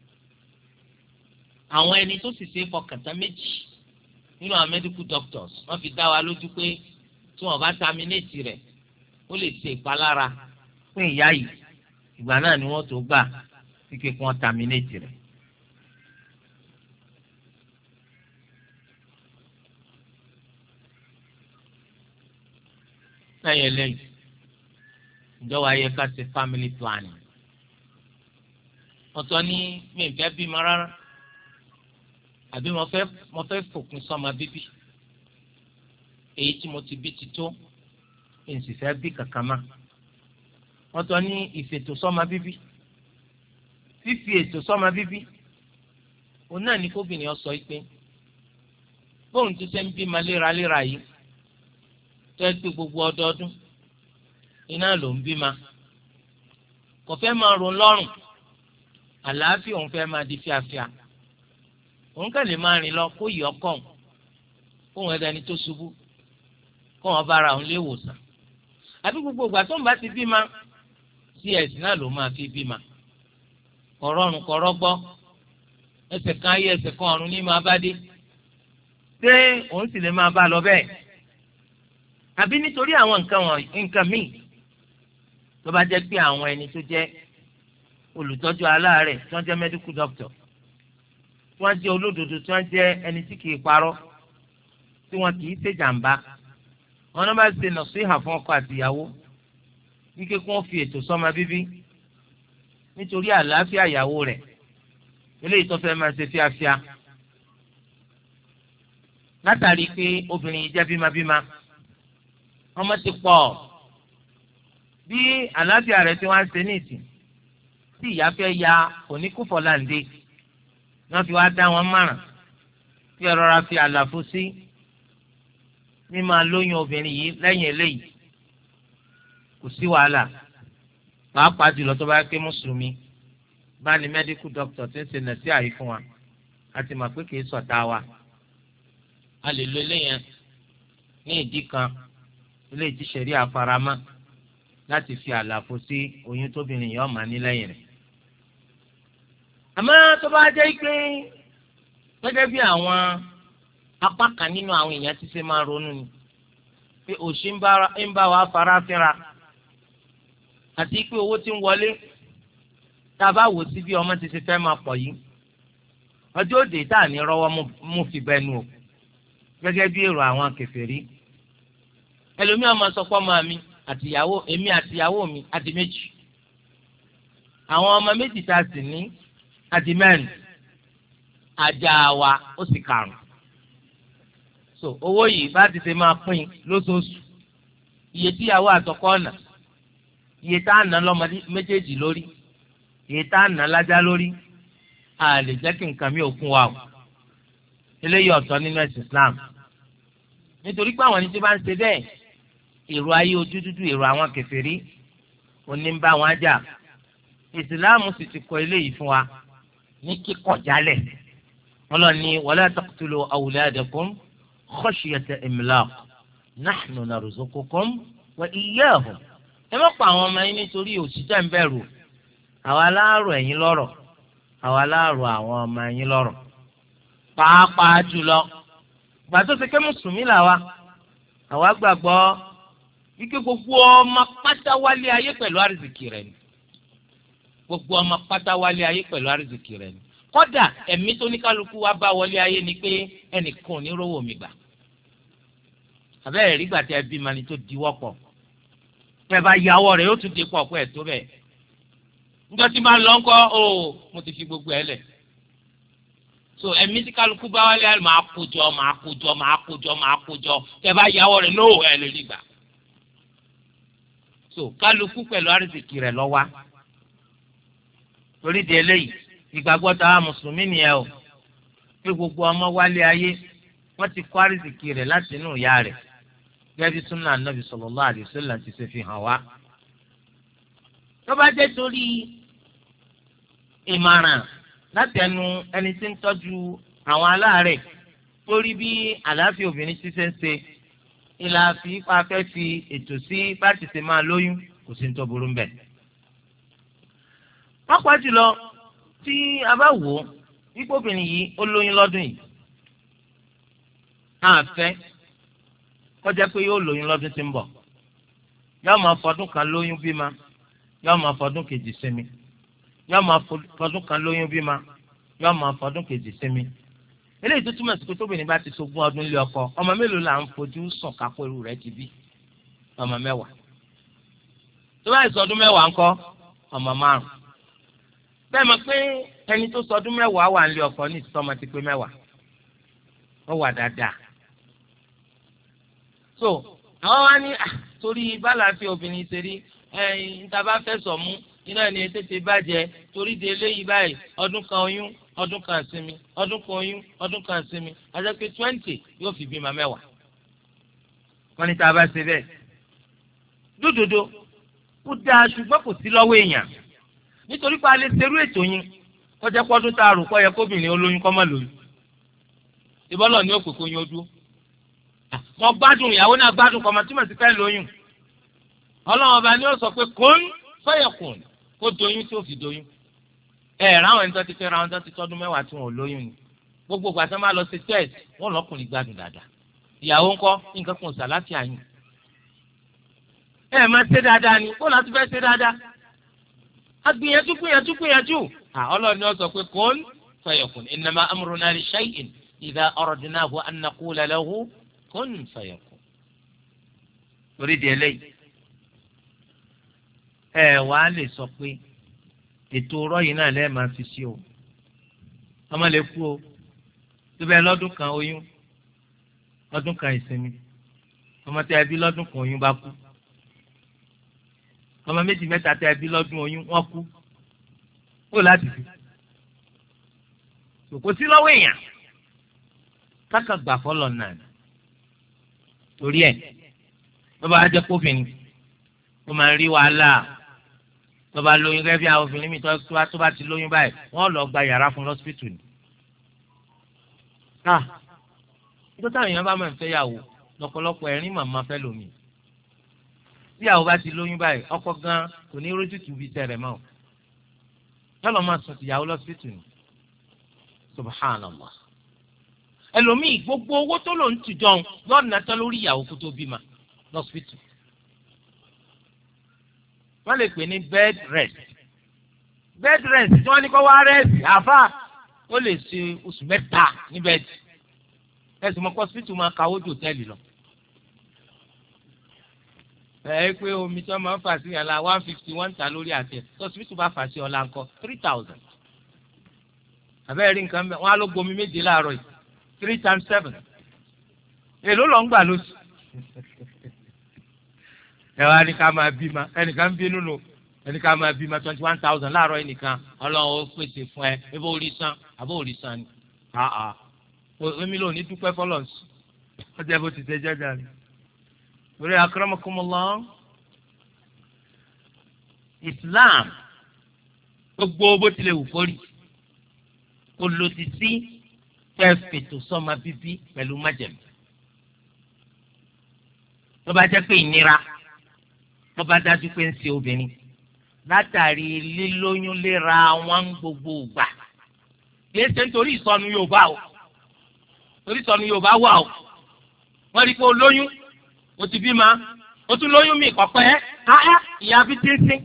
àwọn ẹni tó sì ṣe fọkàntán méjì nínú àwọn medical doctors wọ́n fi dá wa lójú pé tí wọ́n bá terminate rẹ̀ ó lè ṣe ìpalára fún ìyá yìí ìgbà náà ni wọ́n tó gbà kíkẹ́ kí wọ́n terminate rẹ̀. lẹ́yìn eléyìí ìjọba yẹ ká ṣe family planning. ọ̀tọ̀ ní mi ì fẹ́ bímọ rárá àbí mo fẹ́ mo fẹ́ fòpin sọ́mọ bíbí èyí tí mo ti bí ti tó n sì fẹ́ bí kankan má. ọ̀tọ̀ ní ìfètò sọ́mọ bíbí fífi ètò sọ́mọ bíbí òun náà ní kóbìnrin ọ̀sọ́ yìí pé bóun ti ṣe ń bímọ léraléra yìí tẹ́ pé gbogbo ọdọọdún iná ló ń bímọ kò fẹ́ máa ro lọ́rùn àlàáfíà òun fẹ́ máa di fíafíà òun kàn lè máa rìn lọ kó yìí ọkàn kóun ẹ̀dá ni tó ṣubú kó wọn bára òun lé wòsàn àbí gbogbo ìgbà tó ń bá ti bímọ sí ẹ̀sìn náà ló máa fi bímọ kọ̀rọ̀rùn kọ̀rọ̀ gbọ́ ẹsẹ̀ kan ayé ẹsẹ̀ kan ọ̀run ní máa bá dé ṣé òun sì lè máa bá lọ bẹ́ẹ̀ àbí nítorí àwọn nǹkan wọ̀nyí nǹkan míì tó bá jẹ́ pé àwọn ẹni tó jẹ́ olùtọ́jú aláàárẹ̀ tí wọ́n jẹ́ medical doctor tí wọ́n jẹ́ olódodo tí wọ́n jẹ́ ẹni tí kìí parọ́ tí wọ́n kìí ṣe jàǹbá wọn náà bá ṣe nàṣíhà fún ọkọ àtìyàwó wípé kí wọ́n fi ètò sọ́mọ bíbí nítorí àlàáfíà ìyàwó rẹ̀ eléyìí tó fẹ́ máa ṣe fíafíà látàrí pé obìnrin yìí jẹ́ bímabíma ọmọ ti pọ̀ bí àlàáfíà rẹ̀ tí wọ́n á ṣe ní ìsìn tí ìyá fẹ́ ya oníkúfọ̀láǹdé wọ́n fi wá dá wọn márùn tí ẹ rọra fi àlàfo sí mímọ lóyún obìnrin yìí lẹ́yìn eléyìí kò sí wàhálà pàápàá jùlọ tó bá ké mùsùlùmí bá ní mẹ́díkù dọ́kítọ̀ tí ń ṣe nàṣí àyè fún wa àti mọ̀ pé kìí sọ̀tá wa a lè lo eléyẹn ní ìdí kan ilé tí ṣẹ̀rí àfaramọ́ láti fi àlàfo sí oyún tóbìnrin yóò máa ní lẹ́yìn rẹ̀. àmọ́ tó bá jẹ́ pé gẹ́gẹ́ bí àwọn apá kan nínú àwọn èèyàn ti ṣe máa ronú ni pé òṣì ń bá wa fara fínra àti pé owó tí ń wọlé tá a bá wò sí bí ọmọ ti ṣe fẹ́ máa pọ̀ yìí ọjọ́ òde tá à ní rọ́wọ́ mú fi bẹnu o gẹ́gẹ́ bí èrò àwọn kèfèrí ẹlòmíràn máa sọ pé ọmọ mi àtìyàwó èmi àtìyàwó mi àti méjì àwọn ọmọ méjì tá a sì ní àti mẹ́rin ajá wa ó sì karùn so owó yìí bá ti ṣe máa pín lóṣooṣù iye tíyàwó àtọkọ ọ̀nà iye tá à ń ná lọ́mọdé méjèèjì lórí iye tá à ń ná lájá lórí a lè jẹ́ kí nǹkan mi ò fún wa o eléyìí ọ̀tọ̀ nínú ẹ̀sìn Islam nítorí pé àwọn ẹni tí bá ń ṣe bẹ́ẹ̀ èrò ayé ojú dúdú èrò àwọn kèfèrí òní ń bá wọn jà ìsìláàmù sì ti kọ eléyìí fún wa ní kíkọ̀ jálẹ̀ ọlọ́ni wala taqtulu awladakum khashyata imlaq nahnu narzuqukum wa iyyahum ẹ má pa àwọn ọmọ yín nítorí òṣìṣẹ́ ń bẹ̀rù àwa láàrọ̀ ẹ̀yin lọ́rọ̀ àwa láàrọ̀ àwọn ọmọ yín lọ́rọ̀ pàápàá jùlọ gbà tó ṣe ké mùsùlùmí làwa àwa gbàgbọ́ wípé gbogbo ọmọ pátá wálé ayé pẹ̀lú àrísìkì rẹ̀ ni gbogbo ọmọ pátá wálé ayé pẹ̀lú àrísìkì rẹ̀ ni kódà ẹ̀mí tó ní kálukú wa bá wọlé ayé ni pé ẹnìkan ò ní rówó mi gbà àbẹ́rẹ́ rí gbàtẹ́ ẹbí mani tó di wọ́pọ̀ pẹ́ bá yàwọ́ rẹ̀ yóò tún di pọ̀ pẹ́ tó bẹ́ẹ̀ níjọ́ tí máa lọ ńkọ́ o mo ti fi gbogbo ẹ lẹ̀ so ẹ̀mí tí kálukú bá wálé ayé máa kójọ máa kójọ máa kójọ máa kójọ tẹ́ bá yàwọ́ rẹ̀ lóò ẹ̀ lè rí gbà so kálukú pẹ̀lú àrísìkì rẹ̀ lọ́wọ́ torí di eléyìí ìgbàgbọ́ táwa mùsùlùmí nìyẹn o pé gbogbo ọmọ wálé ayé wọ́n ti kó àrísìkì rẹ̀ láti inú ìyá rẹ̀ gẹ́gẹ́ bí súnà Ànábì sallallahu alaihi wasallam ti ṣe fi hàn wá. tó bá jẹ́ torí ìmọ̀ràn láti ẹnu ẹni tí ń tọ́jú àwọn aláàárẹ̀ torí bí àlàáfíà obìnrin ti ṣe ń ṣe ìlà fi ipa fẹ́ fi ètò sí bá ti ṣe máa lóyún kò sí ní tó burú mbẹ̀. pápá jùlọ tí a bá wò ó wípé obìnrin yìí ó lóyún lọ́dún yìí náà fẹ́ kọjá pé yóò lóyún lọ́dún tí ń bọ̀ yóò máa fọdún kan lóyún bímọ yóò máa fọdún kejì sinmi yóò máa fọdún kan lóyún bímọ yóò máa fọdún kejì sinmi eléyìí tó túmọ̀ sí pé tóbìnrin bá ti ṣogún ọdún lé ọkọ ọmọ mélòó là ń fojú sùn kápẹ́ irú rẹ̀ ti bí ọmọ mẹ́wàá tó bá ìsọdún mẹ́wàá ńkọ́ ọmọ márùn bẹ́ẹ̀ mọ̀ pé ẹni tó sọdún mẹ́wàá wà ń lé ọkọ ní ìtọ́mọ ti pé mẹ́wàá ó wà dáadáa so àwọn wá ní torí bálàfin obìnrin ṣe rí ẹ̀yìn níta bá fẹ́ sọ mú iná ni tètè bàjẹ́ torí de eléyìí báyìí ọdún kan oyún ọdún kan sinmi ọdún kan oyún ọdún kan sinmi àti pé twenty yóò fi bímọ mẹ́wàá wọ́n ní tá a bá ṣe bẹ́ẹ̀ dódòdó ó dáa ṣùgbọ́n kò sí lọ́wọ́ èèyàn nítorí pé a lè ṣerú ètò yín kọjá pọ́dún tá a rò kọ́ yẹ kóbìnrin olóyún kọ́ mọ́ lóyún ìbọ́lọ̀ ni ó pè kó yín ó dúró mo gbádùn ìyàwó náà gbádùn kọ́ ọmọ tí mo ti fẹ́ lóyún ọlọ́run ọba ni ó sọ pé kún fẹ́yẹ̀kùn kó doyún tí ó fi doyún ẹ ráwọn ẹni tó ti fẹ́ ra wọn tó ti tọ́dún mẹ́wàá tí wọn ò lóyún ni gbogbo ìgbà tó máa lọ sí test wọn lọkùnrin gbádùn dáadáa ìyàwó ńkọ́ nǹkan kan sàlátì àyìn ẹ máa ṣe dáadáa ni kó láti fẹ́ ṣe dáadáa a gbìyànjú gbìyànjú gbìyànjú ọlọ́run ni ó sọ pé kún fẹ́yẹ̀kùn innama amruna li shay'in idha aradnahu an naqula lahu kún fẹ́yẹ̀kùn. torí di eléyìí ẹ wàá lè sọ pé ètò ọ̀rọ̀ yìí náà lẹ́ẹ̀ máa fi sí o ọmọ lè kú o tó bẹ́ẹ̀ lọ́dún kan oyún lọ́dún kan ìsinmi ọmọ tẹ́ ẹ bí lọ́dún kan oyún bá kú ọmọ méjì mẹ́ta tẹ́ ẹ bí lọ́dún oyún wọ́n kú ó láti fi kò sí lọ́wọ́ èèyàn káka gbà fọlọ́ náà torí ẹ̀ bàbá ajẹ́ kófin ó máa ń rí wàhálà tó bá lóyún gẹ́gẹ́ bí àwọn obìnrin mi tó bá ti lóyún báyìí wọ́n lọ gba yàrá fún lọ́sípítù ni. tó táwọn èèyàn bá máa ń fẹ́ yàwó lọ́pọ̀lọpọ̀ ẹ̀rín màmá fẹ́ lómi tí yàwó bá ti lóyún báyìí ọkọ gan kò ní rójú tù bí tẹ̀rẹ̀ mọ́ yálò máa sùn tìyàwó lọ́sibítù ni subhanallah ẹlòmíì gbogbo owó tó lò ń tìjọ lọ́nà tán lórí ìyàwó kó tó bímọ lọ́sibítù wọ́n lè pè ní bed rest bed rest tí wọ́n ní kó wá rest àfà ó lè ṣe oṣù mẹ́ta ní bẹ́ẹ̀dì ẹ̀sùn mọ́kọ́ hospital máa kàwé jù tẹ́lì lọ. ẹ pé omi tí wọ́n máa ń fà sí yàrá one fifty one ta lórí àtẹ hospital bá fà sí ọ̀la ńkọ́ three thousand. àbẹ́rẹ́ rí nǹkan bẹ́ẹ̀ wọ́n á ló gbomi méje láàárọ̀ yìí three times seven. èló lọ ń gbà lóṣù. ẹ wá ní ká máa bí ma ẹnìkan bínú nù ẹnìkan máa bí ma twenty one thousand láàárọ̀ yìí nìkan ọlọ́run ó pèsè fún ẹ ebó orí san àbó orí san ni. èmi ló ní dúpẹ́ fọlọ́ọ̀sì ọjà bó ti ṣe jẹ́jà ni. orí akramakumullah Islam gbogbo bó tilẹ̀ wù kórì kò lòdì sí fẹ́ fètò sọ́mọ bíbí pẹ̀lú májẹ̀mú. tó bá jẹ́ pé ìnira tó bá dájú pé ń ṣe obìnrin látàrí lílóyún léra wọn gbogbo ìgbà kìí ṣe nítorí ìsọnù Yorùbá o torí ìsọnù Yorùbá wà o wọ́n rí i pé o lóyún o ti bímọ o tún lóyún mi kọ̀pẹ́ áá ìyá fi ti ń sìn.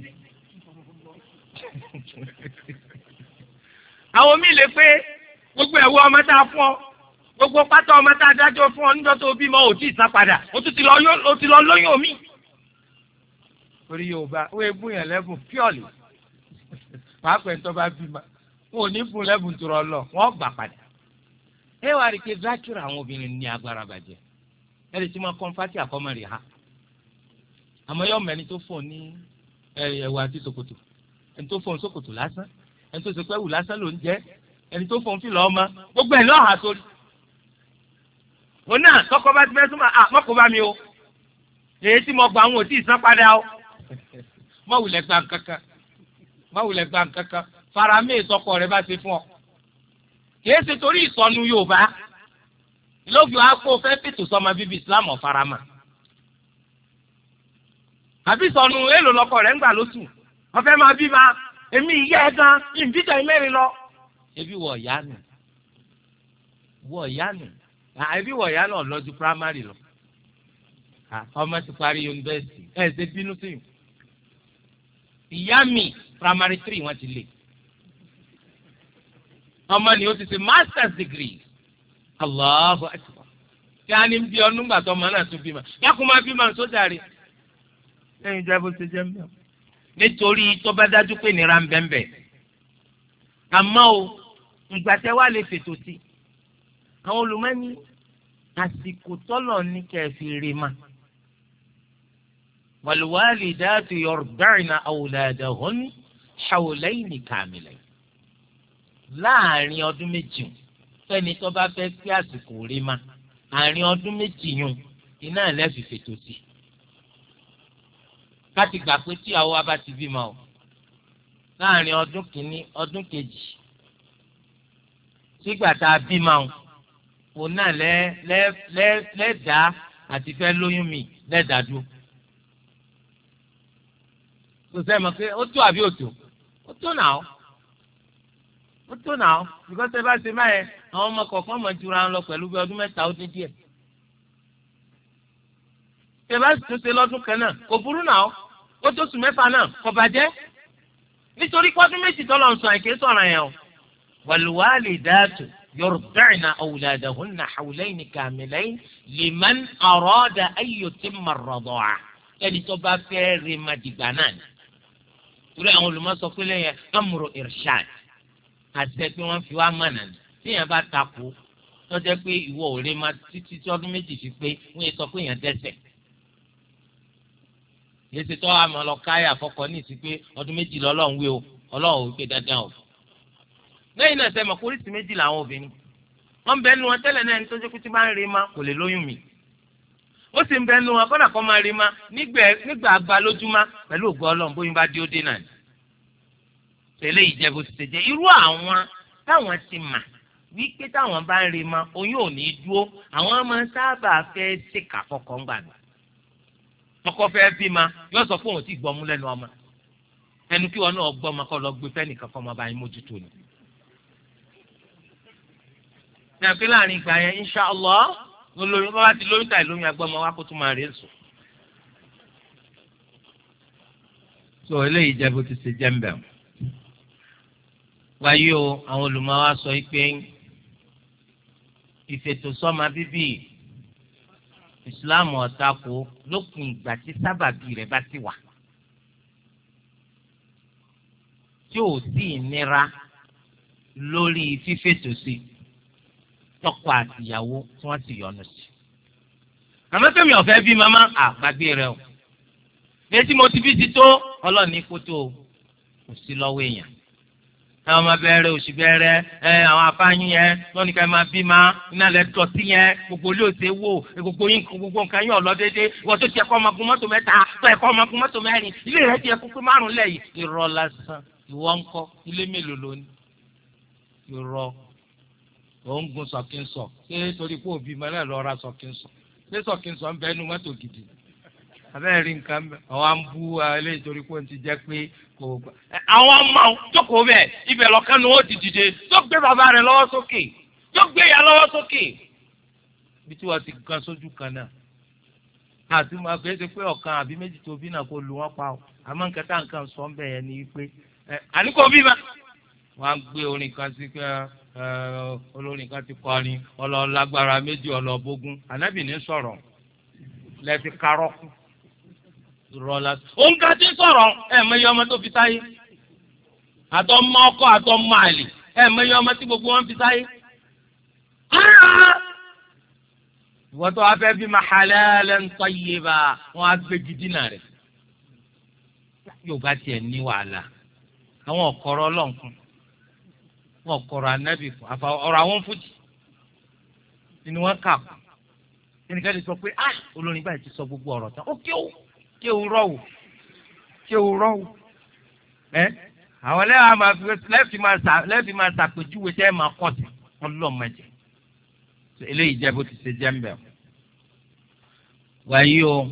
àwọn míì lè pé gbogbo ẹ̀wù ọmọ tá a fún ọ gbogbo pátá ọmọ tá a dájọ́ fún ọ níjọ́ tó bímọ ò tí ì sá padà o tún ti lọ lóyún mi. torí Yorùbá ó ebú yẹn lẹ́bùn píọ̀lì pàápàá ẹ̀ńtọ́ bá bímọ wọn ò ní fún lẹ́bùn tó rọ lọ wọ́n gbà padà. ẹ wá rí i pé zákìrì àwọn obìnrin ní agbára bàjẹ́ ẹni tí wọ́n kọ́ fati àkọ́mọ́rì ha àmọ́ yọ mẹ́ni tó fún ní ẹ̀wù àti ṣòkòtò ẹni tó fún ṣòkòtò lásán ẹni tó ṣe pé ẹ̀wù lásán ló ń jẹ́ ẹni tó fún fìlà ọmọ gbogbo ẹ̀ lọ́ọ́ hà sórí. òun náà tọkọ bá ti fẹ́ súnmọ́ à mọ́kò bá mi o èyí tí mo gbà àwọn ò tí ì san padà o mọ́ wulẹ̀ gbà kankan mọ́ wulẹ̀ gbà kankan faramé ìsọkọ rẹ bá ṣe fún ọ kìí ṣe torí ìsọnù Yorùbá lóbi wàá kó fẹ́ fètò sọmọ bíbí Islam ọ̀farama àbí ìsọnù èèlò lọkọ rẹ̀ ń gbà lóṣù ọ̀fẹ́ máa bí ma èmi ìyá ẹ̀ gan ìbíjà ìmẹ́rin lọ. ebi wọ̀ ọ̀yá nù wọ̀ ọ̀yá nù ebi wọ̀ ọ̀yá náà lọ́jú primary lọ ọmọ ti parí yunifásitì ẹ̀ ṣe bínú sí i ìyá mi primary three wọ́n ti lè ọmọ ni ó ti ṣe masters degree Allahu akbar kí á ní bí ọdún gbà tó ọmọ náà tún bímọ yàkùn máa bímọ sójà rẹ lẹ́yìn ìjà bó ṣe jẹ́ mọ́ nítorí tó bá dájú pé nira ń bẹ́ẹ̀ àmọ́ o ìgbà tẹ́ wá lè fètò sí àwọn olùmọ́ni àsìkò tọ́lọ̀ ní kẹ́ẹ̀fì rè má wal walidatu yurdi'na awladahunna hawlayni kamilayn láàrin ọdún méjì fẹ́ni tó bá fẹ́ sí àsìkò rí ma àárín ọdún méjì yún iná ẹ̀ lẹ́fì fètò sí. káti gbà pé tí àwọn wa bá ti bímọ o láàrin ọdún kìíní ọdún kejì sígbà tá a bímọ o òun náà lẹ́ lẹ́ lẹ́ lẹ́dàá àti fẹ́ lóyún mi lẹ́dàá dúró. kò sẹ́yìn mọ̀ pé ó tó àbí òtò ó tó nà ó ó tó nà ó bíkọ́ tẹ bá ṣe báyẹn àwọn ọmọ kọ̀ọ̀kan mọ̀ jura wọn lọ pẹ̀lú bí ọdún mẹ́ta ó dín díẹ̀. tẹ bá tún ṣe lọ́dún kan náà kò burú nà ó ó tó sùn mẹ́fà náà kò bàjẹ́ nítorí pọ́dún méjì tọ́lọ̀ ń sọ àìké sọ̀rọ̀ yẹn o. wal walidatu yurdi'na awladahunna hawlayni kamilayn liman arada an yutimma ar-rida'a ẹni tó bá fẹ́ rí ma dìgbà náà ni. torí àwọn olùmọ̀sọ pé lẹ́yìn amru irshad àti pé wọ́n fi wá mọ̀nà ní tíyẹn bá takò tọ́jẹ́ pé ìwọ ò rí ma títí tí ọdún méjì fi pé wọ́n yẹ sọ pé èèyàn dẹ́ṣẹ̀. yìí ti tọ́ àmọ́ lọ káyà fọkọ ní ìsí pé ọdún méjì lọ́lọ́run wí o ọlọ́run ò pé dandan o. lẹ́yìn náà sẹ́mi kórìsì méjì làwọn obìnrin wọ́n ń bẹ nu wọn tẹ́lẹ̀ náà ní tó jẹ́ pé tí máa ń rí ma kò lè lóyún mi. ó sì ń bẹ nu wọn kọ́nà kọ́ máa rí ma nígbà àgbà lójúmọ́ pẹ̀lú ògo ọlọ́run bóyún bá dé ó dé náà ni. tẹ̀lé ìjẹ́bù ti ṣe jẹ́ irú àwọn táwọn ti mà wípé táwọn bá ń rí ma oyún ò ní dúró àwọn máa ń sábà fẹ́ ṣèkà kọ̀ọ̀kan ń gbà ní. ọkọ fẹ́ bí ma yóò sọ pé òun ti gbọ́mú lẹ́nu ọmọ ẹnu kí wọn náà gbọ́ ọmọ kọ́ lọ gbé fẹ́nìkan kọ́ ọmọ bá yín mójútó ni. nàìjíríà láàrin ìgbà yẹn inṣàlá olóyún bá wá ti lóyún tàì lóyún agbọ́mọ wa kó tún máa rí èso. so eléyìí jẹ́ bó ti ṣe jẹ́ ń bẹ̀. wáyé o àwọn olùmọ̀ wa sọ pé ìfètòsọ́mọ bíbí ìsìláàmù ọ̀tako lópin ìgbà tí sábàbí rẹ̀ bá ti wà tí ò sí ìnira lórí fífètòsí tọkọ àtìyàwó tí wọ́n sì yọ́nú sí. àmọ́ sẹ́mi ọ̀fẹ́ bí màmá àgbàgbé rẹ o létí mo ti bí ti tó ọlọ́ọ̀ni kó tó kò sí lọ́wọ́ èèyàn. àwọn ọmọ bẹ̀rẹ̀ oṣù bẹ̀rẹ̀ ẹ àwọn afáyín yẹn lọ́nìí ká máa bí ma iná lẹ dọ̀tí yẹn gbogbo ilé òsè wò gbogbo yín gbogbo nǹkan yín ọ̀lọ́ déédéé wọ́n tó tiẹ̀ kọ́ ọmọkùn mọ́tò mẹ́ta tó ẹ̀kọ́ ọmọkùn mọ́tò mẹ́rin ilé rẹ̀ tiẹ̀ kúkú márùn lẹ́yìn irọ́ lásán ìwọ ńkọ́ ilé mélòó lónìí irọ́ òun gun sọ̀kínsọ̀ ṣé torí pé òbí mọ́ náà lọ́ọ́ ra sọ̀kínsọ̀ ṣé sọ̀kínsọ̀ ń bẹ inú mọ́tò gidi abẹ́rẹ́ rí nǹkan bẹ́ẹ̀ àwọn à ń bú eléyìí torí pé ó ti jẹ́ pé kò gbà. àwọn ọmọ jókòó bẹ́ẹ̀ ibẹ̀ lọ́kàn ni ó ti dìde tó gbé bàbá rẹ̀ lọ́wọ́ sókè tó gbé ìyá lọ́wọ́ sókè bí tí wọ́n ti gan sójú kan náà àti máa gbé ṣe pé ọ̀kan àbí méjì tó bí náà kó lu wọ́n pa ọ́ àmọ́ nǹkan tá nǹkan sọ ń bẹ̀ yẹn ni pé àní kò bí ma wọ́n á gbé orin kan sí pé olórin kan ti kọrin ọlọ́lágbára méjì ọlọ́bógún ànábì ní sọ̀rọ̀ lẹ́ẹ̀fi karọ́kù rọlá òun ká ti sọ̀rọ̀ ẹ̀ mọ iye ọmọ tó fi sáyé àtọ́ mọ ọkọ àtọ́ mọ àlè ẹ̀ mọ iye ọmọ tí gbogbo wọn fi sáyé. ìwọ́n tó wá fẹ́ bí ma halalan tayyiba wọn á gbé gidi náà rẹ̀ yóò bá tiẹ̀ ní wàhálà àwọn ọ̀kọ́rọ̀ ọlọ́nkún wọn ọ̀kọ́rọ̀ anábì fún àfa ọ̀rọ̀ àwọn fújì ni wọ́n kà kú ẹnìkan lè sọ pé ah olórin báyìí ti sọ gbogbo ọ̀rọ̀ tán ó kéwù kéwù rọ̀wù kéwù rọ̀wù ẹ àwọn lẹ́yìn máa fi lẹ́ẹ̀fì máa sà lẹ́ẹ̀fì máa sàpèjúwe tẹ́ ẹ máa kọ́ sí ọlọ́mọdé eléyìí jẹ́ bó ti ṣe jẹ́ ń bẹ̀. wàyí o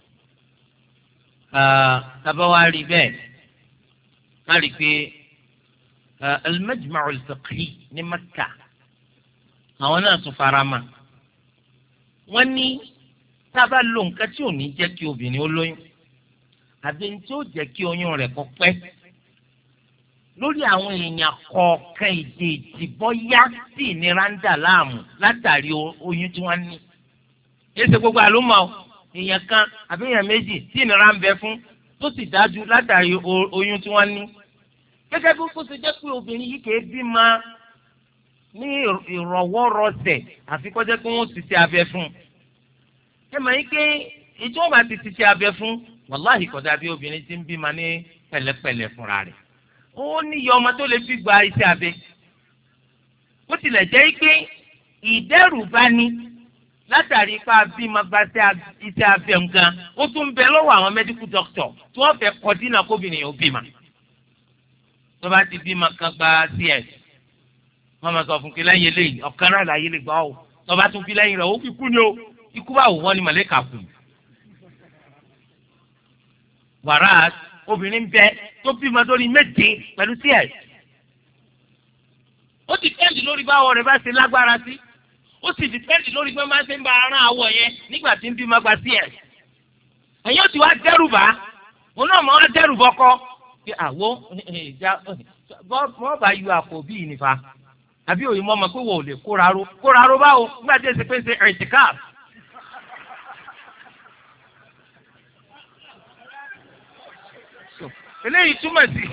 tábà wá rí bẹ́ẹ̀ má rí i pé al-Majma' al-Fiqhi ní Mẹ́kà àwọn náà tún fara mọ́ wọ́n ní tá a bá lo nǹkan tí ò ní jẹ́ kí obìnrin ó lóyún àbí ní tí ó jẹ́ kí oyún rẹ̀ kó pẹ́ lórí àwọn èèyàn kọ̀ọ̀kan èdè ìdìbọ́yá tí ìnira ń dà láàmú látàrí oyún tí wọ́n ní. èsì gbogbo àlùmọ́ èèyàn kan àbí èèyàn méjì tí ìnira ń bẹ fún tó sì dájú látàrí oyún tí wọ́n ní. gẹ́gẹ́ bí kò ṣe jẹ́ pé obìnrin yìí kìí bímọ ní ìrọ̀wọ́rọsẹ̀ àfi kó jẹ́ pé wọ́n ti ṣe abẹ fún un. ẹ mọ̀ yín pé ìjọba ti ti ṣe abẹ fún wàláhì kódà bí obìnrin ti ń bímọ ní pẹ̀lẹ́pẹ̀lẹ́ fúnra rẹ̀. ó ní iye ọmọ tó lè fi gba iṣẹ́ abẹ. ó tilẹ̀ jẹ́ pé ìdẹ́rùbani látàrí ipá bímọ gba iṣẹ́ abẹ nǹkan ó tún bẹ lọ́wọ́ àwọn medical doctor tí wọ́n fẹ́ kọ́ dínà kóbìnrin yóò bímọ. tó bá ti bímọ kan gba cs wọ́n máa sọ fún kí lẹ́yìn eléyìí ọ̀kan náà láyé lè gbà ó tó bá tún fi lẹ́yìn rẹ̀ ó fi kú ni ó ikú bá wò wọ́n ní mọ̀lẹ́kà kù. wàrà obìnrin bẹ tó bímọ lórí méje pẹ̀lú cs. ó ti tẹ́ǹdì lórí báwọ̀ rẹ̀ bá ṣe lágbára sí ó sì ti tẹ́ǹdì lórí pé máa ṣe ń bá ara àwọ̀ yẹn nígbà tí ń bímọ gba cs. ẹ̀yin ó ti wá dẹ́rù bá òun náà mọ̀ wá dẹ́rù bọ́kọ́ pé àwo ìjà bọ́ọ̀ bá yọ àpò bíi nìfà àbí òye mọ́ ọmọ pé wọ́n ò lè kóraró kóraró báwo nígbà tí èsì pé ṣe ẹ̀ǹtìkáàf. eléyìí túmọ̀ sí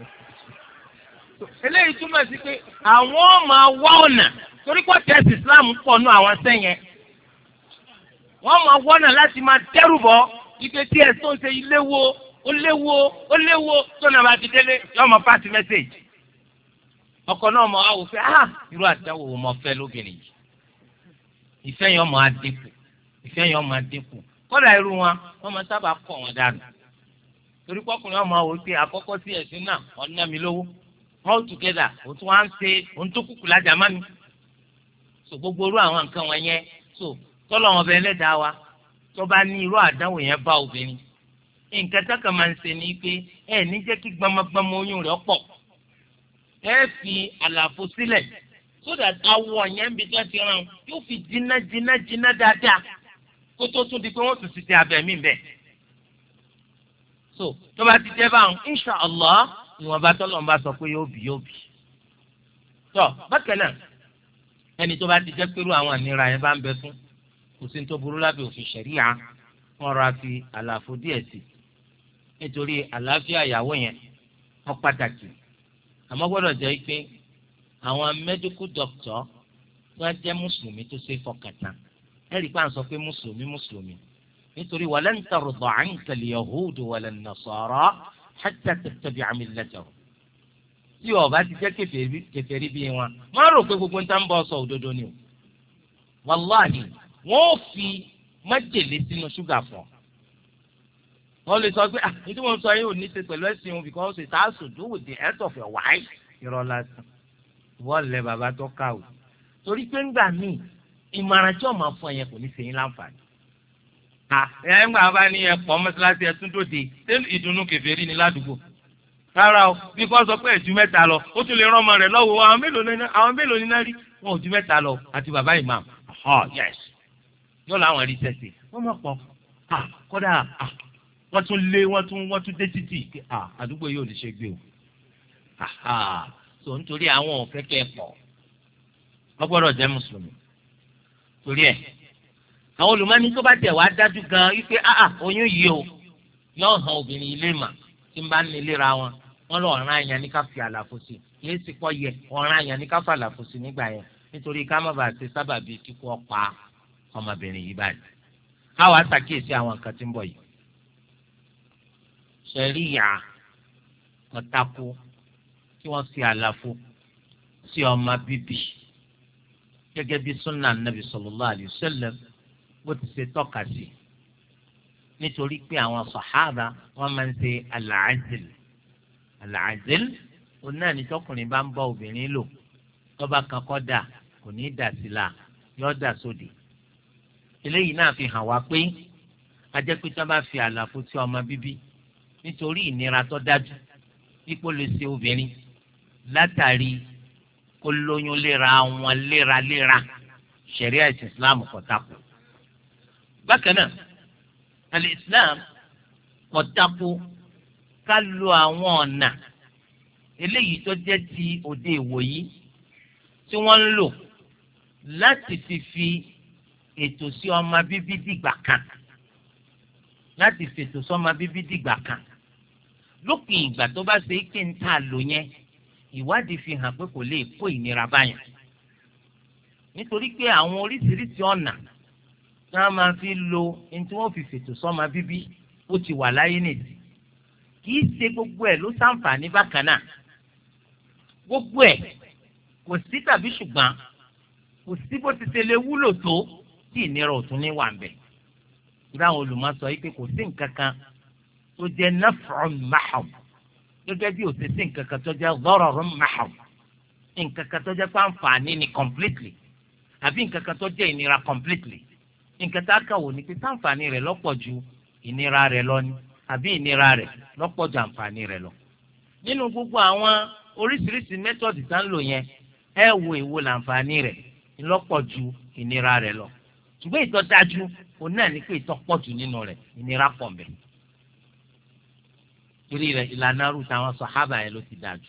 eléyìí túmọ̀ sí pé àwọn máa wá ọ̀nà torí pé tẹ̀sí Islam pọ̀ nù àwọn sẹ́yìn wọ́n máa wá ọ̀nà láti máa dẹ́rù bọ́ ike tí ẹ̀ tó ń ṣe iléwo ó léwo ó léwo tó náà bá ti délé yọ ọmọ pàṣẹ mẹ́sẹ̀gì ọkọ náà mọ àwọn òfin ah irú àtàwọn òun mọ fẹ́ lóbìnrin yìí ìfẹ́ yẹn ọmọ adínkù ìfẹ́ yẹn ọmọ adínkù kódà irú wọn wọn máa sábà kọ̀ wọn dànù torí pọkùnrin ọmọ àwọn òfin àkọ́kọ́ sí ẹ̀sìn náà ọ̀nà mi lówó all together òun tún wá ń ṣe òun tó kúkú lájà má mi so gbogbo irú àwọn nǹkan wọn yẹn so tọ́lọ̀ wọn bẹ ẹlẹ́dàá wa tó bá ní irú àdánwò yẹn bá obìnrin nǹkan tó kàn máa ń ṣe ni pé ẹ ní jẹ́ kí gbamagbama oyún rẹ̀ pọ̀ ẹ fi àlàfo sílẹ̀ so that awọ yẹn ń bi tí wọ́n ti rán yóò fi jiná jiná jiná dáadáa kó tó tún di pé wọ́n tún ti tẹ abẹ̀mí bẹ́ẹ̀. so tó bá ti jẹ́ báwọn insha allah ìwọ̀nba tọ́lọ̀ ń bá sọ pé yóò bì yóò bì. tọ́ bákan náà ẹni tó bá ti jẹ́ pẹ̀lú àwọn àníra yẹn bá ń bẹ fún kò sí ní tó burú lábẹ́ òfin ṣẹ̀ríà wọ́n ra fi àlàfo díẹ̀ sí nítorí àlàáfíà ìyàwó yẹn wọ́n pàtàkì àmọ́ gbọ́dọ̀ jẹ́ pé àwọn medical doctor wọ́n jẹ́ mùsùlùmí tó ṣe fọkàn tán ẹ̀rí pa ń sọ pé mùsùlùmí mùsùlùmí nítorí walan tarda anka al-yahudu wala an-nasara hatta tattabi'a millatahum tí ó bá ti jẹ́ kèfèrí bí wọn má rò pé gbogbo nǹkan ń bọ̀ sọ òdodo ni o wàláhì wọ́n fi májèlé sínú ṣúgà fún ọ wọ́n lè sọ pé ah ní tí wọ́n sọ yìí ò ní ṣe pẹ̀lú ẹ̀sìn wọn because it has to do with the health of your wife irọ́ lásán wọ́n lẹ bàbá tó kàwé torí pé ńgbà míì ìmọ̀ràn tí ọmọ fún ẹ̀yẹ kò ní ṣe yín láǹfààní. ẹ̀ ń gbà bá ní ẹ̀pọ̀ mọ́ṣáláṣí ẹ̀ tún dòde ṣé ìdùnnú kèfèrí ni ládùúgbò rárá o bí kò sọ pé ẹ̀jú mẹ́ta lọ ó tún lè rán ọmọ rẹ̀ lọ́wọ́ àwọn mélòó ní náà rí wọn ò ju mẹ́ta lọ àti bàbá imam oh yes yóò láwọn rí sẹ́sì wọ́n mọ̀ pọ̀ kódà wọ́n tún lé wọ́n tún wọ́n tún dé títì àdúgbò yóò lè ṣe gbé o so nítorí àwọn ò fẹ́ kẹ́ ẹ pọ̀ wọ́n gbọ́dọ̀ jẹ́ mùsùlùmí torí ẹ̀ àwọn olùmọ́ni tó bá tẹ̀ wá dájú gan wípé oyún yìí o yóò hàn obìnrin ilé mà tí ń bá ní ìlera wọn wọn lọ ọ̀ràn àyàn ní ká fi àlàfo sí yéé sì pọ̀ yẹ ọ̀ràn àyàn ní ká fi àlàfo sí nígbà yẹn nítorí ká má bàa ṣe sábàbí kíkú ọ̀pá ọmọbìnrin yìí báyìí. káwa ṣàkíyèsí àwọn nǹkan tí ń bọ̀ yìí. ṣẹ̀ríyà ọ̀tako tí wọ́n fi àlàfo sí ọmọ bíbí gẹ́gẹ́ bí sunnah nabi sallallahu alayhi wa sallam bó ti ṣe tọ́ka sí nítorí pé àwọn sàhábà wọ́n máa ń ṣe al-azl al-azl òun náà ní tọkùnrin bá ń bá obìnrin lò tọ́ba kan kọ́ dà kò ní í dà sí la yọ́ dà sódì eléyìí náà fi hàn wá pé ajẹ́ pé tí wọ́n bá fi àlàfo sí ọmọ bíbí nítorí ìnira tó dájú ipò lè ṣe obìnrin látàrí kó lóyún léra wọn léraléra ṣẹ̀ríà ìsìlámù kò tako. bákan náà al-islam kò tako ká lo àwọn ọ̀nà eléyìí tó jẹ́ ti òde ìwòyí tí wọ́n ń lò láti fi fi ètò sí ọmọ bíbí dìgbà kan láti fètò sọ́mọ bíbí dìgbà kan lópin ìgbà tó bá ṣe é kí n ta lò yẹn ìwádìí fi hàn pé kò lè kó ìnira báyàn nítorí pé àwọn oríṣiríṣi ọ̀nà tí wọ́n máa fi lo ẹni tí wọ́n fi fètò sọ́mọ bíbí ó ti wà láyé nìdí kì í ṣe gbogbo ẹ̀ ló ṣàǹfààní bákan náà gbogbo ẹ̀ kò sí tàbí ṣùgbọ́n kò sí bó ti ṣe lè wúlò tó tí ìnira ò tún ní wà ń bẹ̀. ìdá àwọn olùmọ̀ sọ yìí pé kò sí nǹkan kan tó jẹ́ naf'un mahab gẹ́gẹ́ bí ò sí sí nǹkan kan tó jẹ́ dararun mahab nǹkan kan tó jẹ́ pàǹfààní ni completely àbí nǹkan kan tó jẹ́ ìnira completely nǹkan tá a kà wò ni pé pàǹfààní rẹ̀ lọ́pọ̀ ju ìnira rẹ̀ lọ ni àbí ìnira rẹ̀ lọ́pọ̀ ju àǹfààní rẹ̀ lọ. nínú gbogbo àwọn oríṣiríṣi mẹ́tọ̀dì tá ń lò yẹn ẹ wo èwo làǹfààní rẹ̀ lọ́pọ̀ ju ìnira rẹ̀ lọ. ṣùgbọ́n ìtọ́ dájú òun náà ní pé ìtọ́ pọ̀ jù nínú rẹ̀ ìnira pọ̀ mbẹ̀. torí rẹ̀ ìlànà arú táwọn sàhábà yẹn ló ti dájú.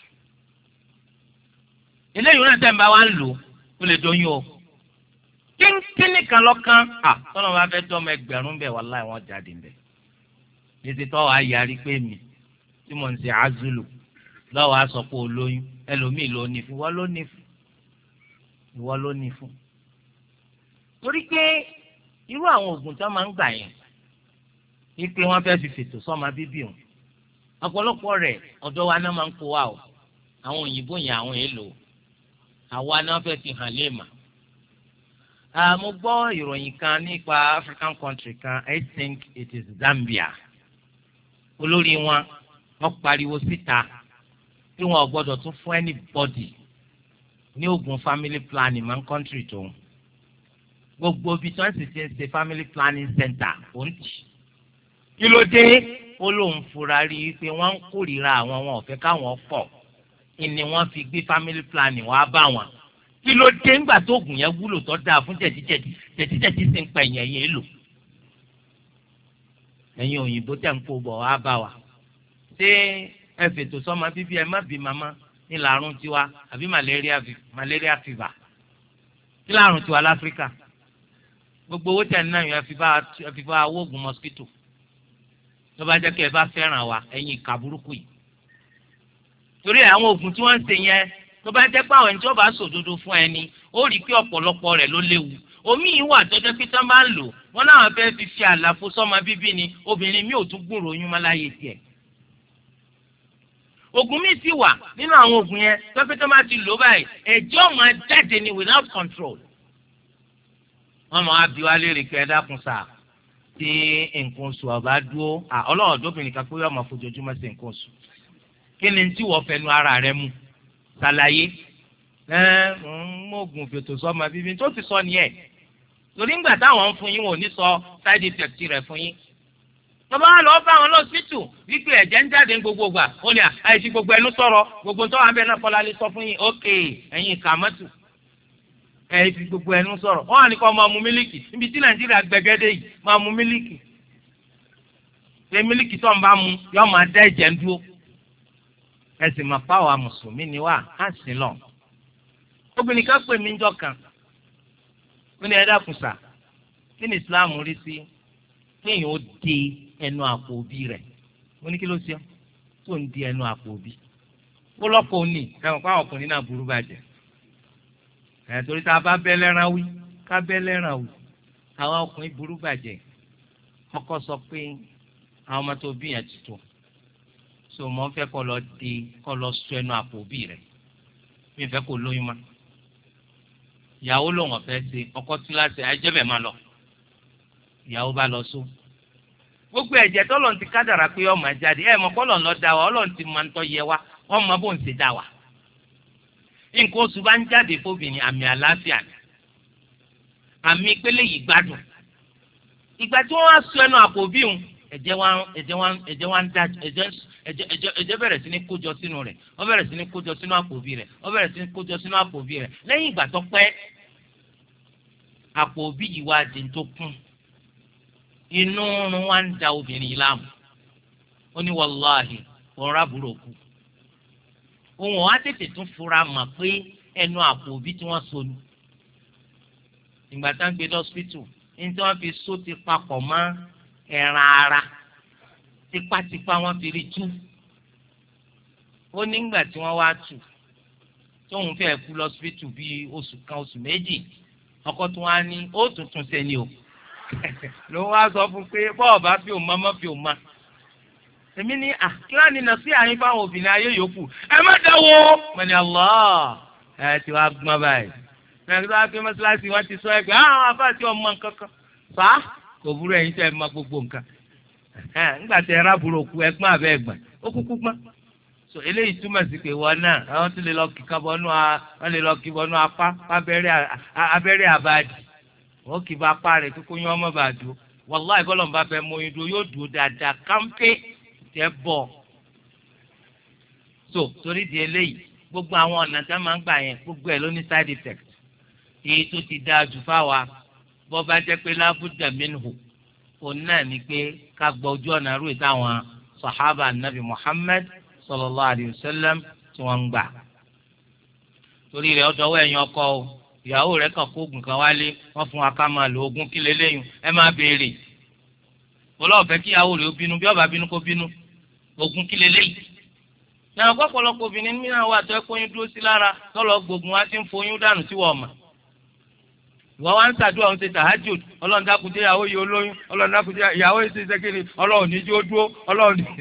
eléyìí náà tẹ̀ ń bá wa ń lò ó lè doyún o. kínkínní kan lọ́kàn à tọ́nà bá fẹ́ tọ́ ọmọ ẹgbẹ̀rún bẹ̀ wàláhì wọ́n jáde bẹ̀. títí tọ́ wa yarí pé mi tí mo ń ṣe azulu lọ́wọ́ a sọ pé o lóyún ẹlòmíì ló ní fún ìwọ ló ní fún ìwọ ló ní fún. torí pé irú àwọn oògùn tó máa ń gbà yẹn wípé wọ́n fẹ́ẹ́ fi fètò sọ́mọ bíbí òun ọ̀pọ̀lọpọ̀ rẹ̀ ọ̀dọ̀ wa náà máa ń kó wa o àwọn òyìnbó yẹn àwọn èèlò àwa náà fẹ́ẹ́ fi hàn léèmà. mo gbọ́ ìròyìn kan nípa African country kan I think it is Zambia olórí wọn wọ́n pariwo síta tí wọn ò gbọ́dọ̀ tún fún anybody ní oògùn family planning man country tó gbogbo ibi tí wọ́n sì ti ń ṣe family planning center ó ń tì. kí ló dé ó lóun fura rí i pé wọ́n ń kórìíra àwọn wọn ò fẹ́ káwọn pọ̀ ni wọ́n fi gbé family planning wá bá wọn. kí ló dé ńgbà tó oògùn yẹn wúlò tó dáa fún jẹ̀díjẹ̀dí jẹ̀díjẹ̀dí sì ń pẹ̀ yẹn yẹn lò. ẹ̀yin òyìnbó tẹ̀ ń kó bọ̀ wá bá wa. ṣé ẹ fètò sọ́mọ bíbí ẹ má bí màmá ní làárùn tiwa àbí malaria malaria fever kí làárùn tiwa láfíríkà gbogbo owó tẹ̀ ń náà yẹn ẹ fi bá wóògùn mosquito tó bá jẹ́ kí ẹ bá fẹ́ràn wa ẹ̀yin ìka burúkú yìí torí àwọn oògùn tí wọ́n ń ṣe yẹn tó bá jẹ́ pé àwọn ẹni tí wọ́n bá sòdodo fún ẹni ó rí i pé ọ̀pọ̀lọpọ̀ rẹ̀ ló léwu omi yìí wà tó jẹ́ pé tí wọ́n bá ń lò wọ́n láwọn fẹ́ẹ́ fi fi àlàfo sọ́mọ bíbí ni obìnrin mi ò tún gbúròó oyún má láyé tiẹ̀ oògùn mi ti wà nínú àwọn oògùn yẹn tó pé tó máa ti lò báyìí ẹ̀jẹ̀ ó máa jáde ni without control wọ́n máa bí wá léèrè pé ẹ dákun sáà tí nǹkan oṣù ọba dúró ọlọ́run ọ̀dọ́bìnrin kan pé yóò máa fojoojúmọ́ sí nǹkan oṣù kí ni tí wọ́n fẹnu ara rẹ mú ṣàlàyé ẹ ń mọ̀gùn fètò sọ́mọ bíbí tó ti sọ nìyẹn torí ńgbà táwọn ń fún yín wọn ò ní sọ side effect rẹ̀ fún yín tọ́ba wa lọ bá wọn lọ́sítù wípé ẹ̀jẹ̀ ń jáde ní gbogbo gbà ó ní àìsí gbogbo ẹnu sọ̀rọ̀ gbogbo tó wà ń bẹ náà kọ́lá lè sọ fún yín ókè ẹ̀yin kàmọ́tù ẹ̀ fi gbogbo ẹnu sọ̀rọ̀ wọ́n wà ní kó máa mu mílíkì níbi tí nàìjíríà gbẹgẹ́dẹ́ yìí máa mu mílíkì ṣé mílíkì tó ń bá mu yóò máa dá ẹ̀jẹ̀ ń dúró ẹ̀sìn máa pa àwa mùsùlùmí ni wà á sì lọ. obìnrin kan pè mí ńjọ́ kan ó ní ẹ dákun sà kí ni ìsìláàmù rí sí kéèyàn ó de ẹnu àpò òbí rẹ̀ mo ní kí ló ṣe tó ń di ẹnu àpò òbí ó lọ́kọ̀ òní ẹ̀wọ̀n fáwọn ọkùnrin náà burú bàjẹ́ ẹ̀ torí tá a bá bẹ́ lẹ́ràn wí ká bẹ́ lẹ́ràn wí àwọn ọkùnrin burú bàjẹ́ ọkọ sọ pé àwọn ọmọ tó bí yẹn ti tó so mo fẹ́ kọ́ lọ di kọ́ lọ sọ ẹnu àpò òbí rẹ̀ mi fẹ́ kó lóyún ma ìyàwó lòun ọ̀fẹ́ ṣe ọkọ tí láti ẹjẹ́ máa lọ ìyàwó bá lọ só gbogbo ẹ̀jẹ̀ tọ́lọ̀ ti kádàrà pé ọmọ jáde ẹ̀ mọ̀ kọ́lọ̀ lọ da wa ọlọ́run ti máa ń tọ́ yẹ wa ọmọ bó ń ṣe dá wa nǹkan oṣù bá ń jáde fóbìnrin àmì àlàáfíà ni àmì ìpele yìí gbádùn ìgbà tí wọ́n wá sọ ẹnu àpò bí òun ẹ̀jẹ̀ wá ẹ̀jẹ̀ wá ẹ̀jẹ̀ wá ń da ẹ̀jẹ̀ ẹ̀jẹ̀ ẹ̀jẹ̀ ẹ̀jẹ̀ bẹ̀rẹ̀ sí ní kójọ sínú rẹ̀ ó bẹ̀rẹ̀ sí ní kójọ sínú àpò bí rẹ̀ ó bẹ̀rẹ̀ sí ní kójọ sínú àpò bí rẹ̀ lẹ́yìn ìgbà tó pẹ́ àpò bí yìí wá di tó kún inú rún wá ń da obìnrin yìí láàmú ó ní wàláhì òun rábùrò kú òun á tètè tún fura mọ̀ pé ẹnu àpò bí tí wọ́n so ni ìgbà tá ń gbé lọ́sítù ní tí wọ́n fi so ti papọ̀ mọ́ ẹran ara tipátipá wọ́n fi rí tú ó nígbà tí wọ́n wá tù tóun fẹ́ẹ́ kú lọ́sítù bíi oṣù kan oṣù méjì ọkọ tó wá ní ó tuntun sẹ́ni o ló wá sọ fún pé bọ́ọ̀ bá fi òun mọ́ fi òun mọ́ èmi ní à kí wọ́n ní nà sí àyín fáwọn obìnrin ayé yòókù ẹ má dáwọ́ mọ̀ ní Allah ẹ ti wá gbọ́n báyìí ẹ ti wá pé mọ́ṣáláṣí wọn ti sọ ẹ pé àwọn afáàtì ọmọ nǹkan kan fà á kò burú ẹ̀yin tẹ́ ẹ mọ gbogbo nǹkan ẹ ńgbà tẹ ẹ rábùrò ku ẹgbọ́n àbẹ́ ẹgbọ́n ó kúkú gbọ́n so eléyìí túmọ̀ sí pé wọn náà àwọn tó lè lọ kíkà bọ́nú wọn lè lọ kí bọ́nú apá abẹ́rẹ́ àbáàdì wọ́n kì í bá apá rẹ̀ kókó yín ọmọ bá dùn wàláì bọ́lọ̀ ń bá fẹ́ mọ oyún dúró yóò dùn dáadáa kámpé tẹ́ bọ̀ so torí di eléyìí gbogbo àwọn ọ̀nà tí wọ́n máa ń gbà yẹn gbogbo ẹ̀ ló ní side effect èyí tó ti dáa jù fáwa bọ́ bá jẹ́ pé lábúdà minhu òun náà ni pé ká gbọ́ ojú ọ̀nà rú ìtàwọn sahaba nabi Muhammad sallallahu alayhi wa sallam tí wọ́n ń gbà torí rẹ̀ ọ̀dọ́wọ́ ẹ̀yin ọkọ o ìyàwó rẹ̀ kàn kó oògùn kan wálé wọ́n fún wa ká máa lo oògùn kí lélẹ́yìn ẹ máa béèrè olóòfẹ́ kí ìyàwó rẹ̀ ó bínú bí ó bá bínú kó bínú oògùn kí lélẹ́yìn náà pọ̀pọ̀lọpọ̀ obìnrin mìíràn wà tó ẹ kóyún dúró sí lára tọ́lọ̀ gbógun wá ti ń foyún dànù tí wọ́n mọ̀ ìwọ wá ń ṣàdúrà ń ṣe tàhájùd ọlọ́run dákun jẹ́ ìyàwó yìí olóyún ọlọ́run dákun jẹ́ ìyàwó yìí ṣe ṣẹ́kìrì ọlọ́run ní jó dúró ọlọ́run ní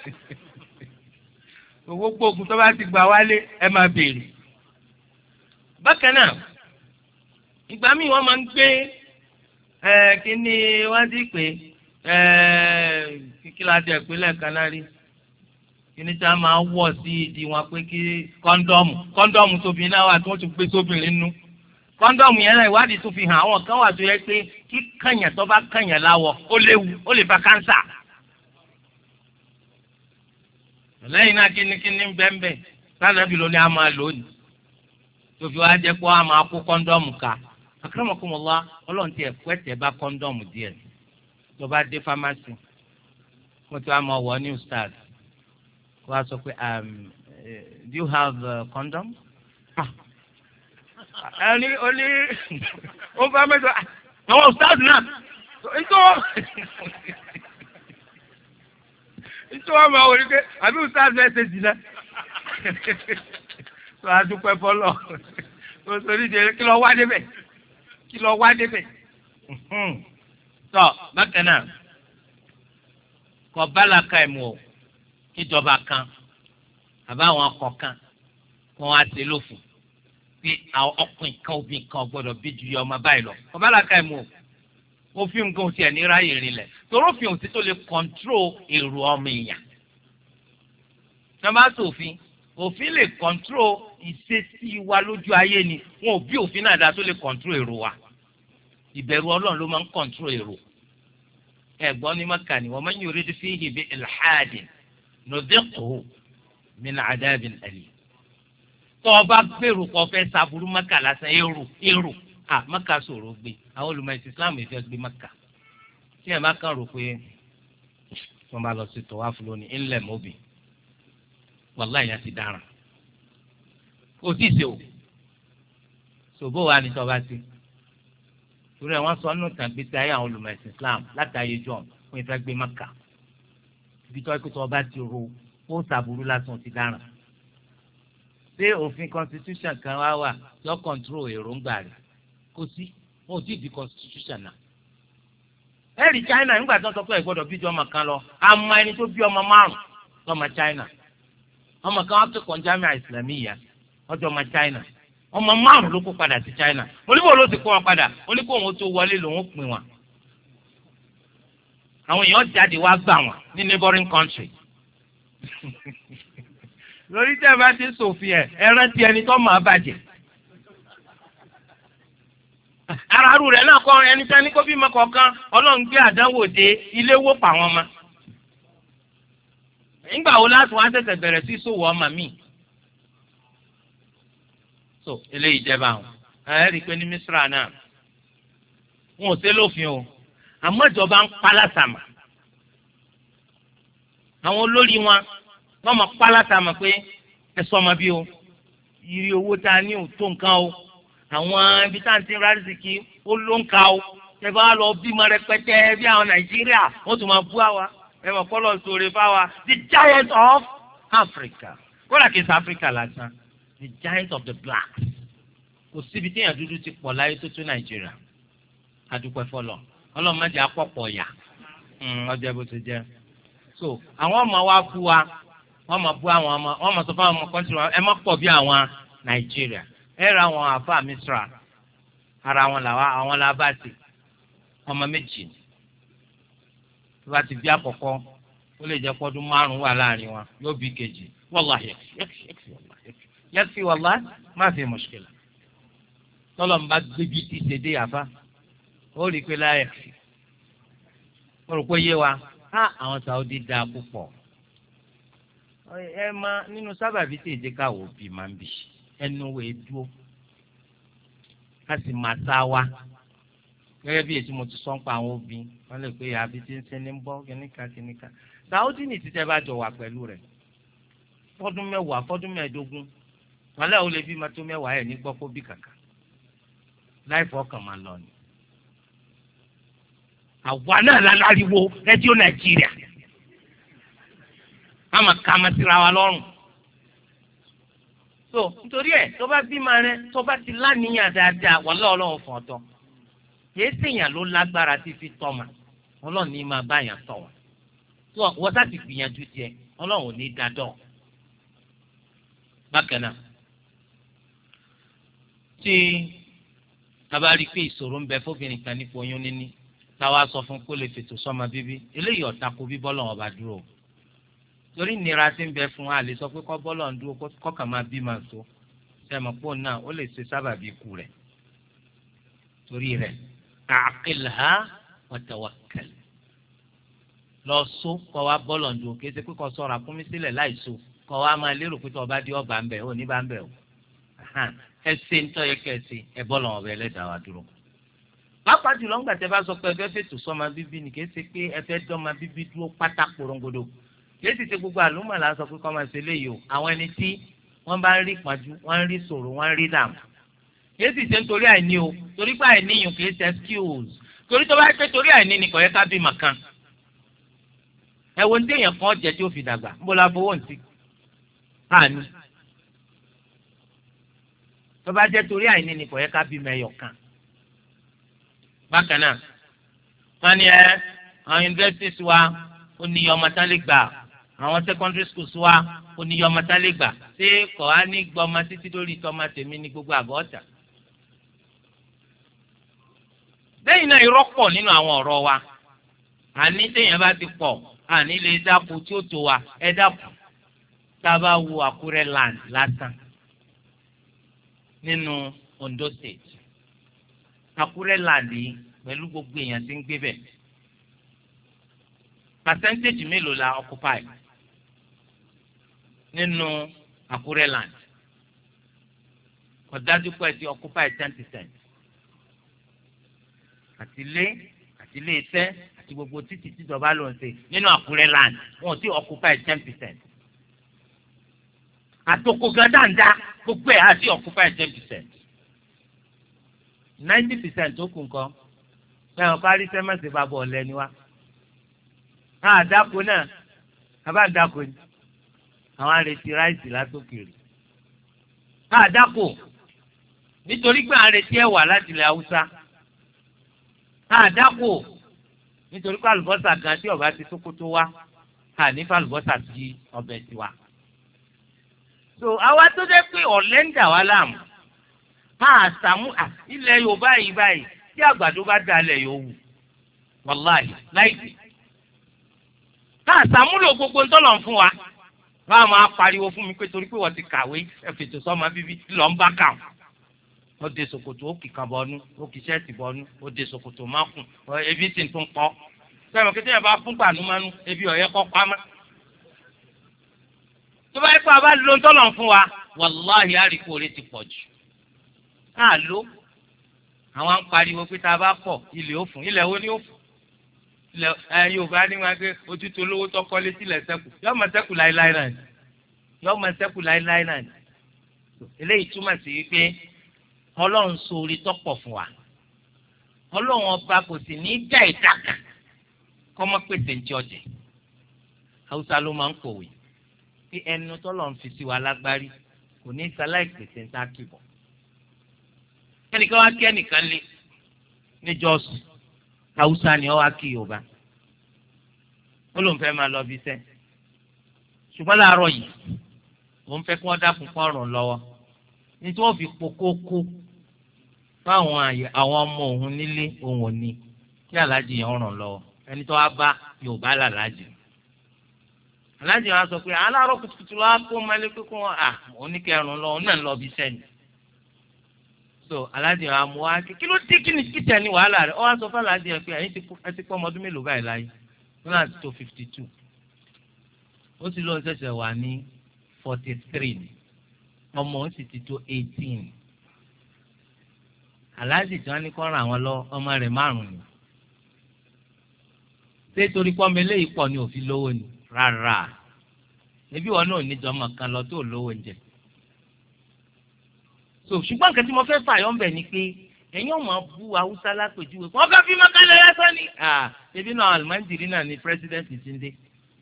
owó gbógun tó bá ti gbà wálé ẹ máa béèrè. bákan náà ìgbà míì wọ́n máa ń gbé kí ni wọ́n ti pè kíkí láti ẹ̀pínlẹ̀ kan náà rí kí ni tí a máa wọ̀ sí ìdí wọn pé kí kọ́ńdọ́ọ̀mù kọ́ńdọ́ọ̀mù tóbi náà wà tí wọ́n ti gbé sóbìnrin nú kọ́ńdọ̀mù yẹn náà ìwádìí tún fi hàn àwọn kan wà tó yẹ pé kí kànyàn tó bá kànyàn láwọ̀ ó léwu ó lè fa kánsà. lẹ́yìn náà kínníkínní bẹ́ẹ̀nbẹ́ẹ̀ sáàdàbí ló ní a máa lò ní tó fi wá jẹ́ pé a máa kó kọ́ńdọ̀mù ká. akramakumullah ọlọ́run ti ẹ̀kọ́ ẹ̀tẹ̀ bá kọ́ńdọ̀mù díẹ̀ tó bá dé fámásì wọ́n ti wá máa wọ̀ ní ustad kó wá sọ pé do you have uh, condom? ẹni oní ó bá mẹ́jọ àwọn ustad náà nítorí nítorí wọn máa wò ní pé àbí ustaz ẹ ṣe jìnnà tó a dúpẹ́ fọlọ́ tó torí de kí lọ wá débẹ̀ kí lọ wá débẹ̀ tọ́ bákan náà kọ bálaka ẹ̀mú o kíjọba kan àbáwọn ọkọ̀ kan kó wọn á ṣe lófin pé àwọn ọkùnrin kan obìnrin kan gbọ́dọ̀ bí ju ọmọ báyìí lọ kọ bálaka ẹ̀mú o òfin nǹkan tiẹ̀ ní ráyè rinlẹ̀ torí òfin òsì tó lè kọ́ńtró èrò ọmọ èèyàn. Nàbà sòfin òfin lè kọ́ńtró ìṣesí wa lójú ayé ni wọn ò bí òfin náà dá tó lè kọ́ńtró èrò wa. Ìbẹ̀rù Ọlọ́run ló máa ń kọ́ńtró èrò. Ẹ̀gbọ́n ní Mẹ́kà ni wa man yurid fihi bi ilhadin nudhiqhu min adhabin alim. Tọ́ ọ bá gbèrò kọ́ fẹ́ sàbúrú Mẹ́kà lásán èrò èrò. Ah, Maka sọ̀rọ̀ gbé àwọn olùmọ̀ Islam ìfẹ́ gbé Maka tí ẹ̀ bá kàn rò pé wọ́n bá lọ sí tọ́wá fún lónìí ńlẹ̀ mọ́bì wàláhì yẹn ti dáràn kò tí ì ṣe o ṣòbó wa ní tọ́ba sí torí ẹ̀ wọ́n sọ nínú tàn gbé táyà àwọn olùmọ̀ Islam látàyè John wọ́n ìfẹ́ gbé Maka ibi tó ẹ pé tọ́ba ti ro ó sàbúrú lásán ti dáràn ṣé òfin constitution kan wá wà yọ control èròǹgbà rẹ̀ kò sí wọn ò tí ì di constitution náà. ẹ̀rí China nígbà tó ń sọ pé ẹ̀ gbọ́dọ̀ bí ju ọmọ kan lọ àmọ́ ẹni tó bí ọmọ márùn lọ́mọ China ọmọ kan wá pé kọ̀ǹjámíà Islamiyya ọjọ́ ọmọ China ọmọ márùn ló kó padà sí China oníbò ló ti kó wọn padà oníkó òun tó wọlé lòun pin wọn. àwọn èèyàn jáde wá gbà wọn ní neighboring country. lórí tẹ́ ẹ bá ti sòfin ẹ̀ ẹ rántí ẹni tó máa bàjẹ́. araru rẹ̀ náà kọ́ ẹni tí a ní kó bímọ kọ̀ọ̀kan ọlọ́run gbé àdánwò dé ilé wó pa wọn ma. nígbà wo láti wá ṣẹ̀ṣẹ̀ bẹ̀rẹ̀ sí sòwò ọmọ mi. so eléyìí jẹba àwọn ẹ rí i pé ní Misra náà wọn ò ṣe lófin o àmọ́ ìjọba ń pálásàmà àwọn olórí wọn wọ́n mọ̀ pálásàmà pé ẹ sọ ọmọ bí o ìrì owó tá a ní ò tó nǹkan o àwọn ibi tá à ń tin rárìsìkì ó ló ń ka o ẹ bá lọ bímọ rẹpẹtẹ bí àwọn Nàìjíríà wọ́n tún máa bú àwa ẹ mọ̀ kọ́lọ̀ sóore fáwa the giant of Africa kódà kìí ṣe Africa lásán the giant of the blacks kò síbi téèyàn dúdú ti pọ̀ láyé tó tó Nàìjíríà adúpẹ́ fọlọ́ ọlọ́run má jẹ́ apọ̀pọ̀ yà ọjọ́ bó ti jẹ́ so àwọn ọmọ wa bú wa wọ́n máa bú àwọn ọmọ wọ́n máa sọ fún àwọn ọmọ kọ́ńtì wọn ẹ má pọ̀ bí àwọn Nàìjíríà ẹ ra àwọn àfa Misra ara wọn làwa àwọn làbàtì ọmọ méjì tó bá ti bí àkọ́kọ́ ó lè jẹ́ pọ́dún márùn-ún wà láàrin wọn yóò bí kejì wàláhì yẹ́kì wàláhì má fi mùṣkílà tọ́lọ̀ ń bá gbébi tí ṣe dé àfa ó rí i pé láyà mo rò pé yé wa á àwọn Saudi dáa púpọ̀ ẹ máa nínú sábàbí tí èdè káwọ́ bí máa ń bì ẹnu wo dúró a sì máa sá wa gẹ́gẹ́ bí èsì mo ti sọ ń pa àwọn obìnrin wọ́n lè pé àbí tí ń sẹ́ni ń bọ́ kìnnìkan kìnnìkan Saudi ní títẹ́ bá jọ wà pẹ̀lú rẹ̀ fọ́dún mẹ́wàá fọ́dún mẹ́ẹ̀ẹ́dógún wọ́n lẹ́ o lè bí ma tó mẹ́wàá ẹ̀ ní gbọ́ kó bí kàkà láì fọkàn máa lọ ni. àwa náà láláriwo rédíò Nàìjíríà a máa ka máa síra wa lọ́rùn. so nítorí ẹ tó bá bímọ rẹ tó bá ti láníyàn dáadáa wà lọ́ọ̀lọ́ọ̀ fún ọ̀tọ̀ kìí ṣèyàn ló lágbára tí fi tọ́ ma ọlọ́run ní máa báyàn tọ̀ wọ́n tó wọ́n sá ti gbìyànjú tiẹ̀ ọlọ́run ò ní dáadọ́. bákan náà tí a bá rí i pé ìṣòro ń bẹ fóbìnrin kan nípa oyún níní táwa sọ fún kó lè fètò sọ́mọ bíbí eléyìí ọ̀tá kó bí bọ́lọ̀ wọn bá dúró torí ìnira tí ń bẹ fún wa lè sọ pé kọ́ bọ́lọ̀ ń dúró kọ́kàn máa bí máa so sẹ́mi pò náà ó lè ṣe sábàbí ikú rẹ̀ torí rẹ̀ aqilha wa tawakkal lọ so kọ́ wa bọ́ọ̀lù ǹdùn kí ẹ ṣe pé kọ́ sọ̀rọ̀ àkúnmí sílẹ̀ láì so kọ́ wa máa lérò pé tọ́ ọba dé ọba ń bẹ̀ ò ní bá ń bẹ̀ o ẹ ṣe ń tọ́ yẹ kẹ́ ẹ ṣe ẹ bọ́ọ̀lù ọ̀bẹ ẹlẹ́dàá wa dúró. pápá jùlọ ńgbà tẹ́ bá sọ pé ẹ fẹ́ fètò sọ́mọ bíbí ni kì í ṣe pé ẹ fẹ́ dọ́mọ bíbí dúró pátá porongodo kì í sì ṣe gbogbo àlùmọ̀ là ń sọ pé kọ́ máa ṣe léyìí o àwọn ẹni tí wọ́n bá ń rí pọ́njú wọ́n ń rí ṣòro wọ́n ń rí dààmú kì í sì ṣe nítorí àìní o torí pé àìní yìí kì í ṣe excuse torí tó bá yẹ pé torí àìní ni kò yẹ ká bí màkàn ẹ wo ní téèyàn kan jẹ tí ó fi dàgbà ń bọ́ la fowó ntí àní tó bá jẹ́ torí àìní ni kò yẹ ká bí mẹ́yọ̀ kan bákan náà wọ́n ní ẹ àwọn universities wa ó ní ọmọ tá lè gbà àwọn secondary schools wa ó ní ọmọ tá lè gbà ṣé kò á ní gbọ́ ọmọ títí lórí tọ́mọ tèmi ní gbogbo àgọ́ ọ̀tà. lẹ́yìn náà irọ́ pọ̀ nínú àwọn ọ̀rọ̀ wa àní téèyàn bá ti pọ̀ àní lè dáko tí ó tó wa ẹ dáko tá a bá wo Àkúrẹ́ land lásán nínú Ondo state Àkúrẹ́ land yìí pẹ̀lú gbogbo èèyàn tí ń gbé bẹ̀ percentage mélòó la occupy nínú Àkúrẹ́ land ọ̀dájú pé ẹ ti occupy ten percent àtìlé àtìlé iṣẹ́ àti gbogbo títí tíjọba ló ń ṣe nínú Àkúrẹ́ land wọn ò tí occupy ten percent àtòkò gan dáńdá gbogbo ẹ̀ àti occupy ten percent ninety percent tó kù nǹkan fẹ́ràn kárí sẹ́mẹ̀sì bàbá ọ̀lẹ́ ni wá àdàkọ náà àbá àdàkọ ni àwọn arètí ráìsì látòkèrè àdàkọ nítorí pé àrètí ẹ̀wà láti ilẹ̀ Haúsá àdàkọ nítorí pé àlùbọ́sà gan tí ọba ti Sókótó wá àní fàlùbọ́sà sí ọbẹ̀ tiwa. so àwa tó jẹ́ pé ọ̀lẹ́ ń dà wá láàmú máa sàmú ilẹ̀ Yorùbá yìí báyìí tí àgbàdo bá dalẹ̀ yóò wù wàláhì láìpẹ́ máa sàmúlò gbogbo ńtọ́lọ̀ ń fún wa máa máa pariwo fún mi pé torí pé wọ́n ti kàwé ẹ̀fẹ̀tò sọ́mọ bíbí lọ́ ń bá kà ó de ṣòkòtò ó kì kan bọ́nú ó kì ṣẹ́ẹ̀tì bọ́nú ó de ṣòkòtò má kùn ebi sì ń tún pọ́ sẹ́wọ̀n kí tẹ́yẹ̀ bá fún pànùmánú ebi ọ̀yẹ́ kọ́ pamọ́ tó bá yẹ kó a bá lo ńtọ́lọ̀ ń fún wa wàláhì àríkò rẹ ti pọ̀ jù á lò àwọn ń pariwo pé tá a bá pọ̀ ilẹ̀ ó fún ilẹ̀ wo ni ó fún ilẹ̀ ẹ Yorùbá ní wọn pé ojú tó lówó tọkọlé sílẹ̀ sẹ́kù yọ ọmọ sẹ́kù láéláé náà yọ ọmọ sẹ́kù láéláé náà eléyìí túmọ̀ sí wípé Ọlọ́run sórí tọ́pọ̀ fún wa Ọlọ́run ọba kò sì ní dá ìdáka kọ́mọ́ pèsè ní ọ̀jẹ̀ Haúsá ló máa ń kọ̀wé pé ẹnu tọ́lọ̀ ń fi sí wa lágbárí kò ní sáláì pèsè ní tákìbọ̀ ẹnìkan wá kí ẹnìkan lé níjọ́sùn Haúsá ni ọ wá kí Yorùbá ó lóun fẹ́ máa lọ bí iṣẹ́ ṣùgbọ́n láàárọ̀ yìí òun fẹ́ kí wọ́n dákun kọ́ ọ̀rùn lọ́wọ́ ní tí wọ́n fi pokókó fáwọn àwọn ọmọ òun nílé òun ò ní kí aláàjì yẹn ràn lọ́wọ́ ẹni tó wá bá Yorùbá làlájì aláàjì wọn sọ pé aláàárọ̀ kùtùkùtù lọ́wọ́ kó máa lé pé kó wọn à oníkẹrùn lọ òun náà ń lọ bí iṣẹ́ ni so aláàjì wọn mú wa kí ló dé kí ni kíkẹ́ ní wàhálà rẹ̀ ọ wá sọ fún aláàjì yẹn pé ẹ̀yin ti pọ́ ọmọ ọdún mélòó báyìí láyé wọn náà ti tó fifty two ó sì lóun ṣẹ̀ṣẹ̀ wà ní forty three ọmọ ó sì ti tó eighteen aláàjì tí wọ́n ní kọ́ ràn wọ́n lọ ọmọ rẹ̀ márùn-ún ni ṣé torí pọ́nmi eléyìí pọ̀ ni òfin lówó ni rárá ẹbí wọn náà níjọmọ kan lọ tó lówó oúnjẹ so ṣùgbọ́n nǹkan tí mo fẹ́ fààyàn bẹ̀ ni pé ẹ̀yin ọmọ bú Haúsá lápèjúwe wọ́n fẹ́ fi mọ́kànlá yásán ni ẹbí náà alimandiri náà ni pírẹsidẹ́ǹtì ti ń dé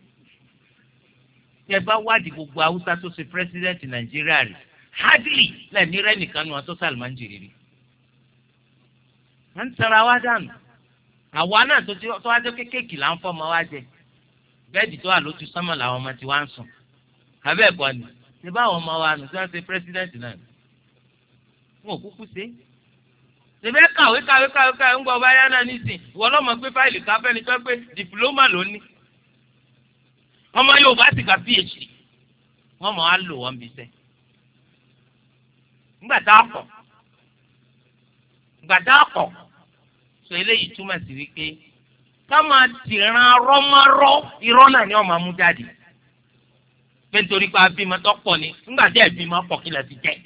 tí ẹ bá wádìí gbogbo Haúsá tó ṣe pírẹsidẹ́ǹtì Nàìjíríà rẹ̀ hardly lẹ́ẹ̀ni rẹ̀ nìkan ni wọ́n tó ṣe alimandiri rí wọ́n ń tara wá dànù àwa náà tó wájú kéékèèkì là ń fọmọ wá jẹ bẹ́ẹ̀dì tó wà lójú sánmọ̀ làwọn ọmọ tí wá ń sùn abẹ́ ẹ̀kọ́ ni ṣé báwọn ọmọ wa nù tí wọ́n ṣe pírẹsidẹ́ǹtì náà wọn ò kúkú ṣe ṣèbẹ́ kàwé kàwé kàwé kàwé ń gbọ́ ọba yá náà nísìn ìwọ lọ́mọ pé fáìlì káfẹ́ ni tó pé dìpìlómà ló ní ọmọ Yorùbá sì gba phd wọ́n mọ̀ á lò wọ́n bí sẹ́ nígbà tá a pọ̀ gbàdá pọ̀ sọ eléyìí túmọ̀ sí wípé ká máa tìran rọ́mọ́rọ́ irọ́ náà ni wọ́n máa mú jáde pé nítorí pé abímọ tó pọ̀ ni nígbà tí ẹ̀bímọ pọ̀ kí lè fi jẹ́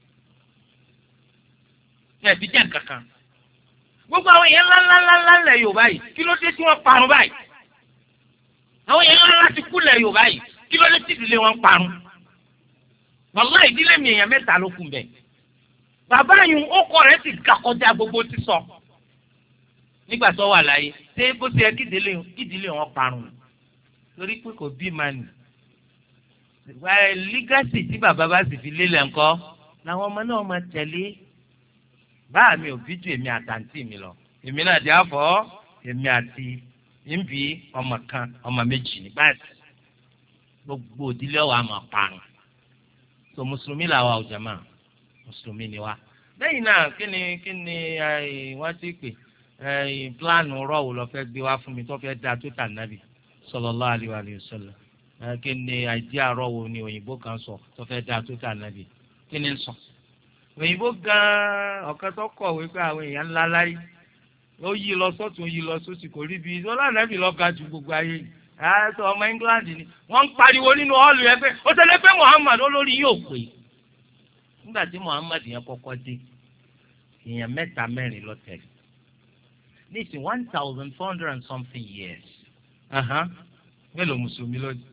ẹ̀ fi jẹ́ nǹkan kan gbogbo àwọn èèyàn ńláńláńlá lẹ̀ Yorùbá yìí kí ló dé tí wọ́n parun báyìí àwọn èèyàn ńláńlá ti kú lẹ̀ Yorùbá yìí kí ló dé tí ìdílé wọn parun wàláhì ìdílé mi èèyàn mẹ́ta ló kù bẹ́ẹ̀ bàbá yìí ó kọ rẹ̀ sì ga kọjá gbogbo ti sọ nígbà tó wà láyé ṣé bó ti yẹ kí ìdílé wọn parun torí pé kò bí ma nì lígásì tí bàbá bá sì fi lélẹ̀ ńkọ́ làwọn ọmọ náà máa tẹ̀lé báà mi ò bí ju èmi àtàntì mi lọ èmi náà di àfọ èmi àti ìbí ọmọ kan ọmọ méjì ní báyìí gbogbo ìdílé wa máa parun so mùsùlùmí làwa ò jàmá mùsùlùmí ni wa lẹ́yìn náà kí ni kí ni wọ́n ti pè pílánù rọ́ọ̀wù lọ fẹ́ gbé wá fún mi tó fẹ́ da tó tà nábì sallallahu alaihi wa sallam kí ni àìdíà rọ́ọ̀wù ni òyìnbó kan sọ tó fẹ́ da tó tà nábì kí ni ń sọ òyìnbó gan ọ̀kan tó kọ̀wé pé àwọn èèyàn ńlá láyé ó yí lọ sọ́tún yí lọ sósì kò rí bí ọlọ́ọ̀nẹ́bí lọ ga ju gbogbo ayé àti ọmọ England ni wọ́n ń pariwo nínú ọ́ọ̀lù yẹn pé ó tẹ́lẹ̀ pé Muhammad olórí yóò pè nígbà tí Muhammad yẹn kọ́kọ́ dé èèyàn mẹ́ta mẹ́rin lọ tẹ̀lé ní ìsìn one thousand four hundred and something years mélòó mùsùlùmí lónìí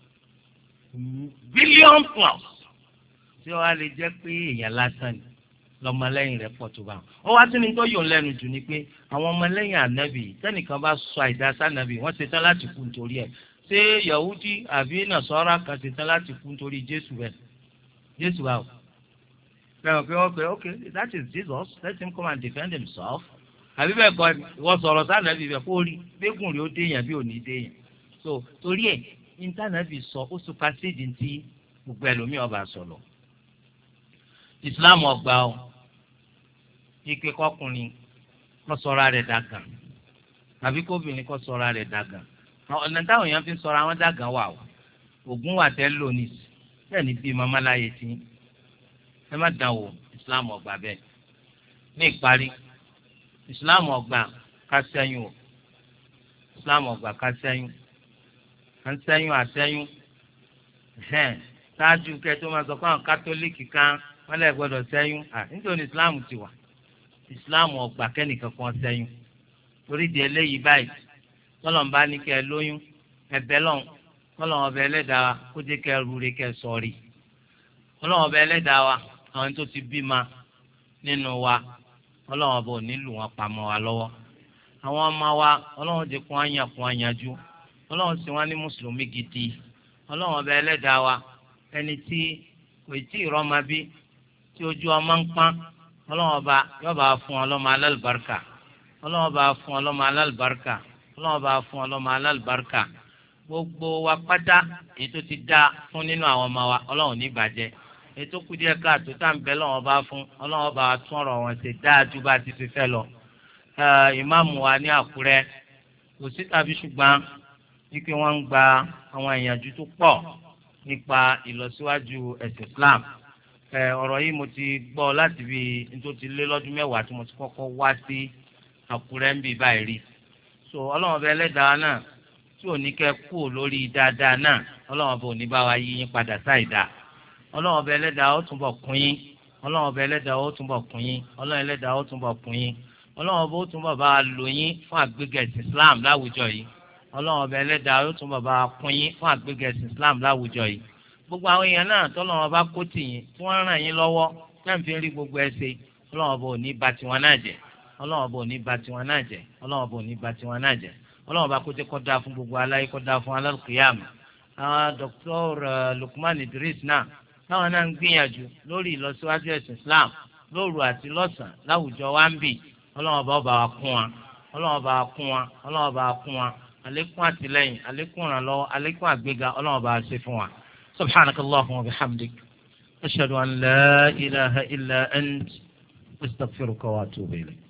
billion plus tí ó wá lè jẹ́ pé èèyàn lásán ni lọ́mọlẹ́yìn rẹ̀ pọ̀ tó bá wọn. ó wá sí ni tó yọ̀ lẹ́nu jù ni pé àwọn ọmọlẹ́yìn ànábì tẹ́nìkan bá sọ àìdásá ànábì wọ́n ṣetán láti kú nítorí ẹ̀. ṣé Yahudi àbí Nasara kan ṣetán láti kú nítorí Jésù rẹ̀ Jésù wa o. bẹ́ẹ̀ pé wọ́n pe okay that is Jesus let him come and defend himself. àbí bẹ́ẹ̀ kọ́ wọ́n sọ̀rọ̀ sànábì bẹ́ẹ̀ kó rí gbégùn rí ó déyàn bí ò ní déyàn. so torí ẹ̀ intanẹ́ẹ̀tì sọ ó supersede ti gbogbo ẹlòmíì ọba sọ̀rọ̀ Islam ọgbà ọ ike kọkùnrin kọ sọra rẹ̀ dàgàn àbí kóbìnrin kọ sọra rẹ̀ dàgàn ọ̀nà táwọn èèyàn fi ń sọra wọn dàgàn wà o ògùn wà tẹ́ lónìí bẹ́ẹ̀ ni bíi mamaláyé tí ẹ má dàn wò Islam ọgbà bẹ́ẹ̀ ní ìparí Islam ọgbà ká sẹ́yìn o Islam ọgbà ká sẹ́yìn à ń sẹ́yìn àsẹ́yìn ṣáájú kẹ́ tó máa sọ pé àwọn kátólíìkì kan wọ́n lè gbọ́dọ̀ sẹ́yìn à nítorí Islam ti wà Islam ọgbà kẹ́nìkan kan sẹ́yìn torí di eléyìí báyìí tọ́lọ̀ ń bá ní kẹ́ ẹ lóyún ẹ̀bẹ̀ lọ́n tọ́lọ̀ ọbẹ̀ ẹlẹ́dàá kó jẹ́ kẹ́ ẹ rúre kẹ́ ẹ sọ̀rí ọlọ́wọ́n ọbẹ̀ ẹlẹ́dàá wa àwọn tó ti bímọ nínú wa ọlọ́wọ́n ọbẹ̀ ò ní lù wọ́n pamọ́ wa lọ́wọ́ àwọn ọmọ wa ọlọ́wọ́n ti kún àyàn kún àyànjú ọlọ́wọ́n sì wọ́n ní mùsùlùmí gidi ọlọ́wọ́n ọbẹ̀ ẹlẹ́dàá wa ẹni tí kò tí ì rọ́mọ bí tí ojú ọmọ ń pọ́n ọlọ́wọ́n bá yóò bá fún ọlọ́mọ alálùbáríkà ọlọ́wọ́n bá fún ọlọ́mọ alálùbáríkà ọlọ́wọ́n bá fún ọlọ́mọ alálùbáríkà gbogbo wa pátá èyí tó ti dá fún nínú àwọn ọmọ wa ọlọ́wọ́n ní ìbàjẹ́ èyí tó kù díẹ̀ káàtó tá à ń bẹ lọ́wọ́n bá fún ọlọ́wọ́n bá tún ọ̀rọ̀ wọn ṣe dáadú bá ti fi fẹ́ lọ. ìmáàmù wa ní Àkúrẹ́ kò sí tàbí ṣùgbọ́n wípé wọ́n ń gba àwọn ìyànjú tó pọ̀ nípa ìlọsíwájú ẹ̀sìn Islam ọ̀rọ̀ yìí mo ti gbọ́ láti bí nítorí ti lé lọ́dún mẹ́wàá tí mo ti kọ́kọ́ wá sí Àkúrẹ́ ń bì báyìí rí so ọlọ́run ọba ẹlẹ́dàá náà tí ò ní kẹ́ kú lórí dáadáa náà ọlọ́run ọba ò ní bá wa yí yín padà sáìdá ọlọ́run ọba ẹlẹ́dàá ó túnbọ̀ kún yín ọlọ́run ọba ẹlẹ́dàá ó túnbọ̀ kún yín ọlọ́run ẹlẹ́dàá ó túnbọ̀ kún yín ọlọ́run ọba ó túnbọ̀ bá wa lò yín fún àgbégẹ̀sì Islam láwùjọ yìí ọlọ́run ọba ẹlẹ́dàá ó túnbọ̀ bá wa kún yín fún àgbégẹ̀sì Islam láwùjọ yìí gbogbo àwọn èèyàn náà tọ́lọ́wọ́n bá kó tì yín tí wọ́n ràn yín lọ́wọ́ tẹ́ ń fi rí gbogbo ẹ ṣe ọlọ́wọ́n bò ní ba tiwọn náà jẹ́ ọlọ́wọ́n bò ní ba tiwọn náà jẹ́ ọlọ́wọ́n bò ní ba tiwọn náà jẹ́ ọlọ́wọ́n bá kó tẹ́ kó dáa fún gbogbo aláyé kó dáa fún alálùkìyàmù. àwọn Dr. Lukman Idris náà táwọn náà ń gbìyànjú lórí ìlọsíwájú ẹ̀sìn Islam lóru àti lọ́sàn-án láwùjọ wa ń bì ọlọ́wọ́n bá bá wa kún wa ọlọ́wọ́n bá wa kún wa ọlọ́wọ́n bá wa kún wa àlékún àtìlẹ́yìn àlékún ìrànlọ́wọ́ àlékún àgbéga ọlọ́wọ́n bá wa ṣe fún wa. سبحانك اللهم وبحمدك أشهد أن لا إله إلا أنت أستغفرك وأتوب إليك